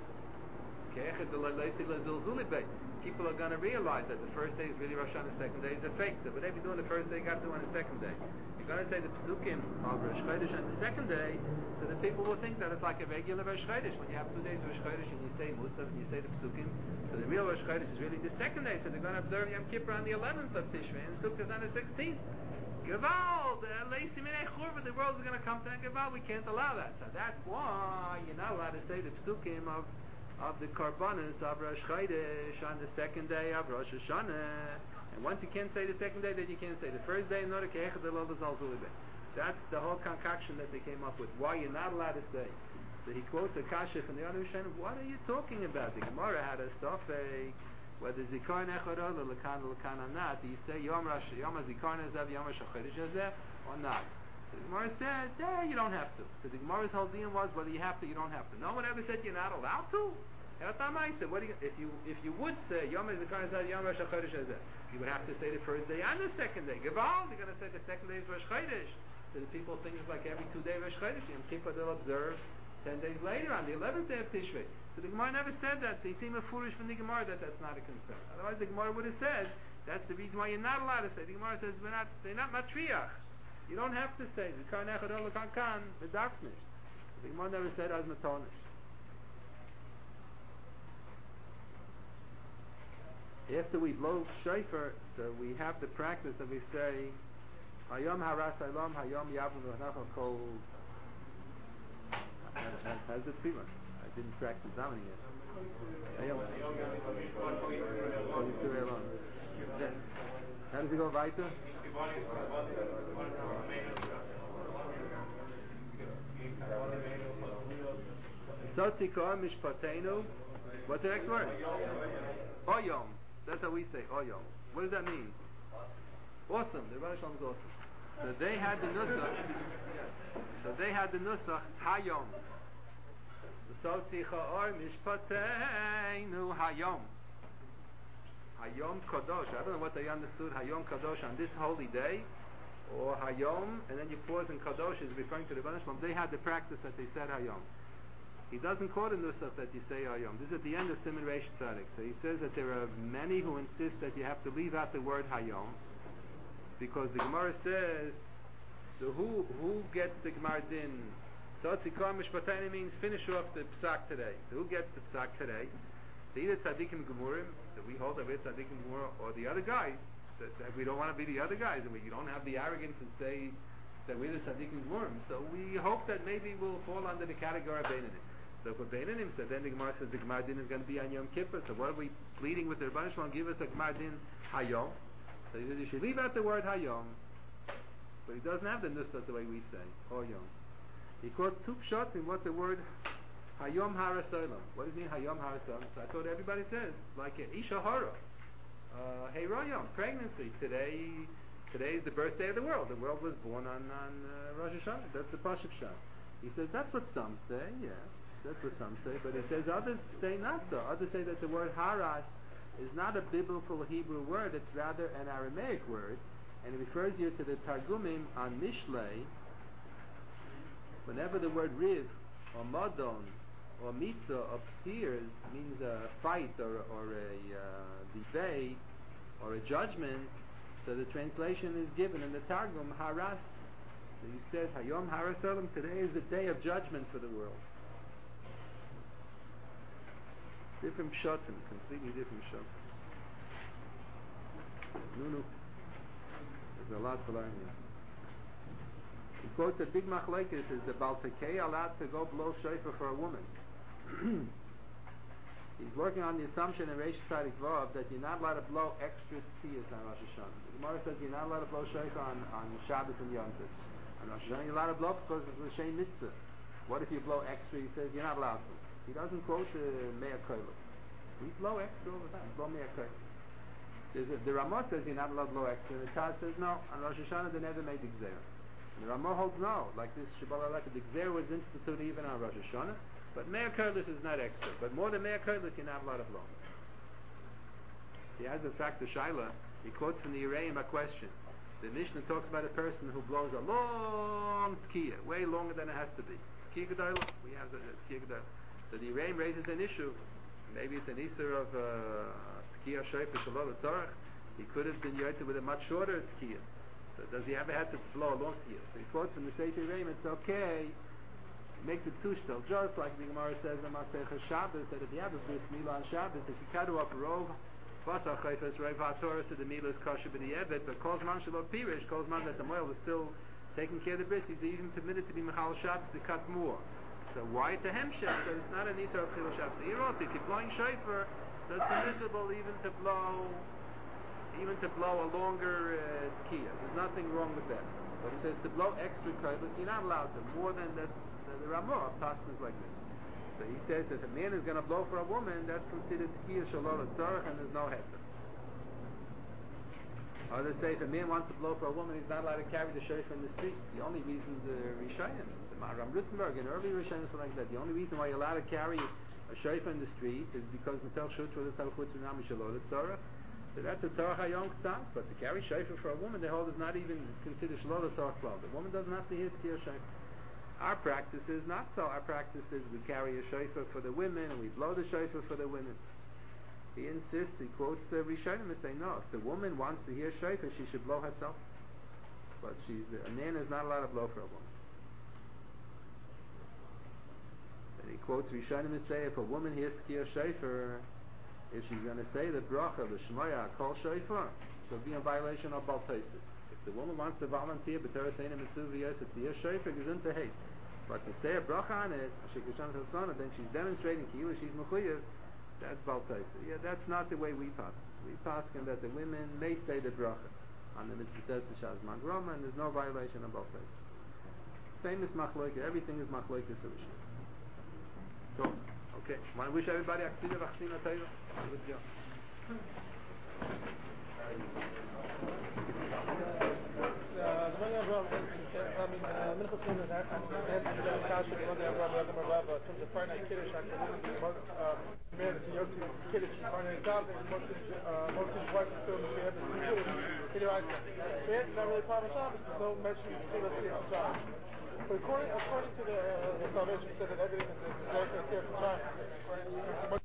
people are going to realize that the first day is really Rosh Hashanah, the second day is a fake. So whatever you do on the first day, you got to do on the second day. You're going to say the Psukim of Rosh Chodesh on the second day, so that people will think that it's like a regular Rosh Chodesh. When you have two days of Rosh Chodesh and you say Musaf and you say the Psukim, so the real Rosh Chodesh is really the second day. So they're going to observe Yom Kippur on the eleventh of Tishrei and Sukkot on the sixteenth. Gewalt, the world is going to come to Gewalt. We can't allow that. So that's why you're not allowed to say the Psukim of of the Karbanos of Rosh Chodesh on the second day of Rosh Hashanah. And once you can't say the second day, then you can't say the first day. In order to That's the whole concoction that they came up with. Why you're not allowed to say. So he quotes a kasha from the other Rishonim. What are you talking about? The Gemara had a sofek whether Zikaron Echad or Lekan Lekan or not. Do you say Yom Rosh Yom Zikaron Hazav Yom Rosh Chodesh Hazav or not? So the Gemara said, yeah, you don't have to. So the Gemara's whole deal was whether you have to, you don't have to. No one ever said you're not allowed to. Said, what do you, if you if you would say Yom Zikaron Hazav Yom Rosh Chodesh Hazav, you would have to say the first day and the second day. Gevald, you're going to say the second day is Rosh Chodesh. So the people think it's like every two day Rosh Chodesh. Yom Kippur they'll observe ten days later on the eleventh day of Tishrei. So the Gemara never said that. So you seem a foolish from the Gemara that that's not a concern. Otherwise the Gemara would have said that's the reason why you're not allowed to say. The Gemara says we're not. They're not matriach. You don't have to say Zikaron Echad or Lekan Kan. The darkness. The Gemara never said as matonish. After we blow shofar, so we have the practice that we say Hayom Haras Hayom Hayom Yavim V'Nachal Kol. How's the tefillah? I didn't practice davening yet. Hayom. How does it go weiter? Sotzika Mishpatenu. What's the next word? Oyom. That's how we say Oyom. What does that mean? Awesome. The Rebbe Shalom is awesome. So they had the nusach. So they had the nusach Hayom. Sotzika or Mishpatenu Hayom. Hayom Kadosh. I don't know what they understood Hayom Kadosh on this holy day, or Hayom, and then you pause and Kadosh is referring to the Rebbe Shalom. They had the practice that they said Hayom. He doesn't quote a nusach that you say Hayom. This is at the end of Siman Reish Tzadik. So he says that there are many who insist that you have to leave out the word Hayom, because the Gemara says, so who who gets the Gemara din? Sotzikah Mishpatayni means finish off the psak today. So who gets the psak today? So either Tzadikim Gemurim, that we hold that we're Tzadikim Gemurim, or the other guys, that, that we don't want to be the other guys, and we don't have the arrogance to say that we're the Tzadikim Gemurim. So we hope that maybe we'll fall under the category of Beinanim. So for Beinanim, so then the Gemara says the Gemara din is going to be on Yom Kippur. So what are we pleading with the Rebbe Shalom? Give us a Gemara din Hayom. So he says you should leave out the word Hayom, but he doesn't have the nusach the way we say Oyom. He quotes two pshat in what the word Hayom Harasolam. What does it mean Hayom Harasolam? So I thought everybody says like Isha Hara. uh, Heiroyom, pregnancy. Today, today is the birthday of the world. The world was born on, on uh, Rosh Hashanah. That's the Pasuk Shah. He says that's what some say, yeah. That's what some say. But he says others say not so. Others say that the word haras is not a biblical Hebrew word. It's rather an Aramaic word. And it refers you to the Targumim on Mishlei. Whenever the word riv or modon or mitzvah appears, means a fight or, or a uh, debate or a judgment, so the translation is given in the Targum, haras. So he says, Hayom haras olam, today is the day of judgment for the world. Different pshatim, completely different pshatim. No, no. There's a lot to learn here. He quotes a big machlekes is the Baltekei allowed to go blow shofar for a woman. He's working on the assumption in Reish Tzadik Vav that you're not allowed to blow extra tkiyas on Rosh Hashanah. The Gemara says you're not allowed to blow shofar on, on Shabbos and Yom Tov. On Rosh Hashanah you're allowed to blow because it's a Shein Mitzvah. What if you blow extra? He says you're not allowed to. He doesn't quote the Meir Koilot. We blow extra all the time. Blow Meir Koilot. The Ramah says you're not allowed to blow extra, and the Taz says no. On Rosh Hashanah they never made the Gzeir. And the Ramah holds no. Like this Shabbat Aleka, the Gzeir was instituted even on Rosh Hashanah. But Meir Koilot is not extra. But more than Meir Koilot, you're not allowed to blow. He has in fact the Shaila. He quotes from the Yereim a question. The Mishnah talks about a person who blows a long tkiyah, way longer than it has to be. Tkiyah Gedolah. We have the tkiyah Gedolah. So the Yereim raises an issue. Maybe it's an Isser of Tkiyah Shofar Shalol Tzorach. He could have been yoted with a much shorter Tkiyah. So does he ever have to blow a long Tkiyah? So he quotes from the Sefer Yereim, it's okay. He makes it two shtel, just like the Gemara says in Masechah Shabbos, that if you have a bris milah on Shabbos, if you cut off rov, basar chayfas, rov ha'torah, so the milah is kosher b'di'evet, but calls man shalom pirish, calls man that the moil is still taking care of the bris, he's even permitted to be mechal Shabbos to cut more. So why it's a hemshech? So it's not an Isar of Chil Shabbos. So here also, if you're blowing shofar, so it's permissible even to blow, even to blow a longer uh, tkiyah. There's nothing wrong with that. But he says to blow extra koilos, you're not allowed to. More than that, the, the Ramah talks like this. So he says if a man is going to blow for a woman, that's considered tkiyah shalol tzarech, and there's no heter. Others say if a man wants to blow for a woman, he's not allowed to carry the shofar in the street. The only reason the Rishonim, the Maharam Rittenberg, and early Rishonim were like that. The only reason why you're allowed to carry a shofar in the street is because Metel Shutra the Talchut Tsunami Shalol Tzarech. So that's a Tzarech Hayom K'tzas. But to carry shofar for a woman, they hold is not even considered Shalol Tzarech Klal. The woman doesn't have to hear Tkiyah shofar. Our practice is not so. Our practice is we carry a shofar for the women and we blow the shofar for the women. He insists, he quotes the Rishonim and say, no, if the woman wants to hear shofar, she should blow herself. But she's a man is not allowed to blow for a woman. And he quotes Rishonim and say, if a woman hears Tkiyah shofar, if she's going to say the bracha, the Shmoya, call shofar, she'll be in violation of Baal Tosef. If the woman wants to volunteer, b'Torah Seina Mitzvah Yosef to hear shofar, is into hate. But to say a bracha on it, then she's demonstrating Kiyuah, she's mechuyev. That's Baal Tosef. Yeah, that's not the way we pass. We pass that the women may say the bracha on the mitzvah Shaz Magroma, and there's no violation of Baal Tosef. Famous machloike, everything is machloike solution. So, okay. Want to wish everybody Aksida Vachsina Teiva. Good job. The money of Rav, I mean, Minchas Sunnah, that answers to the Kasha, the money of Rav, the money of Rav, in terms of Farnay Kiddush, I can married to Yotzi Kiddush, Farnay Tav, and most of his wife is still in the Kiddush, Kiddush, Kiddush, Kiddush, not really part of Shabbos, there's no mention of Kiddush on Shabbos. But according, according to the uh, salvation, said that everything is there for Shabbos.